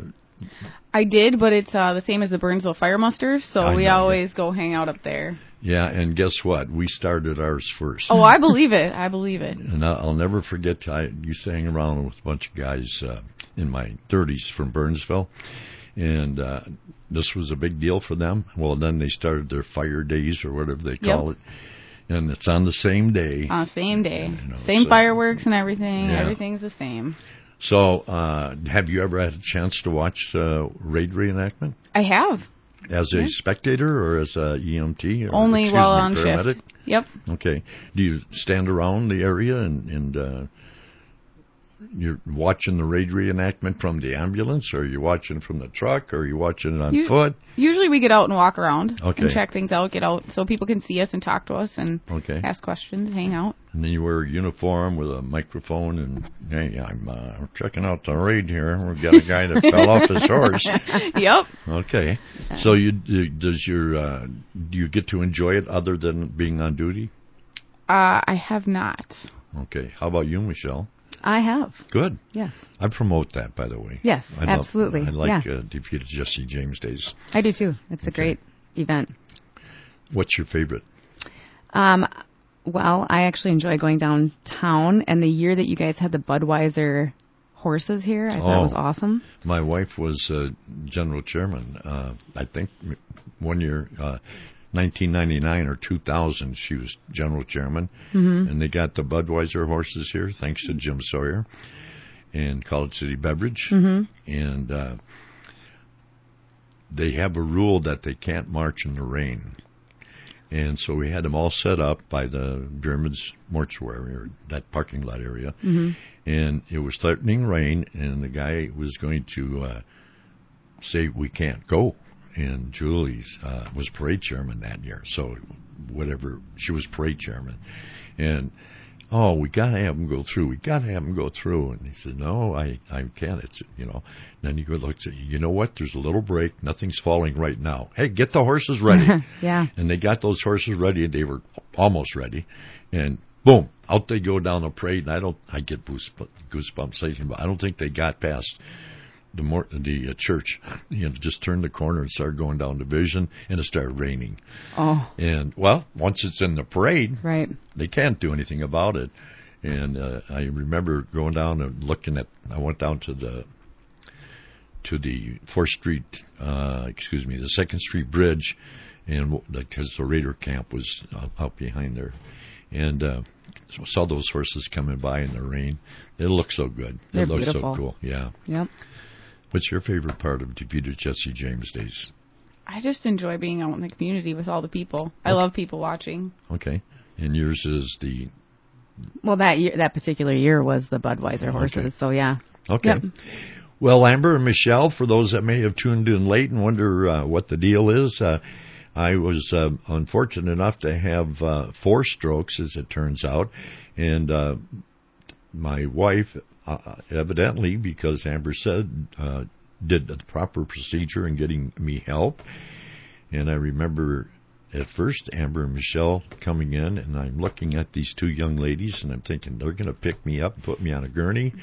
I did, but it's uh, the same as the Burnsville Fire Muster, so I we know, always yeah. go hang out up there. Yeah, and guess what? We started ours first. Oh, I believe it. I believe it. And I'll never forget, I used to hang around with a bunch of guys uh, in my thirties from Burnsville, and uh, this was a big deal for them. Well, then they started their fire days or whatever they call yep. it, and it's on the same day. On the same day. You know, same so, fireworks and everything. Yeah. Everything's the same. So, uh, have you ever had a chance to watch uh, raid reenactment? I have. As a yeah. spectator or as a E M T? Or, Only excuse while me, on paramedic? shift. Yep. Okay. Do you stand around the area and, and uh, you're watching the raid reenactment from the ambulance, or are you watching from the truck, or are you watching it on you, foot? Usually we get out and walk around okay. and check things out, get out so people can see us and talk to us and okay. ask questions, hang out. And then you wear a uniform with a microphone and, hey, I'm uh, checking out the raid here. We've got a guy that fell off his horse. Yep. Okay. So you does your uh, do you get to enjoy it other than being on duty? Uh, I have not. Okay. How about you, Michelle? I have. Good. Yes. I promote that, by the way. Yes, I absolutely. Love, I like yeah. uh, Defeated Jesse James Days. I do too. It's a okay. great event. What's your favorite? Um, well, I actually enjoy going downtown, and the year that you guys had the Budweiser horses here. I oh, thought it was awesome. My wife was uh, general chairman. Uh, I think one year, uh, nineteen ninety-nine or two thousand, she was general chairman. Mm-hmm. And they got the Budweiser horses here, thanks to Jim Sawyer and College City Beverage. Mm-hmm. And uh, they have a rule that they can't march in the rain. And so we had them all set up by the Pyramids Mortuary, or that parking lot area. Mm-hmm. And it was threatening rain, and the guy was going to uh, say, we can't go. And Julie's uh, was parade chairman that year, so whatever, she was parade chairman. And, oh, we got to have them go through. We got to have them go through. And he said, no, I, I can't. It's, you know. And then you go look, say, you know what? There's a little break. Nothing's falling right now. Hey, get the horses ready. Yeah. And they got those horses ready, and they were almost ready. And boom, out they go down the parade. And I don't, I get goosebumps thinking about. I don't think they got past the more, the uh, church. You know, just turned the corner and started going down Division, and it started raining. Oh. And well, once it's in the parade, right, they can't do anything about it. And uh, I remember going down and looking at. I went down to the to the Fourth Street, uh, excuse me, the Second Street Bridge, and because the Raider camp was out behind there, and uh, so saw those horses coming by in the rain. They look so good. They They're look beautiful. so cool. Yeah. Yep. What's your favorite part of DeVita Jesse James days? I just enjoy being out in the community with all the people. I Okay. love people watching. Okay. And yours is the... Well, that year, that particular year was the Budweiser horses, Okay. so yeah. Okay. Yep. Well, Amber and Michelle, for those that may have tuned in late and wonder uh, what the deal is, uh, I was uh, unfortunate enough to have uh, four strokes, as it turns out, and uh, my wife, uh, evidently, because Amber said, uh, did the proper procedure in getting me help. And I remember at first Amber and Michelle coming in, and I'm looking at these two young ladies, and I'm thinking they're going to pick me up and put me on a gurney.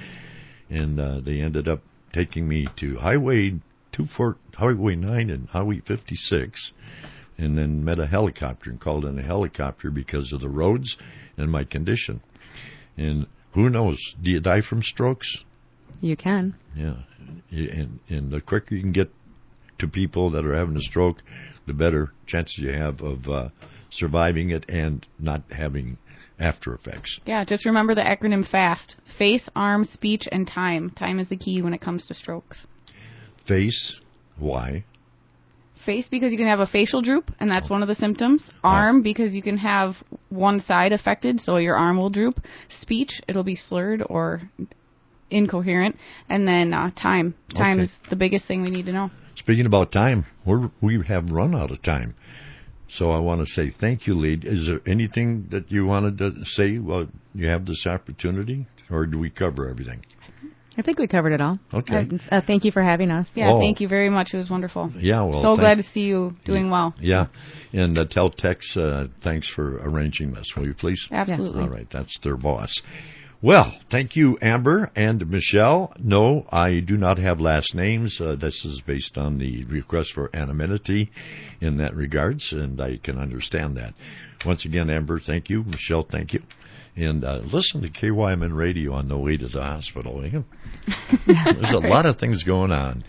And uh, they ended up taking me to Highway two four, Highway nine and Highway fifty-six, and then met a helicopter and called in a helicopter because of the roads and my condition. And who knows? Do you die from strokes? You can. Yeah. And, and the quicker you can get to people that are having a stroke, the better chances you have of uh, surviving it and not having after effects. Yeah, just remember the acronym FAST. Face, arm, speech, and time. Time is the key when it comes to strokes. Face, why? Face because you can have a facial droop, and that's one of the symptoms. Arm because you can have one side affected, so your arm will droop. Speech, it'll be slurred or incoherent. And then uh, time. Time Okay. is the biggest thing we need to know. Speaking about time, we're, we have run out of time. So I want to say thank you, Lee. Is there anything that you wanted to say while you have this opportunity, or do we cover everything? I think we covered it all. Okay. Uh, uh, thank you for having us. Yeah, Oh. thank you very much. It was wonderful. Yeah, well, So thank- glad to see you doing well. Yeah, and uh, tell Tex uh, thanks for arranging this, will you please? Absolutely. All right, that's their boss. Well, thank you, Amber and Michelle. No, I do not have last names. Uh, this is based on the request for anonymity in that regards, and I can understand that. Once again, Amber, thank you. Michelle, thank you. And uh, listen to K Y M N Radio on the way to the hospital. Eh? There's a lot of things going on.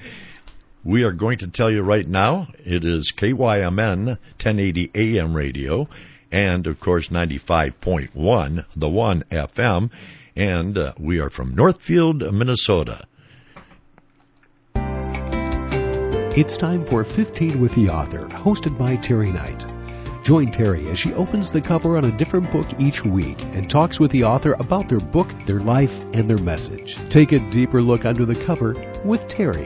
We are going to tell you right now, it is K Y M N ten eighty A M radio, and, of course, ninety-five point one, the one F M, and uh, we are from Northfield, Minnesota. It's time for fifteen with the Author, hosted by Terry Knight. Join Terry as she opens the cover on a different book each week and talks with the author about their book, their life, and their message. Take a deeper look under the cover with Terry.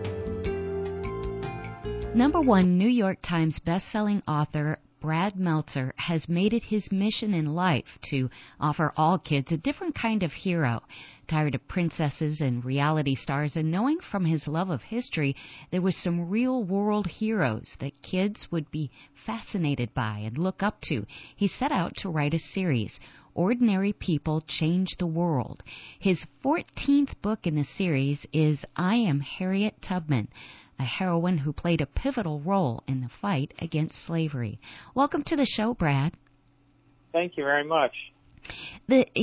Number one New York Times bestselling author Brad Meltzer has made it his mission in life to offer all kids a different kind of hero. Tired of princesses and reality stars, and knowing from his love of history there was some real-world heroes that kids would be fascinated by and look up to, he set out to write a series, Ordinary People Change the World. His fourteenth book in the series is I Am Harriet Tubman, a heroine who played a pivotal role in the fight against slavery. Welcome to the show, Brad. Thank you very much. The